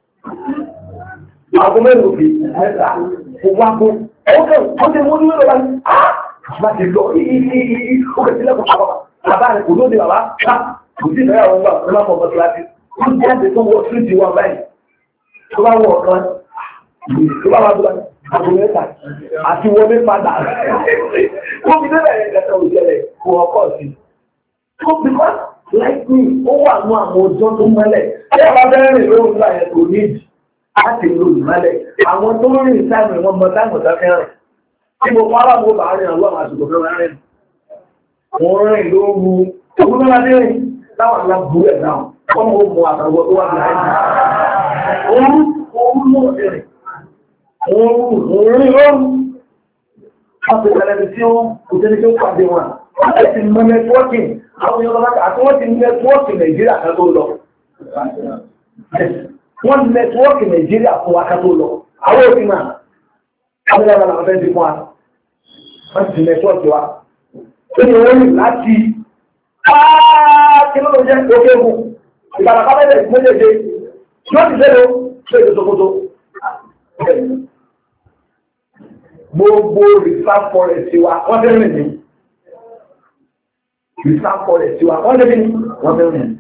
Aago mélòó fi mẹ́ta kò wá kó. Ó kẹ́ ó ti mú nílò bá ní á má ti lọ yíyí ó kẹ́ sílẹ̀ kó pàpà. Bàbá rẹ̀ kò lóde bàbá ká kò sí ìfẹ́ àwọn ọgbà tó máa bọ̀ mọ́sálásí. Ó jáde tó wọ síríìtì wọn báyìí. Tó bá wọ ọ̀kan tó bá wà tó bá àbò mẹ́ta àti wọlé padà. Ó fi débẹ̀ yẹn kẹta òjẹ̀lẹ̀ kò ọkọ̀ sí. Tó bí wá láìpẹ́ ó wà ní àwọn ọjọ́ tó mọ́lẹ̀. Ṣé àbá bẹ́ẹ̀ rìn lóhùn nígbà yẹn kò ní ìdí láti lo ìmọ́lẹ̀? Àwọn tó ń rìn sáàmì wọn mọ sáàmì ọ̀dọ́ fẹ́ràn. Tí mo pa aláwọ̀ bá rìn àwọn àwọn àsìkò fẹ́ràn rìn. Wọ́n rìn lóru. Ògùn náà dé rìn láwọn aláburú ẹ̀ náà. Wọ́n mọ̀ ó mọ àtàwọn tó wà láàyè. Òun òun mọ̀ rìn. Òun rí lóòrùn, wọ́n ti tẹ̀lẹ̀ tí ó kò tẹ́lẹ̀ tí ó pàdé wọn. Wọ́n ti mọ nẹ́tíwọ́kì, àwọn èèyàn lọ́wọ́ àti wọ́n ti nẹ́tíwọ́kì Nàìjíríà kan tó lọ. Wọ́n ti nẹ́tíwọ́kì Nàìjíríà fún wa kan tó lọ. Àwọn òfin náà, àwọn èèyàn lọ́wọ́ fẹ́ ti fún wa. Wọ́n ti nẹ́tíwọ́kì wa. Ó ní owó rìn láti kí ló jẹ́ òkè òkun. Ìbàdàn kábẹ́lẹ̀ méjèèjì. Yóò ti sẹ́lẹ̀ ó ṣe èdè Sokoto. Gbogbo reserve forest wa wọ́n fẹ́ rìn ní. Reserve forest wa wọ́n fẹ́ rìn ní. Wọ́n fẹ́ rìn ní.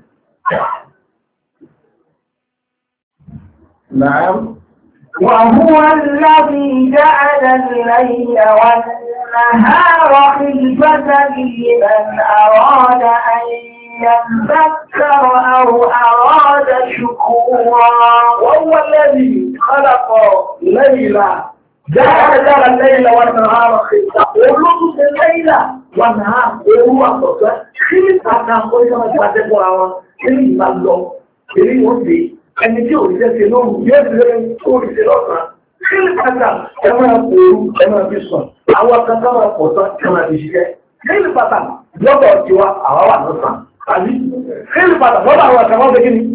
Nàám. وهو الذي جعل الليل والنهار خلفة لمن أراد أن يذكر أو أراد شكورا. وهو الذي خلق ليلا جعل الليل والنهار خلفة. ولطف الليل والنهار هو خلفة خلفة كل ما تبغى كل ما لو كل يوم ẹni tí òrìṣẹ́ ṣe lóòrùn yóò ti lẹ́yìn tó òrìṣẹ́ lọ́sàn. Kílì pàtà ẹ máa pòrú ẹ máa fi sùn. Àwọn kankan máa pọ̀ tán ẹ máa fi ṣiṣẹ́. Kílì pàtà lọ́dọ̀ tiwa àwa wà lọ́sàn. Àbí kílì pàtà lọ́dọ̀ àwọn àkàwọ́ ṣe kí ni?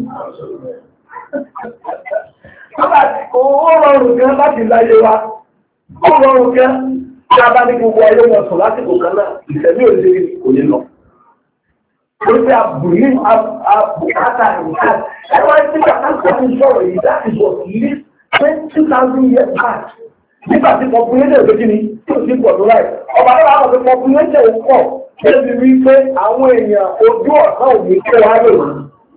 Bàbá ó rọrùn gan láti láyé wa. Ó rọrùn gan tí a bá ní gbogbo ayé wọn sùn lásìkò kan náà ìṣẹ̀lẹ̀ òṣèré kò ní lọ. Oríṣi àbùrí àbùkátà ìwòsàn. Ẹwọ́n tí kàkà sọ́rọ̀ ìṣọ́rọ̀ yìí that is what live twenty thousand years back. Nígbà tí population lójú ni tí ò sí pọ̀ tó láì. Ọba náà àwọn ọ̀pẹ population ò pọ̀ débi wí pé àwọn èèyàn ojú ọ̀sán òní kó wá lò wọ́n.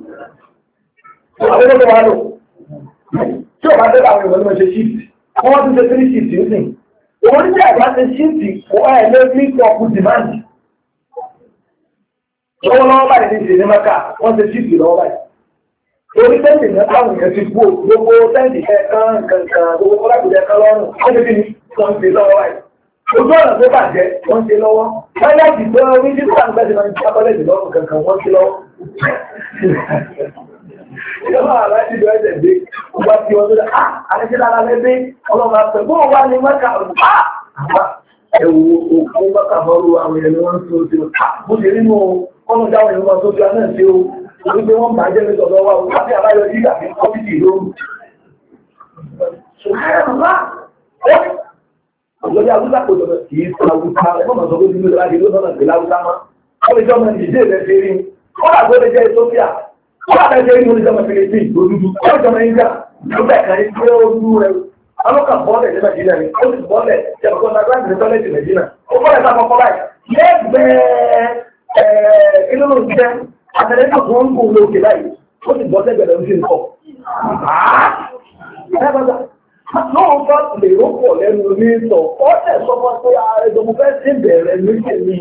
Àwọn tó wá lò. Tí ò bá dé àwọn ìwọ̀n ní wọ́n ṣe shift. Wọ́n ti ṣe three shift yìí sìn. Òun ní àgbà ṣe shift kó ẹ̀ lé ní ọkùn demand. Lọ́wọ́lọ́wọ́ báyìí ní ìṣẹ̀lẹ̀ mẹ́ka wọ́n ṣe shift lọ́wọ́ báyìí. Orí tẹ́ǹtì ní táwọn èèyàn ti gbó gbogbo tẹ́ǹtì kẹ́ẹ̀kan kankan gbogbo kọ́lákùnjẹ kan lọ́rùn wọ́n ti fi ní wọ́n ti lọ́wọ́ báyìí. Ojú ọ̀nà tó bàjẹ́ wọ́n ti lọ́wọ́. Tọ́lẹ́tì tó rí sí sáà gbẹ́sẹ̀ máa ń já tọ́lẹ́tì lọ́rùn kankan wọ́n ti lọ́wọ́. Ìjọba aláìsí ìjọ ẹ̀jẹ̀ dé wọ́n ti wọ́n tó dá àrẹ́sí lára lẹ́gbẹ́ ọlọ́mọ àpẹ̀ bó wà ní mẹ́ka ẹ̀wù òkú mẹ́ka fọ́rú àwọn èèyàn ni wọ́n ń tó ti bó ṣe nínú ọ̀nà dáwọn èèyàn tó ti náà ṣe o. Wípé wọ́n bá jẹ́ lẹ́tọ̀ lọ́wọ́ àwọn àti àbáyọ yíyà ní kọ́mítì lóòrùn. Ọjọ́jọ́ Awúsá kò jọ kìí sọ Awúsá, ẹgbọ́n mọ̀ sọ pé nínú ìlàjì ló sọ́nà ìpìlẹ̀ Awúsá mọ́. Ó lè jọ mọ̀ ní ìdí ìrẹ́ ṣe rí. Ó dà tó lè jẹ́ Ethiopia. Ó dà lẹ́jẹ́ rí oníjọ́ mọ̀ Philippines tó dúdú. Ó lè jọ mọ̀ India. Ó bẹ̀ kan ní pé ó dú rẹ̀. Ọlọ́kà bọ́ọ̀lẹ̀ ní Nàìjíríà ni. Ó sì bọ́ọ̀lẹ̀ jẹ́ ọ̀gbọ́n Nàìjíríà ní tọ́lẹ̀tì Nàìjíríà. Ó bọ́ọ̀lẹ̀ sáà kọ́kọ́ báyìí. Lẹ́gbẹ̀ẹ́ inú ló ń jẹ́ àtẹ̀lẹ́ náà tó ń kó lókè láyé ó sì bọ́ sẹ́gbẹ̀rẹ̀ ń fi ń kọ́. Lóòótọ́ lè rókò lẹ́nu ní sọ, ó tẹ̀ sọ fún pé ẹjọ́mú fẹ́ sí bẹ̀rẹ̀ méjì ní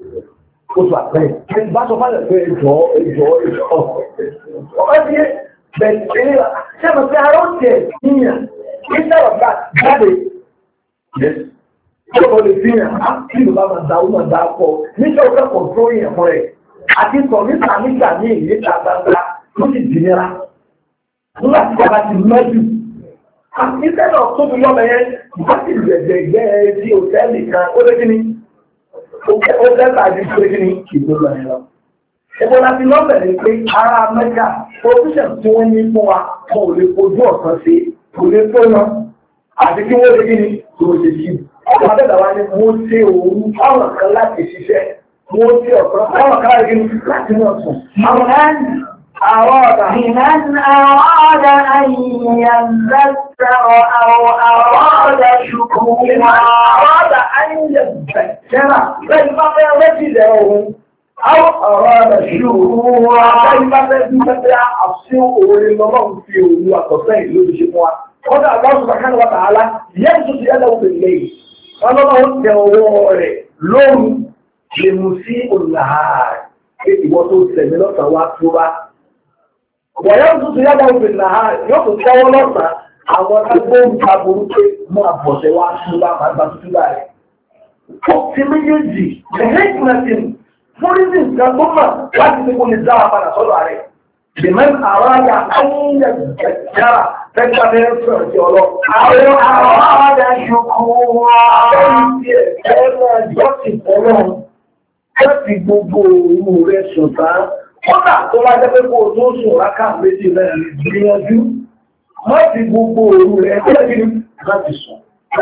oṣù àpẹẹ. Bá sọ fún àlẹ́ pé ẹjọ́ ẹjọ́ ẹjọ́. Ọ̀pẹ́ bí bẹ̀rẹ̀ ṣé mo fi ara ó tẹ̀ níyàn kí sọ̀rọ̀ gbà jáde. Ṣé mo lè fi hàn á kí ló bá máa da ó máa da pọ̀ níṣẹ́ òkè kọ̀ọ̀tún yẹn fún rẹ̀ àti sọ níta nígbà ní ìníta gbangba ló sì dì nira. Nígbà tí a bá ti mẹ́jù. Ìṣẹ́ náà tó fi lọ́mọ yẹn bá sì gbẹ̀gbẹ̀gbẹ̀ tí òtẹ́ẹ̀lì kan ó lé kí ni ó tẹ́ẹ̀lì àti ìṣẹ́ kí ni ìgbóná yẹn lọ. Ẹgbọ́n láti lọ́bẹ̀rẹ̀ pé ara Mẹ́kà position tí wọ́n ní fún wa kò lè fojú ọ̀sán sí kò lè tó wọn àti kí wọ́n lè kí ni tó ṣe sí. Ọkọ̀ abẹ́dà wa ni mo ṣe òun fáwọn kan láti ṣiṣẹ́ mo ṣe ọ̀sán fáwọn kan láti láti mọ̀ sùn. Àwọn أراد لمن أراد أن يذكر أو أراد شكورا أراد أن يذكر فإما يرجده أو أراد شكورا فإما يرجده السوء لله في وقصين للشكوى قال الله سبحانه وتعالى يمسك يده بالليل قال الله تعالى لهم لمسيء النهار ìwọ tó tẹ̀mí lọ́sàn wá tó bá. Wọ̀nyá tó tó yáda òfin náà yóò tó tẹ́wọ́ lọ́sàn àwọn agbó ń ta burúkú mú àbọ̀ṣẹ̀ wá tó bá bàbá tó bá rẹ̀. Ó ti méjèèjì ẹ̀hẹ́gbẹ̀sìn fún rízì nǹkan tó mọ̀ láti fi kó lè dá wa padà sọ́dọ̀ rẹ̀. Bìmẹ́n àwáyà ayẹyẹ ìjẹ̀jára fẹ́gbà fẹ́ sọ̀rọ̀ sí ọlọ́. Àwọn àwáyà ṣùkú wa. Láti gbogbo òru rẹ̀ ṣùgbá, kọ́nà tó wá jẹ́ pé kó tó sùn rákà méjì mẹ́rin gbìyànjú, láti gbogbo òru rẹ̀ kọ́lẹ̀kiri láti sùn.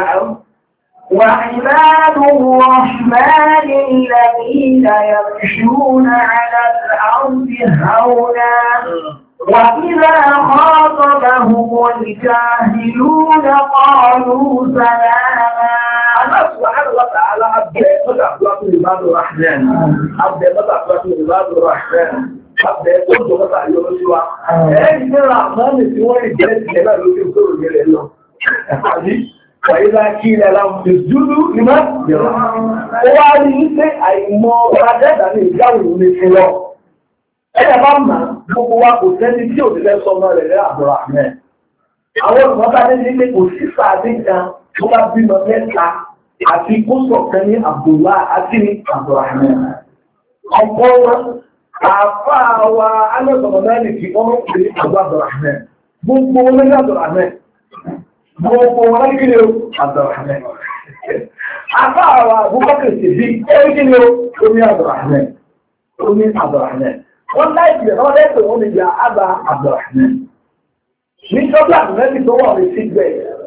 وعباد الرحمن الذين يمشون على الأرض هونا وإذا خاطبهم الجاهلون قالوا سلاما. Allah subhanahu wa ta'ala abẹ́ mọ́ta àpúrátù ìbádù Rahman, abẹ́ mọ́ta àpúrátù ìbádù Rahman, abẹ́ tó jọ mọ́ta yóò sí wa. Ẹ̀yìn ní Rahman tí wọ́n rí jẹ́ ìjẹ́ náà lókè tó rò gẹ́rẹ̀ lọ. Àbí, wàílá kí ilẹ̀ aláwọ̀ ti dúdú ní máa yọ̀rọ̀. Ó wá rí ní pé àìmọ̀ ọ̀rádẹ́dà ní ìjáwò ní fi lọ. Ẹ̀yà bá mà gbogbo wa kò sẹ́ni tí ò ti lẹ́ sọmọ rẹ̀ lẹ́ àbọ̀ Rahman. Àwọn olùmọ́ta ní pé kò sí sáadé kan tó bá bímọ mẹ́ta àti kóso kan ní Abdullah àti ní Abdulrahman. Ọ̀pọ̀ wọn, àfá wa alẹ́sọ̀rọ̀ náà ní kí wọ́n pè ní Abdulrahman. Gbogbo wọn ní Abdulrahman. Gbogbo wọn ní kí ni ó Abdulrahman. Àfá wa Abubakar Siddiq, ẹ̀rí kí ni ó ní Abdulrahman. Ó ní Abdulrahman. Wọ́n láìpì rẹ̀ wọ́n lẹ́pẹ̀ wọ́n ní ya Abba Abdulrahman. Ní sọ́bí àmì tó wà ní sígbẹ̀.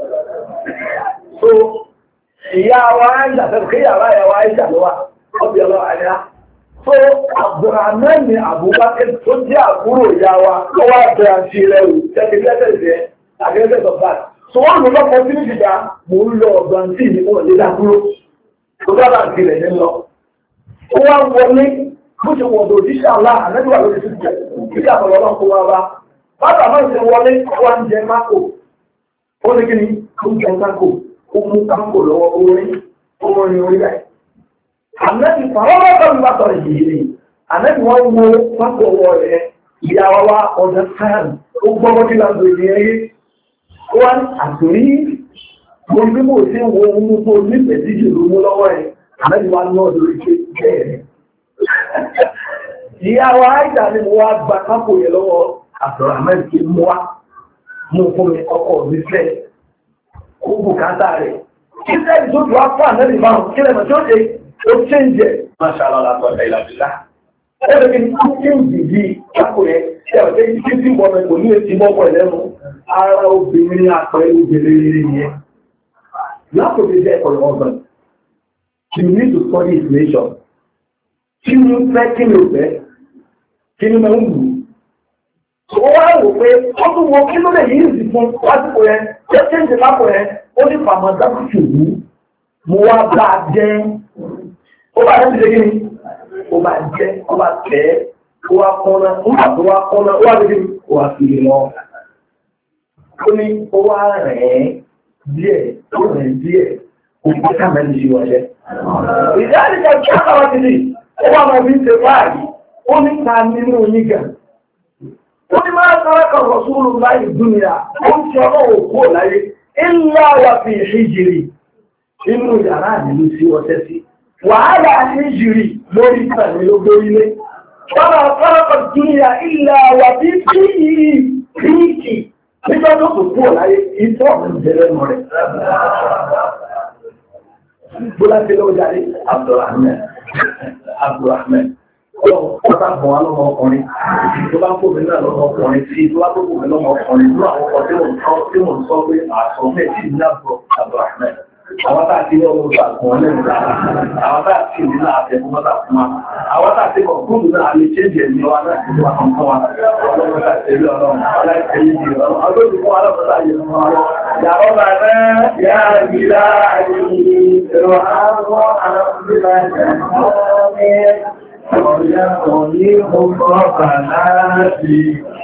So, ìyá wa Aisha tẹ́lẹ̀ kí yàrá ìyá wa Aisha ló wà ọbí ọlọ́wà ní á. So, Abdulrahman ni Abubakar tó jẹ́ àbúrò ìyá wa tó wá bẹ̀rẹ̀ àti rẹ̀ rù tẹ́lẹ̀ lẹ́tẹ̀ ìfẹ́ àgẹ́gẹ́ tọ̀gbà. So, wọ́n lọ lọ́pọ̀ sí nígbà mò ń lọ ọ̀gbà tí ìní wọn lé dákúrò. Tó dábàá ti rẹ̀ ní lọ. Ó wá wọlé bó ṣe wọ̀dọ̀ òjíṣẹ́ àlá àmẹ́lúwà lórí sí ìjẹ́ ìjẹ́ àbọ̀lọ́lọ́ kó wá wá. Bàbá máa ń ṣe wọlé wá ń jẹ mákò. Ó ní kí ni ó ń jẹ mákò. Ó mú káńkò lọ́wọ́ orin, orin orí rẹ̀. Àmẹ́bí fàwọ́wọ́ tọ́lú bá tọ̀rọ̀ yìí ni. Àmẹ́bí wọ́n wo pápọ̀ ọwọ́ rẹ̀, ìyàwó wa ọ̀dọ̀ sáàrì, ó gbọ́gbọ́ kí láti èdè ẹyẹ. Ó wá ní àtòrí, mo ní mo sí wo ohun tó nífẹ̀ẹ́ sí jù lówó lọ́wọ́ ẹ̀. Àmẹ́bí wa náà lórí pé bẹ́ẹ̀ rẹ̀. Ìyàwó àìjà ni mo wá gba kápò yẹn lọ́wọ́ àtọ̀rọ̀ àmẹ́bí mú wá, mú fún mi ọkọ̀ mi fẹ́. Ó bùkátà rẹ̀. Kí sẹ́yìn tó dùn á fún àmẹ́bí máa ń kílẹ̀ mọ̀ tí ó ṣe ó ṣéǹjẹ̀ máṣá lọ́la tọ́jà ìlàbílá. Ẹgbẹ́ kí ní kí ṣéǹjì bí kápò yẹn ṣe ọ̀tẹ́ kí tí bọ́ mẹ́ kò ní etí mọ́kọ̀ ẹ̀lẹ́nu ara obìnrin àpẹẹrẹ obìnrin yẹn. Lápòdé jẹ́ ẹ̀kọ́ ọ̀gbọ̀n. You need to study his nation. Kí ni ó fẹ́ kí ni ó fẹ́? Kí ni máa ń wù? Ó wá wò pé ó tún wo kí ló lè yí ìsìn fún lásìkò yẹn, ó ṣéǹjì lápò yẹn, ó ní fàmọ́dákù ṣùgbú, mo wá bá a jẹ́. Ó bá jẹ́ ṣe gíní, ó bá jẹ́, ó bá tẹ́, ó wá kọ́nà, ó bá tó wá kọ́nà, ó wá ṣe gíní, ó wá fi lọ. Ó ní ó wá rẹ̀ díẹ̀, ó rẹ̀ díẹ̀, ó fi ká mẹ́rin ṣe wọ̀ṣẹ́. Ìjà àdìsá kí á kàwá ti dì, ó wá máa fi ń ṣe báyìí, ó ní ká nínú onígà. Wọ́n ní máa sára kan rọ̀súrù láì dúnìyà, ó ń ṣe ọmọ òkú láyé, ńlá wà fi ìṣíjìrì inú yàrá ìlú sí ọ̀tẹ́ sí. Wàhálà ìṣíjìrì lórí ìtàní ló gbórílé. Wọ́n máa sára kan dúnìyà ńlá wà fi fíìrì fíìkì nígbà tó kò kú láyé, ìtọ́ ìjẹ̀lẹ̀ mọ̀ rẹ̀. Bọ́lá ti lọ́wọ́ jáde, Abdulrahman. Abdulrahman. Ọ̀pọ̀ta bọ̀ wá lọ́mọ ọkùnrin, tó bá kó mi náà lọ́mọ ọkùnrin tí tó bá kó mi lọ́mọ ọkùnrin ní àwọn ọkọ̀ tí mo ń sọ pé àṣọ méjì ní àbọ̀ Abdulrahman. Àwọn tá àti ní ọmọ ìgbàgbọ́n lẹ́nu dára, àwọn tá àti ní náà àtẹ̀kùn mọ́ta fún wa, àwọn tá àti kọ̀ọ̀kúrù náà lè ṣe jẹ̀ ní wa náà ìlú àwọn fún wa, ọlọ́run tá àti ilé ọlọ́run, aláìsẹ̀lẹ̀ ìdí ọlọ́run, ọlọ́run fún wa lọ́pọ̀ láyé fún wa lọ. Yàrá bá náà yá ìlà ìrọ̀ àwọn àrùnbílà ìjọba ọ̀yá òní ọkọ̀ bàláàbí